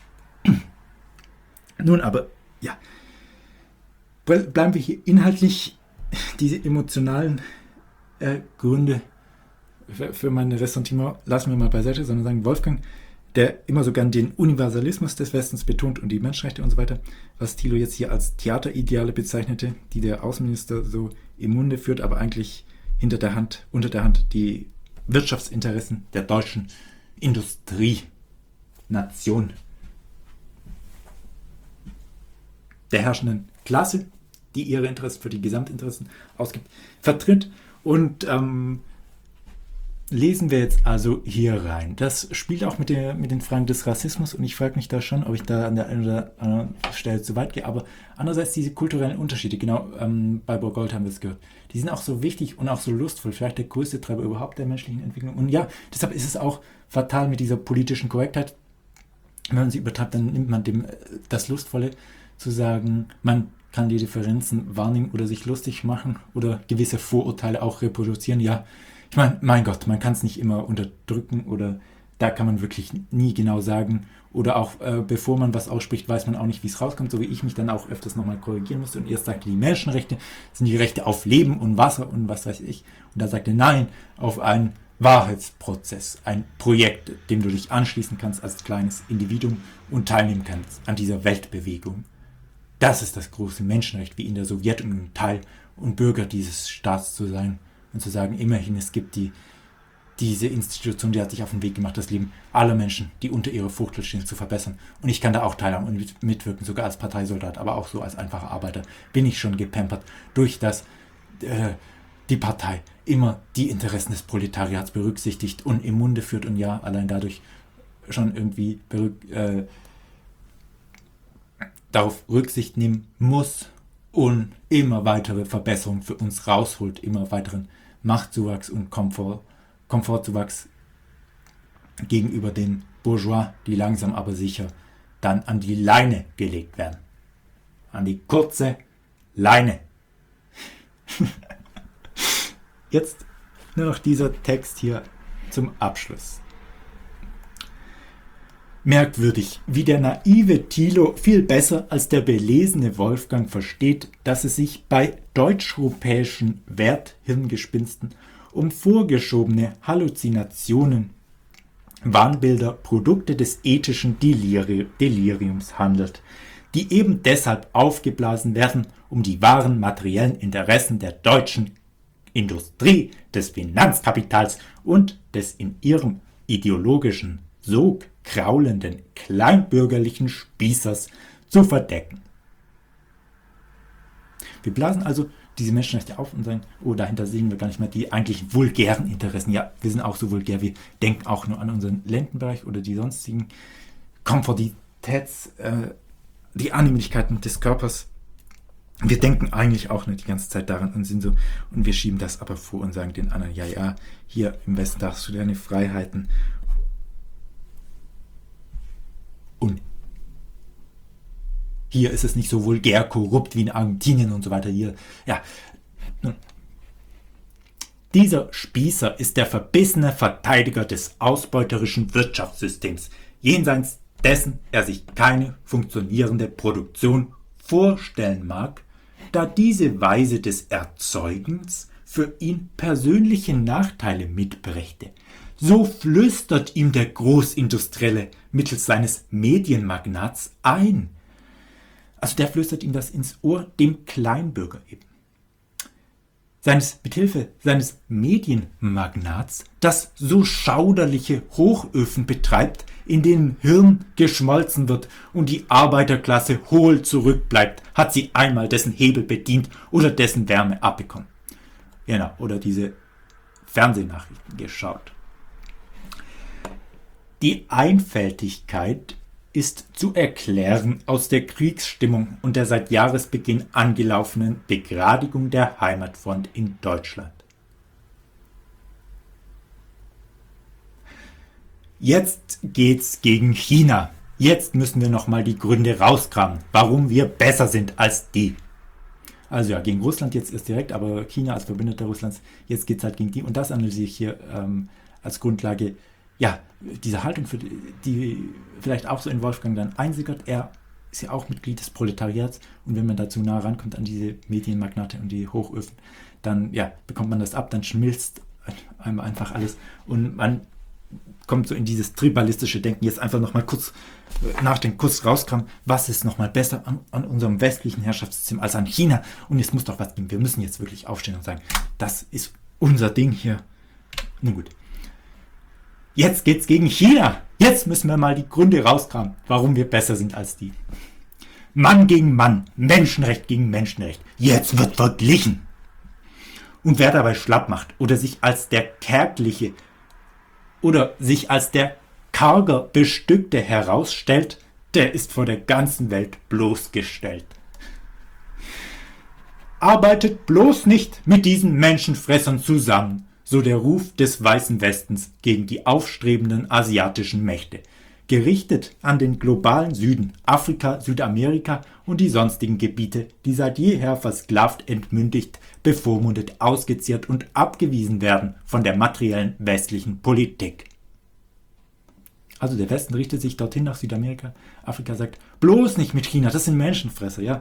nun aber, ja, bleiben wir hier inhaltlich. Diese emotionalen äh, Gründe für, für meine Ressentiment lassen wir mal beiseite, sondern sagen, Wolfgang, der immer so gern den Universalismus des Westens betont und die Menschenrechte und so weiter, was Thilo jetzt hier als Theaterideale bezeichnete, die der Außenminister so im Munde führt, aber eigentlich hinter der Hand, unter der Hand die Wirtschaftsinteressen der deutschen Industrienation, der herrschenden Klasse, die ihre Interessen für die Gesamtinteressen ausgibt, vertritt. Und ähm, lesen wir jetzt also hier rein. Das spielt auch mit, der, mit den Fragen des Rassismus und ich frage mich da schon, ob ich da an der einen oder anderen Stelle zu weit gehe, aber andererseits diese kulturellen Unterschiede, genau, ähm, bei Bogolt haben wir es gehört, die sind auch so wichtig und auch so lustvoll, vielleicht der größte Treiber überhaupt der menschlichen Entwicklung. Und ja, deshalb ist es auch fatal mit dieser politischen Korrektheit. Wenn man sie übertreibt, dann nimmt man dem das Lustvolle zu sagen, man kann die Differenzen wahrnehmen oder sich lustig machen oder gewisse Vorurteile auch reproduzieren. Ja, Ich meine, mein Gott, man kann es nicht immer unterdrücken oder da kann man wirklich nie genau sagen. Oder auch äh, bevor man was ausspricht, weiß man auch nicht, wie es rauskommt, so wie ich mich dann auch öfters nochmal korrigieren musste. Und erst sagte, die Menschenrechte sind die Rechte auf Leben und Wasser und was weiß ich. Und da sagte, nein, auf einen Wahrheitsprozess, ein Projekt, dem du dich anschließen kannst als kleines Individuum und teilnehmen kannst an dieser Weltbewegung. Das ist das große Menschenrecht, wie in der Sowjetunion Teil und Bürger dieses Staats zu sein und zu sagen, immerhin, es gibt die Diese Institution, die hat sich auf den Weg gemacht, das Leben aller Menschen, die unter ihrer Fuchtel stehen, zu verbessern. Und ich kann da auch teilhaben und mit, mitwirken, sogar als Parteisoldat, aber auch so als einfacher Arbeiter bin ich schon gepampert, durch das äh, die Partei immer die Interessen des Proletariats berücksichtigt und im Munde führt und ja, allein dadurch schon irgendwie berück, äh, darauf Rücksicht nehmen muss und immer weitere Verbesserungen für uns rausholt, immer weiteren Machtzuwachs und Komfort Komfortzuwachs gegenüber den Bourgeois, die langsam aber sicher dann an die Leine gelegt werden. An die kurze Leine. Jetzt nur noch dieser Text hier zum Abschluss. Merkwürdig, wie der naive Thilo viel besser als der belesene Wolfgang versteht, dass es sich bei deutsch-europäischen Werthirngespinsten um vorgeschobene Halluzinationen, Wahnbilder, Produkte des ethischen Deliri- Deliriums handelt, die eben deshalb aufgeblasen werden, um die wahren materiellen Interessen der deutschen Industrie, des Finanzkapitals und des in ihrem ideologischen Sog kraulenden kleinbürgerlichen Spießers zu verdecken. Wir blasen also diese Menschenrechte auf und sagen, oh, dahinter sehen wir gar nicht mehr die eigentlich vulgären Interessen. Ja, wir sind auch so vulgär, wir denken auch nur an unseren Lendenbereich oder die sonstigen Komfortitäts, äh, die Annehmlichkeiten des Körpers. Wir denken eigentlich auch nicht die ganze Zeit daran und sind so, und wir schieben das aber vor und sagen den anderen, ja, ja, hier im Westen darfst du deine Freiheiten. Und hier ist es nicht so vulgär korrupt wie in Argentinien und so weiter. Hier, ja. Nun. Dieser Spießer ist der verbissene Verteidiger des ausbeuterischen Wirtschaftssystems, jenseits dessen er sich keine funktionierende Produktion vorstellen mag, da diese Weise des Erzeugens für ihn persönliche Nachteile mitbrächte. So flüstert ihm der Großindustrielle mittels seines Medienmagnats ein. Also der flüstert ihm das ins Ohr, dem Kleinbürger eben. Seines, mithilfe seines Medienmagnats, das so schauderliche Hochöfen betreibt, in denen Hirn geschmolzen wird und die Arbeiterklasse hohl zurückbleibt, hat sie einmal dessen Hebel bedient oder dessen Wärme abbekommen. Genau, oder diese Fernsehnachrichten geschaut. Die Einfältigkeit ist zu erklären aus der Kriegsstimmung und der seit Jahresbeginn angelaufenen Begradigung der Heimatfront in Deutschland. Jetzt geht's gegen China. Jetzt müssen wir nochmal die Gründe rauskramen, warum wir besser sind als die. Also ja, gegen Russland jetzt erst direkt, aber China als Verbündeter Russlands, jetzt geht's halt gegen die. Und das analysiere ich hier ähm, als Grundlage, ja, diese Haltung, für die, die vielleicht auch so in Wolfgang dann einsickert. Er ist ja auch Mitglied des Proletariats und wenn man dazu nah rankommt an diese Medienmagnate und die Hochöfen, dann ja, bekommt man das ab, dann schmilzt einem einfach alles und man kommt so in dieses tribalistische Denken, jetzt einfach nochmal kurz nachdenken, kurz rauskramen, was ist nochmal besser an, an unserem westlichen Herrschaftssystem als an China und es muss doch was geben, wir müssen jetzt wirklich aufstehen und sagen, das ist unser Ding hier. Nun gut. Jetzt geht's gegen China. Jetzt müssen wir mal die Gründe rauskramen, warum wir besser sind als die. Mann gegen Mann, Menschenrecht gegen Menschenrecht. Jetzt wird verglichen. Und wer dabei schlapp macht oder sich als der kärgliche oder sich als der karger Bestückte herausstellt, der ist vor der ganzen Welt bloßgestellt. Arbeitet bloß nicht mit diesen Menschenfressern zusammen, so der Ruf des Weißen Westens gegen die aufstrebenden asiatischen Mächte. gerichtet an den globalen Süden, Afrika, Südamerika und die sonstigen Gebiete, die seit jeher versklavt, entmündigt, bevormundet, ausgezehrt und abgewiesen werden von der materiellen westlichen Politik. Also der Westen richtet sich dorthin nach Südamerika. Afrika sagt, bloß nicht mit China, das sind Menschenfresser, ja.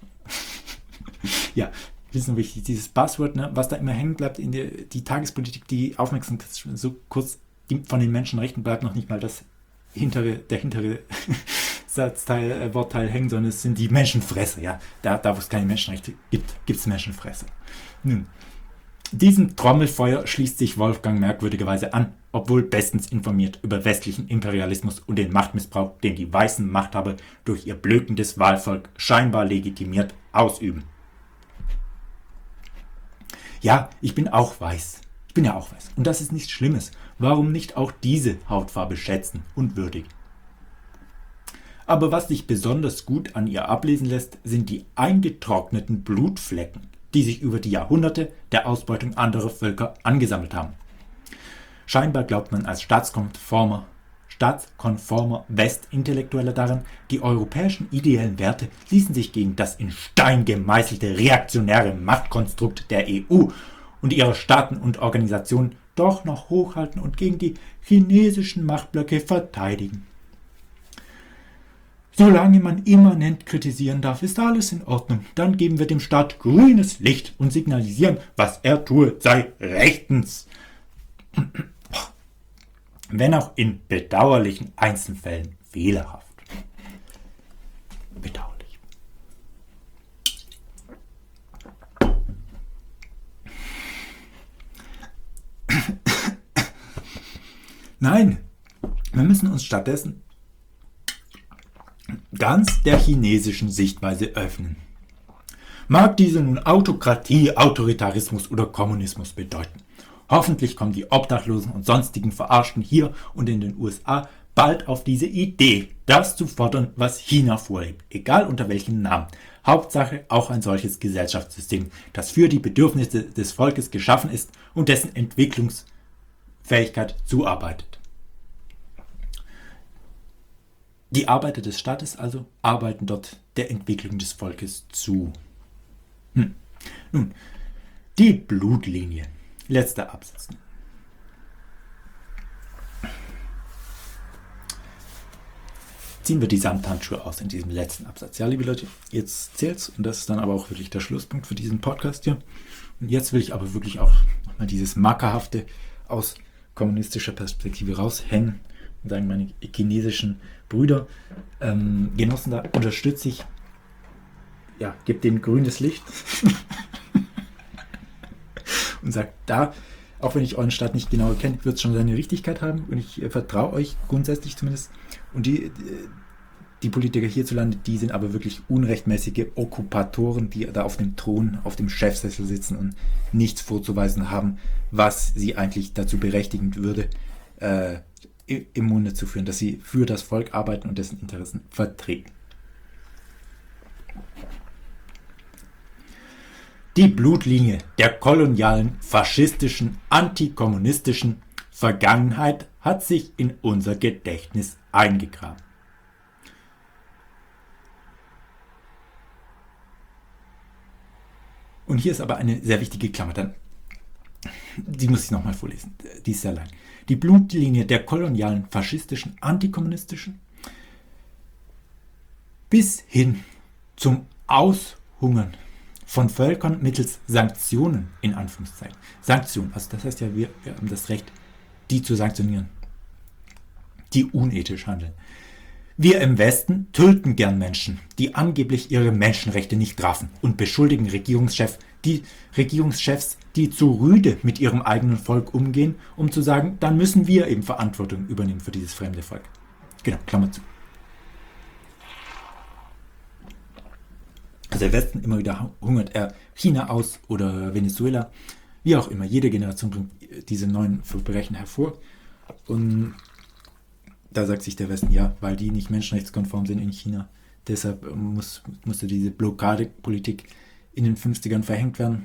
Ja, wissen wir, dieses Buzzword, ne, was da immer hängen bleibt in der die Tagespolitik, die Aufmerksamkeit so kurz von den Menschenrechten bleibt noch nicht mal das hintere, der hintere Satzteil, äh, Wortteil hängen, sondern es sind die Menschenfresser, ja. Da, da wo es keine Menschenrechte gibt, gibt es Menschenfresser. Nun, diesem Trommelfeuer schließt sich Wolfgang merkwürdigerweise an, obwohl bestens informiert über westlichen Imperialismus und den Machtmissbrauch, den die weißen Machthaber durch ihr blökendes Wahlvolk scheinbar legitimiert ausüben. Ja, ich bin auch weiß. Ich bin ja auch weiß. Und das ist nichts Schlimmes. Warum nicht auch diese Hautfarbe schätzen und würdigen? Aber was sich besonders gut an ihr ablesen lässt, sind die eingetrockneten Blutflecken, die sich über die Jahrhunderte der Ausbeutung anderer Völker angesammelt haben. Scheinbar glaubt man als staatskonformer, staatskonformer Westintellektueller daran, die europäischen ideellen Werte ließen sich gegen das in Stein gemeißelte reaktionäre Machtkonstrukt der E U und ihrer Staaten und Organisationen doch noch hochhalten und gegen die chinesischen Machtblöcke verteidigen. Solange man immanent kritisieren darf, ist alles in Ordnung. Dann geben wir dem Staat grünes Licht und signalisieren, was er tue, sei rechtens. Wenn auch in bedauerlichen Einzelfällen fehlerhaft. Bedauerlich. Nein, wir müssen uns stattdessen ganz der chinesischen Sichtweise öffnen. Mag diese nun Autokratie, Autoritarismus oder Kommunismus bedeuten. Hoffentlich kommen die Obdachlosen und sonstigen Verarschten hier und in den U S A bald auf diese Idee, das zu fordern, was China vorlebt, egal unter welchem Namen. Hauptsache auch ein solches Gesellschaftssystem, das für die Bedürfnisse des Volkes geschaffen ist und dessen Entwicklungsfähigkeit zuarbeitet. Die Arbeiter des Staates also arbeiten dort der Entwicklung des Volkes zu. Hm. Nun, die Blutlinie. Letzter Absatz. Ziehen wir die Samthandschuhe aus in diesem letzten Absatz. Ja, liebe Leute, jetzt zählt's und das ist dann aber auch wirklich der Schlusspunkt für diesen Podcast hier. Und jetzt will ich aber wirklich auch nochmal dieses Mackerhafte aus kommunistischer Perspektive raushängen und sagen, meine chinesischen Brüder, ähm, Genossen, da unterstütze ich, ja, gebt denen grünes Licht. Und sagt, da, auch wenn ich euren Staat nicht genau kenne, wird es schon seine Richtigkeit haben und ich äh, vertraue euch grundsätzlich zumindest. Und die, die Politiker hierzulande, die sind aber wirklich unrechtmäßige Okkupatoren, die da auf dem Thron, auf dem Chefsessel sitzen und nichts vorzuweisen haben, was sie eigentlich dazu berechtigen würde, äh, im Munde zu führen, dass sie für das Volk arbeiten und dessen Interessen vertreten. Die Blutlinie der kolonialen, faschistischen, antikommunistischen Vergangenheit hat sich in unser Gedächtnis eingegraben. Und hier ist aber eine sehr wichtige Klammer, dann, die muss ich nochmal vorlesen, die ist sehr lang. Die Blutlinie der kolonialen, faschistischen, antikommunistischen bis hin zum Aushungern von Völkern mittels Sanktionen, in Anführungszeichen. Sanktionen, also das heißt ja, wir, wir haben das Recht, die zu sanktionieren, die unethisch handeln. Wir im Westen töten gern Menschen, die angeblich ihre Menschenrechte nicht raffen und beschuldigen Regierungschef, die Regierungschefs, die zu rüde mit ihrem eigenen Volk umgehen, um zu sagen, dann müssen wir eben Verantwortung übernehmen für dieses fremde Volk. Genau, Klammer zu. Also der Westen immer wieder hungert er China aus oder Venezuela, wie auch immer. Jede Generation bringt diese neuen Verbrechen hervor. Und da sagt sich der Westen, ja, weil die nicht menschenrechtskonform sind in China. Deshalb muss, musste diese Blockadepolitik in den fünfzigern verhängt werden.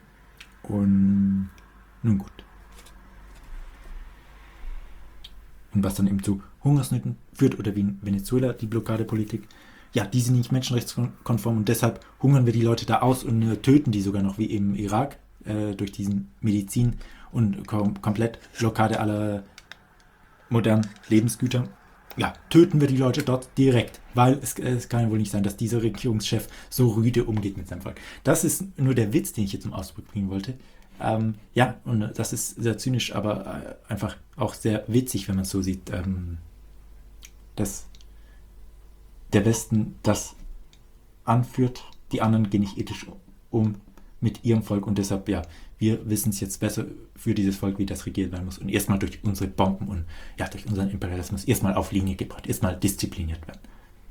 Und nun gut. und was dann eben zu Hungersnöten führt oder wie in Venezuela die Blockadepolitik. Ja, die sind nicht menschenrechtskonform und deshalb hungern wir die Leute da aus und äh, töten die sogar noch, wie im Irak, äh, durch diesen Medizin- und kom- komplett Blockade aller modernen Lebensgüter. Ja, töten wir die Leute dort direkt, weil es, es kann ja wohl nicht sein, dass dieser Regierungschef so rüde umgeht mit seinem Volk. Das ist nur der Witz, den ich hier zum Ausdruck bringen wollte. Ähm, ja, und das ist sehr zynisch, aber äh, einfach auch sehr witzig, wenn man es so sieht, ähm, dass der Westen das anführt, die anderen gehen nicht ethisch um mit ihrem Volk und deshalb, ja, wir wissen es jetzt besser für dieses Volk, wie das regiert werden muss und erstmal durch unsere Bomben und ja, durch unseren Imperialismus erstmal auf Linie gebracht, erstmal diszipliniert werden.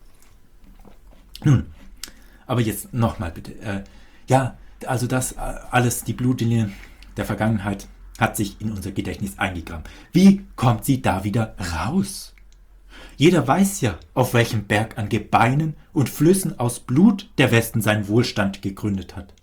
Nun, aber jetzt nochmal bitte. Äh, ja, also das äh, alles, die Blutlinie der Vergangenheit hat sich in unser Gedächtnis eingegraben. Wie kommt sie da wieder raus? Jeder weiß ja, auf welchem Berg an Gebeinen und Flüssen aus Blut der Westen seinen Wohlstand gegründet hat.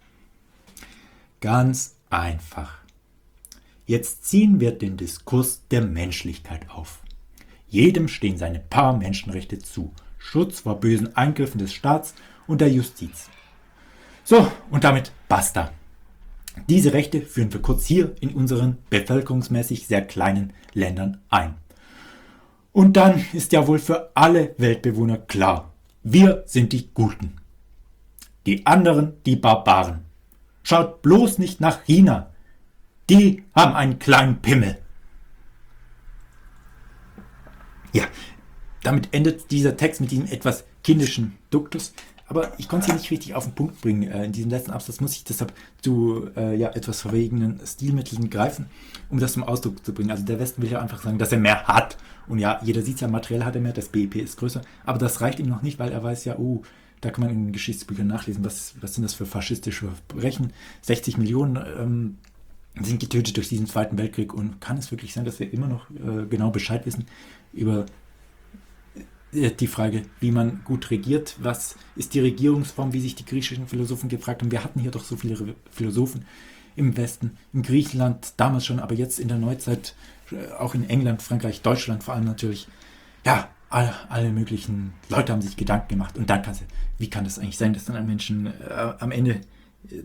Ganz einfach. Jetzt ziehen wir den Diskurs der Menschlichkeit auf. Jedem stehen seine paar Menschenrechte zu. Schutz vor bösen Eingriffen des Staats und der Justiz. So, und damit basta. Diese Rechte führen wir kurz hier in unseren bevölkerungsmäßig sehr kleinen Ländern ein. Und dann ist ja wohl für alle Weltbewohner klar, wir sind die Guten. Die anderen die Barbaren. Schaut bloß nicht nach China. Die haben einen kleinen Pimmel. Ja, damit endet dieser Text mit diesem etwas kindischen Duktus. Aber ich konnte es hier nicht richtig auf den Punkt bringen. Äh, in diesem letzten Absatz muss ich deshalb zu äh, ja, etwas verwegenen Stilmitteln greifen, um das zum Ausdruck zu bringen. Also der Westen will ja einfach sagen, dass er mehr hat. Und ja, jeder sieht es ja, materiell hat er mehr, das B I P ist größer. Aber das reicht ihm noch nicht, weil er weiß ja, oh, da kann man in den Geschichtsbüchern nachlesen, was, was sind das für faschistische Verbrechen. sechzig Millionen ähm, sind getötet durch diesen Zweiten Weltkrieg. Und kann es wirklich sein, dass wir immer noch äh, genau Bescheid wissen über die Frage, wie man gut regiert, was ist die Regierungsform, wie sich die griechischen Philosophen gefragt haben. Wir hatten hier doch so viele Philosophen im Westen, in Griechenland, damals schon, aber jetzt in der Neuzeit, auch in England, Frankreich, Deutschland vor allem natürlich, ja, alle, alle möglichen Leute haben sich Gedanken gemacht und dann kannst du, wie kann das eigentlich sein, dass dann ein Menschen äh, am Ende äh,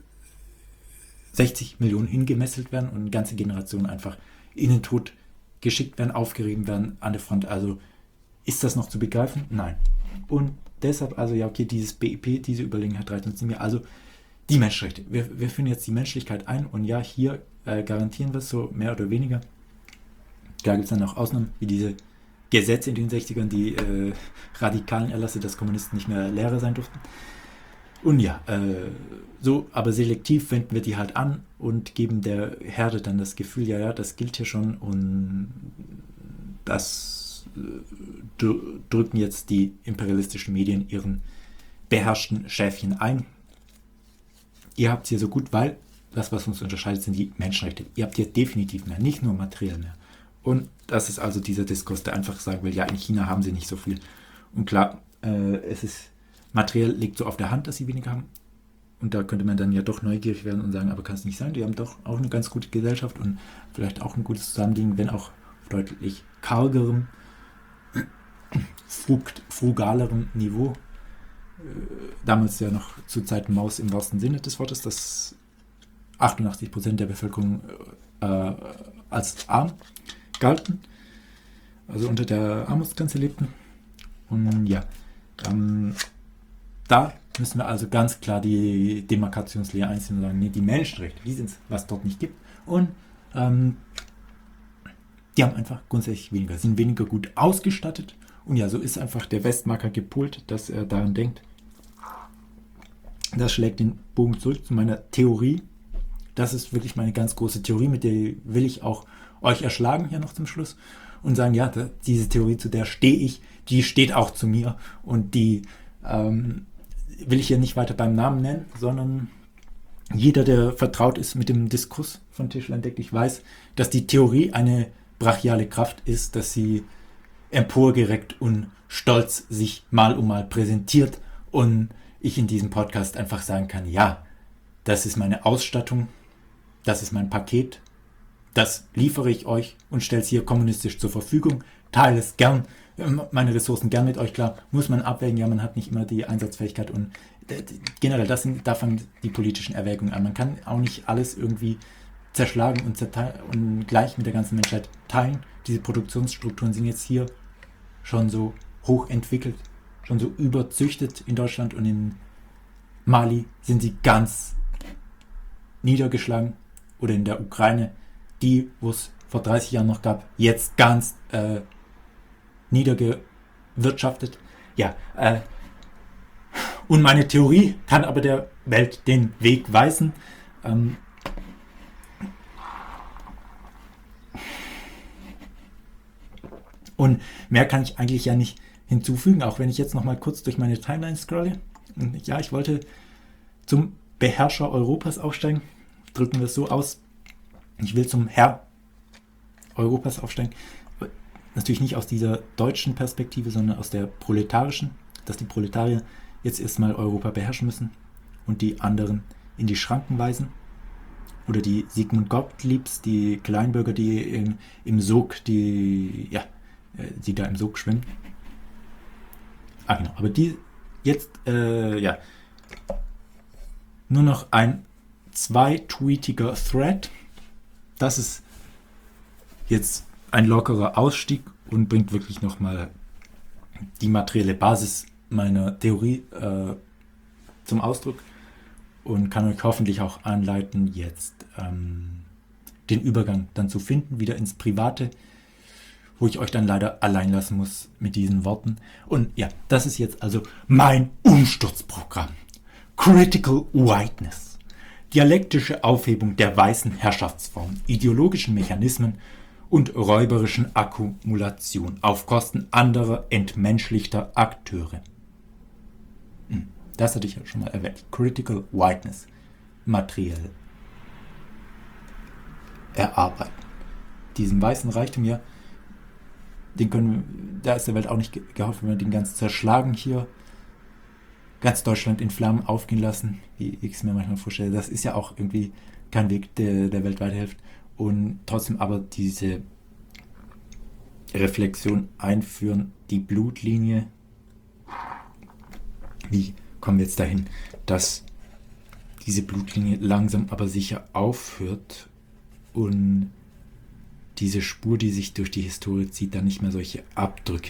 sechzig Millionen hingemesselt werden und eine ganze Generation einfach in den Tod geschickt werden, aufgerieben werden an der Front, also ist das noch zu begreifen? Nein. Und deshalb, also ja, okay, dieses B I P, diese Überlegenheit reicht uns nicht mehr. Also die Menschenrechte. Wir, wir führen jetzt die Menschlichkeit ein und ja, hier äh, garantieren wir es so mehr oder weniger. Da gibt es dann auch Ausnahmen, wie diese Gesetze in den sechzigern, die äh, radikalen Erlasse, dass Kommunisten nicht mehr Lehrer sein durften. Und ja, äh, so, aber selektiv wenden wir die halt an und geben der Herde dann das Gefühl, ja, ja, das gilt hier schon und das drücken jetzt die imperialistischen Medien ihren beherrschten Schäfchen ein. Ihr habt es hier so gut, weil das, was uns unterscheidet, sind die Menschenrechte. Ihr habt hier definitiv mehr, nicht nur materiell mehr. Und das ist also dieser Diskurs, der einfach sagen will, ja, in China haben sie nicht so viel. Und klar, äh, es ist materiell liegt so auf der Hand, dass sie weniger haben. Und da könnte man dann ja doch neugierig werden und sagen, aber kann es nicht sein, die haben doch auch eine ganz gute Gesellschaft und vielleicht auch ein gutes Zusammenleben, wenn auch auf deutlich kargerem, frug, frugalerem Niveau. Damals ja noch zu Zeiten Maus im wahrsten Sinne des Wortes, dass achtundachtzig Prozent der Bevölkerung äh, als arm galten, also unter der Armutsgrenze lebten. Und ja, ähm, da müssen wir also ganz klar die Demarkationslinie einziehen und sagen, nee, die Menschenrechte, die sind es, was dort nicht gibt. Und ähm, die haben einfach grundsätzlich weniger, sind weniger gut ausgestattet. Und ja, so ist einfach der Westmarker gepolt, dass er daran denkt. Das schlägt den Bogen zurück zu meiner Theorie. Das ist wirklich meine ganz große Theorie, mit der will ich auch euch erschlagen hier noch zum Schluss. Und sagen, ja, diese Theorie, zu der stehe ich, die steht auch zu mir. Und die ähm, will ich hier nicht weiter beim Namen nennen, sondern jeder, der vertraut ist mit dem Diskurs von Tischler entdeckt, ich weiß, dass die Theorie eine brachiale Kraft ist, dass sie emporgereckt und stolz sich mal um mal präsentiert und ich in diesem Podcast einfach sagen kann, ja, das ist meine Ausstattung, das ist mein Paket, das liefere ich euch und stelle es hier kommunistisch zur Verfügung, teile es gern, meine Ressourcen gern mit euch, klar, muss man abwägen, ja, man hat nicht immer die Einsatzfähigkeit und äh, generell, das sind, da fangen die politischen Erwägungen an. Man kann auch nicht alles irgendwie zerschlagen und, zerteilen und gleich mit der ganzen Menschheit teilen. Diese Produktionsstrukturen sind jetzt hier schon so hoch entwickelt, schon so überzüchtet in Deutschland, und in Mali sind sie ganz niedergeschlagen, oder in der Ukraine, die, wo es vor dreißig Jahren noch gab, jetzt ganz äh, niedergewirtschaftet. Ja, äh, und meine Theorie kann aber der Welt den Weg weisen. Ähm, und mehr kann ich eigentlich ja nicht hinzufügen, auch wenn ich jetzt noch mal kurz durch meine Timeline scrolle. Und ja, ich wollte zum Beherrscher Europas aufsteigen. Drücken wir es so aus. Ich will zum Herr Europas aufsteigen. Natürlich nicht aus dieser deutschen Perspektive, sondern aus der proletarischen, dass die Proletarier jetzt erstmal Europa beherrschen müssen und die anderen in die Schranken weisen. Oder die Sigmund Gottliebs, die Kleinbürger, die im, im Sog, die, ja, die da im Sog schwimmen. Ah, genau. Aber die jetzt, äh, ja, nur noch ein zweitweetiger Thread. Das ist jetzt ein lockerer Ausstieg und bringt wirklich nochmal die materielle Basis meiner Theorie äh, zum Ausdruck und kann euch hoffentlich auch anleiten, jetzt ähm, den Übergang dann zu finden, wieder ins Private, wo ich euch dann leider allein lassen muss mit diesen Worten. Und ja, das ist jetzt also mein Umsturzprogramm. Critical Whiteness. Dialektische Aufhebung der weißen Herrschaftsform, ideologischen Mechanismen und räuberischen Akkumulation auf Kosten anderer entmenschlichter Akteure. Das hatte ich ja schon mal erwähnt. Critical Whiteness. Materiell erarbeiten. Diesen weißen Reichtum hier, den können wir, da ist der Welt auch nicht geholfen, wenn wir den ganz zerschlagen hier, ganz Deutschland in Flammen aufgehen lassen, wie ich es mir manchmal vorstelle. Das ist ja auch irgendwie kein Weg, der der Welt weiterhilft. Und trotzdem aber diese Reflexion einführen, die Blutlinie. Wie kommen wir jetzt dahin, dass diese Blutlinie langsam aber sicher aufhört und diese Spur, die sich durch die Historie zieht, dann nicht mehr solche Abdrücke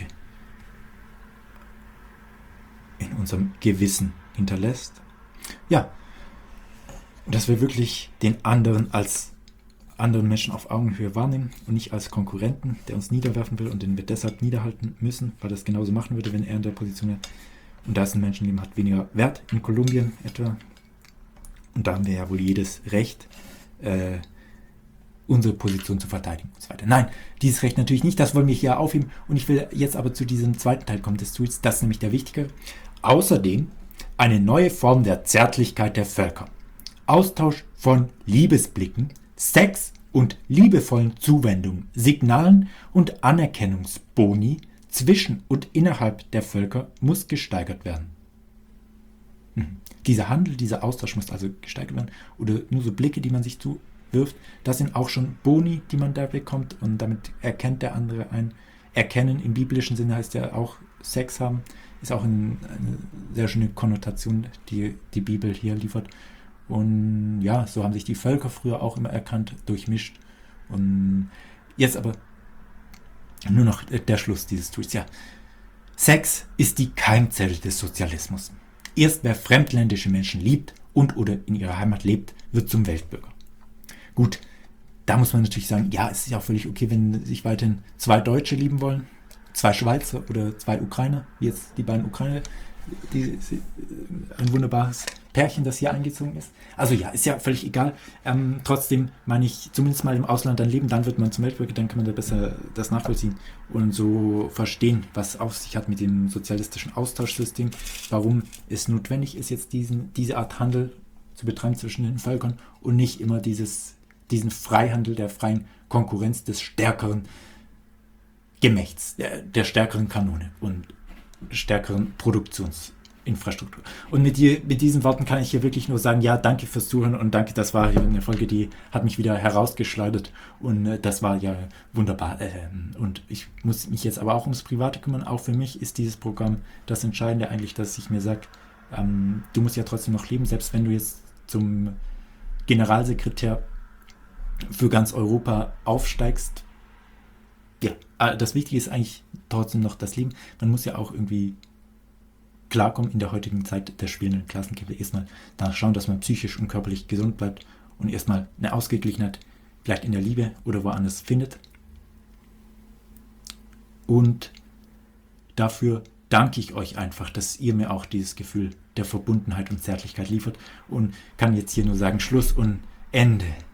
in unserem Gewissen hinterlässt? Ja, und dass wir wirklich den anderen als anderen Menschen auf Augenhöhe wahrnehmen und nicht als Konkurrenten, der uns niederwerfen will und den wir deshalb niederhalten müssen, weil er es genauso machen würde, wenn er in der Position wäre. Und da ist ein Menschenleben hat weniger Wert, in Kolumbien etwa. Und da haben wir ja wohl jedes Recht, äh, unsere Position zu verteidigen und so weiter. Nein, dieses Recht natürlich nicht, das wollen wir hier aufheben. Und ich will jetzt aber zu diesem zweiten Teil kommen des Tweets, das ist nämlich der wichtige. Außerdem eine neue Form der Zärtlichkeit der Völker. Austausch von Liebesblicken, Sex und liebevollen Zuwendungen, Signalen und Anerkennungsboni zwischen und innerhalb der Völker muss gesteigert werden. Hm. Dieser Handel, dieser Austausch muss also gesteigert werden. Oder nur so Blicke, die man sich zuwirft, das sind auch schon Boni, die man da bekommt und damit erkennt der andere ein. Erkennen im biblischen Sinne heißt ja auch Sex haben, ist auch ein, eine sehr schöne Konnotation, die die Bibel hier liefert. Und ja, so haben sich die Völker früher auch immer erkannt, durchmischt. Und jetzt aber nur noch der Schluss dieses Tweets. Ja, Sex ist die Keimzelle des Sozialismus. Erst wer fremdländische Menschen liebt und oder in ihrer Heimat lebt, wird zum Weltbürger. Gut, da muss man natürlich sagen, ja, es ist ja auch völlig okay, wenn sich weiterhin zwei Deutsche lieben wollen, zwei Schweizer oder zwei Ukrainer, wie jetzt die beiden Ukrainer, die, die, ein wunderbares Pärchen, das hier eingezogen ist. Also ja, ist ja völlig egal. Ähm, trotzdem meine ich, zumindest mal im Ausland dann leben, dann wird man zum Weltbürger, dann kann man da besser das nachvollziehen und so verstehen, was auf sich hat mit dem sozialistischen Austauschsystem, warum es notwendig ist, jetzt diesen, diese Art Handel zu betreiben zwischen den Völkern und nicht immer dieses, diesen Freihandel der freien Konkurrenz des stärkeren Gemächts, der, der stärkeren Kanone und stärkeren Produktionsmittel Infrastruktur. Und mit, die, mit diesen Worten kann ich hier wirklich nur sagen, ja, danke fürs Zuhören und danke, das war eine Folge, die hat mich wieder herausgeschleudert und äh, das war ja wunderbar. Ähm, und ich muss mich jetzt aber auch ums Private kümmern. Auch für mich ist dieses Programm das Entscheidende eigentlich, dass ich mir sage, ähm, du musst ja trotzdem noch leben, selbst wenn du jetzt zum Generalsekretär für ganz Europa aufsteigst. Ja, das Wichtige ist eigentlich trotzdem noch das Leben. Man muss ja auch irgendwie klarkommen in der heutigen Zeit der spielenden Klassenkämpfe. Erstmal danach schauen, dass man psychisch und körperlich gesund bleibt und erstmal eine Ausgeglichenheit vielleicht in der Liebe oder woanders findet. Und dafür danke ich euch einfach, dass ihr mir auch dieses Gefühl der Verbundenheit und Zärtlichkeit liefert und kann jetzt hier nur sagen, Schluss und Ende.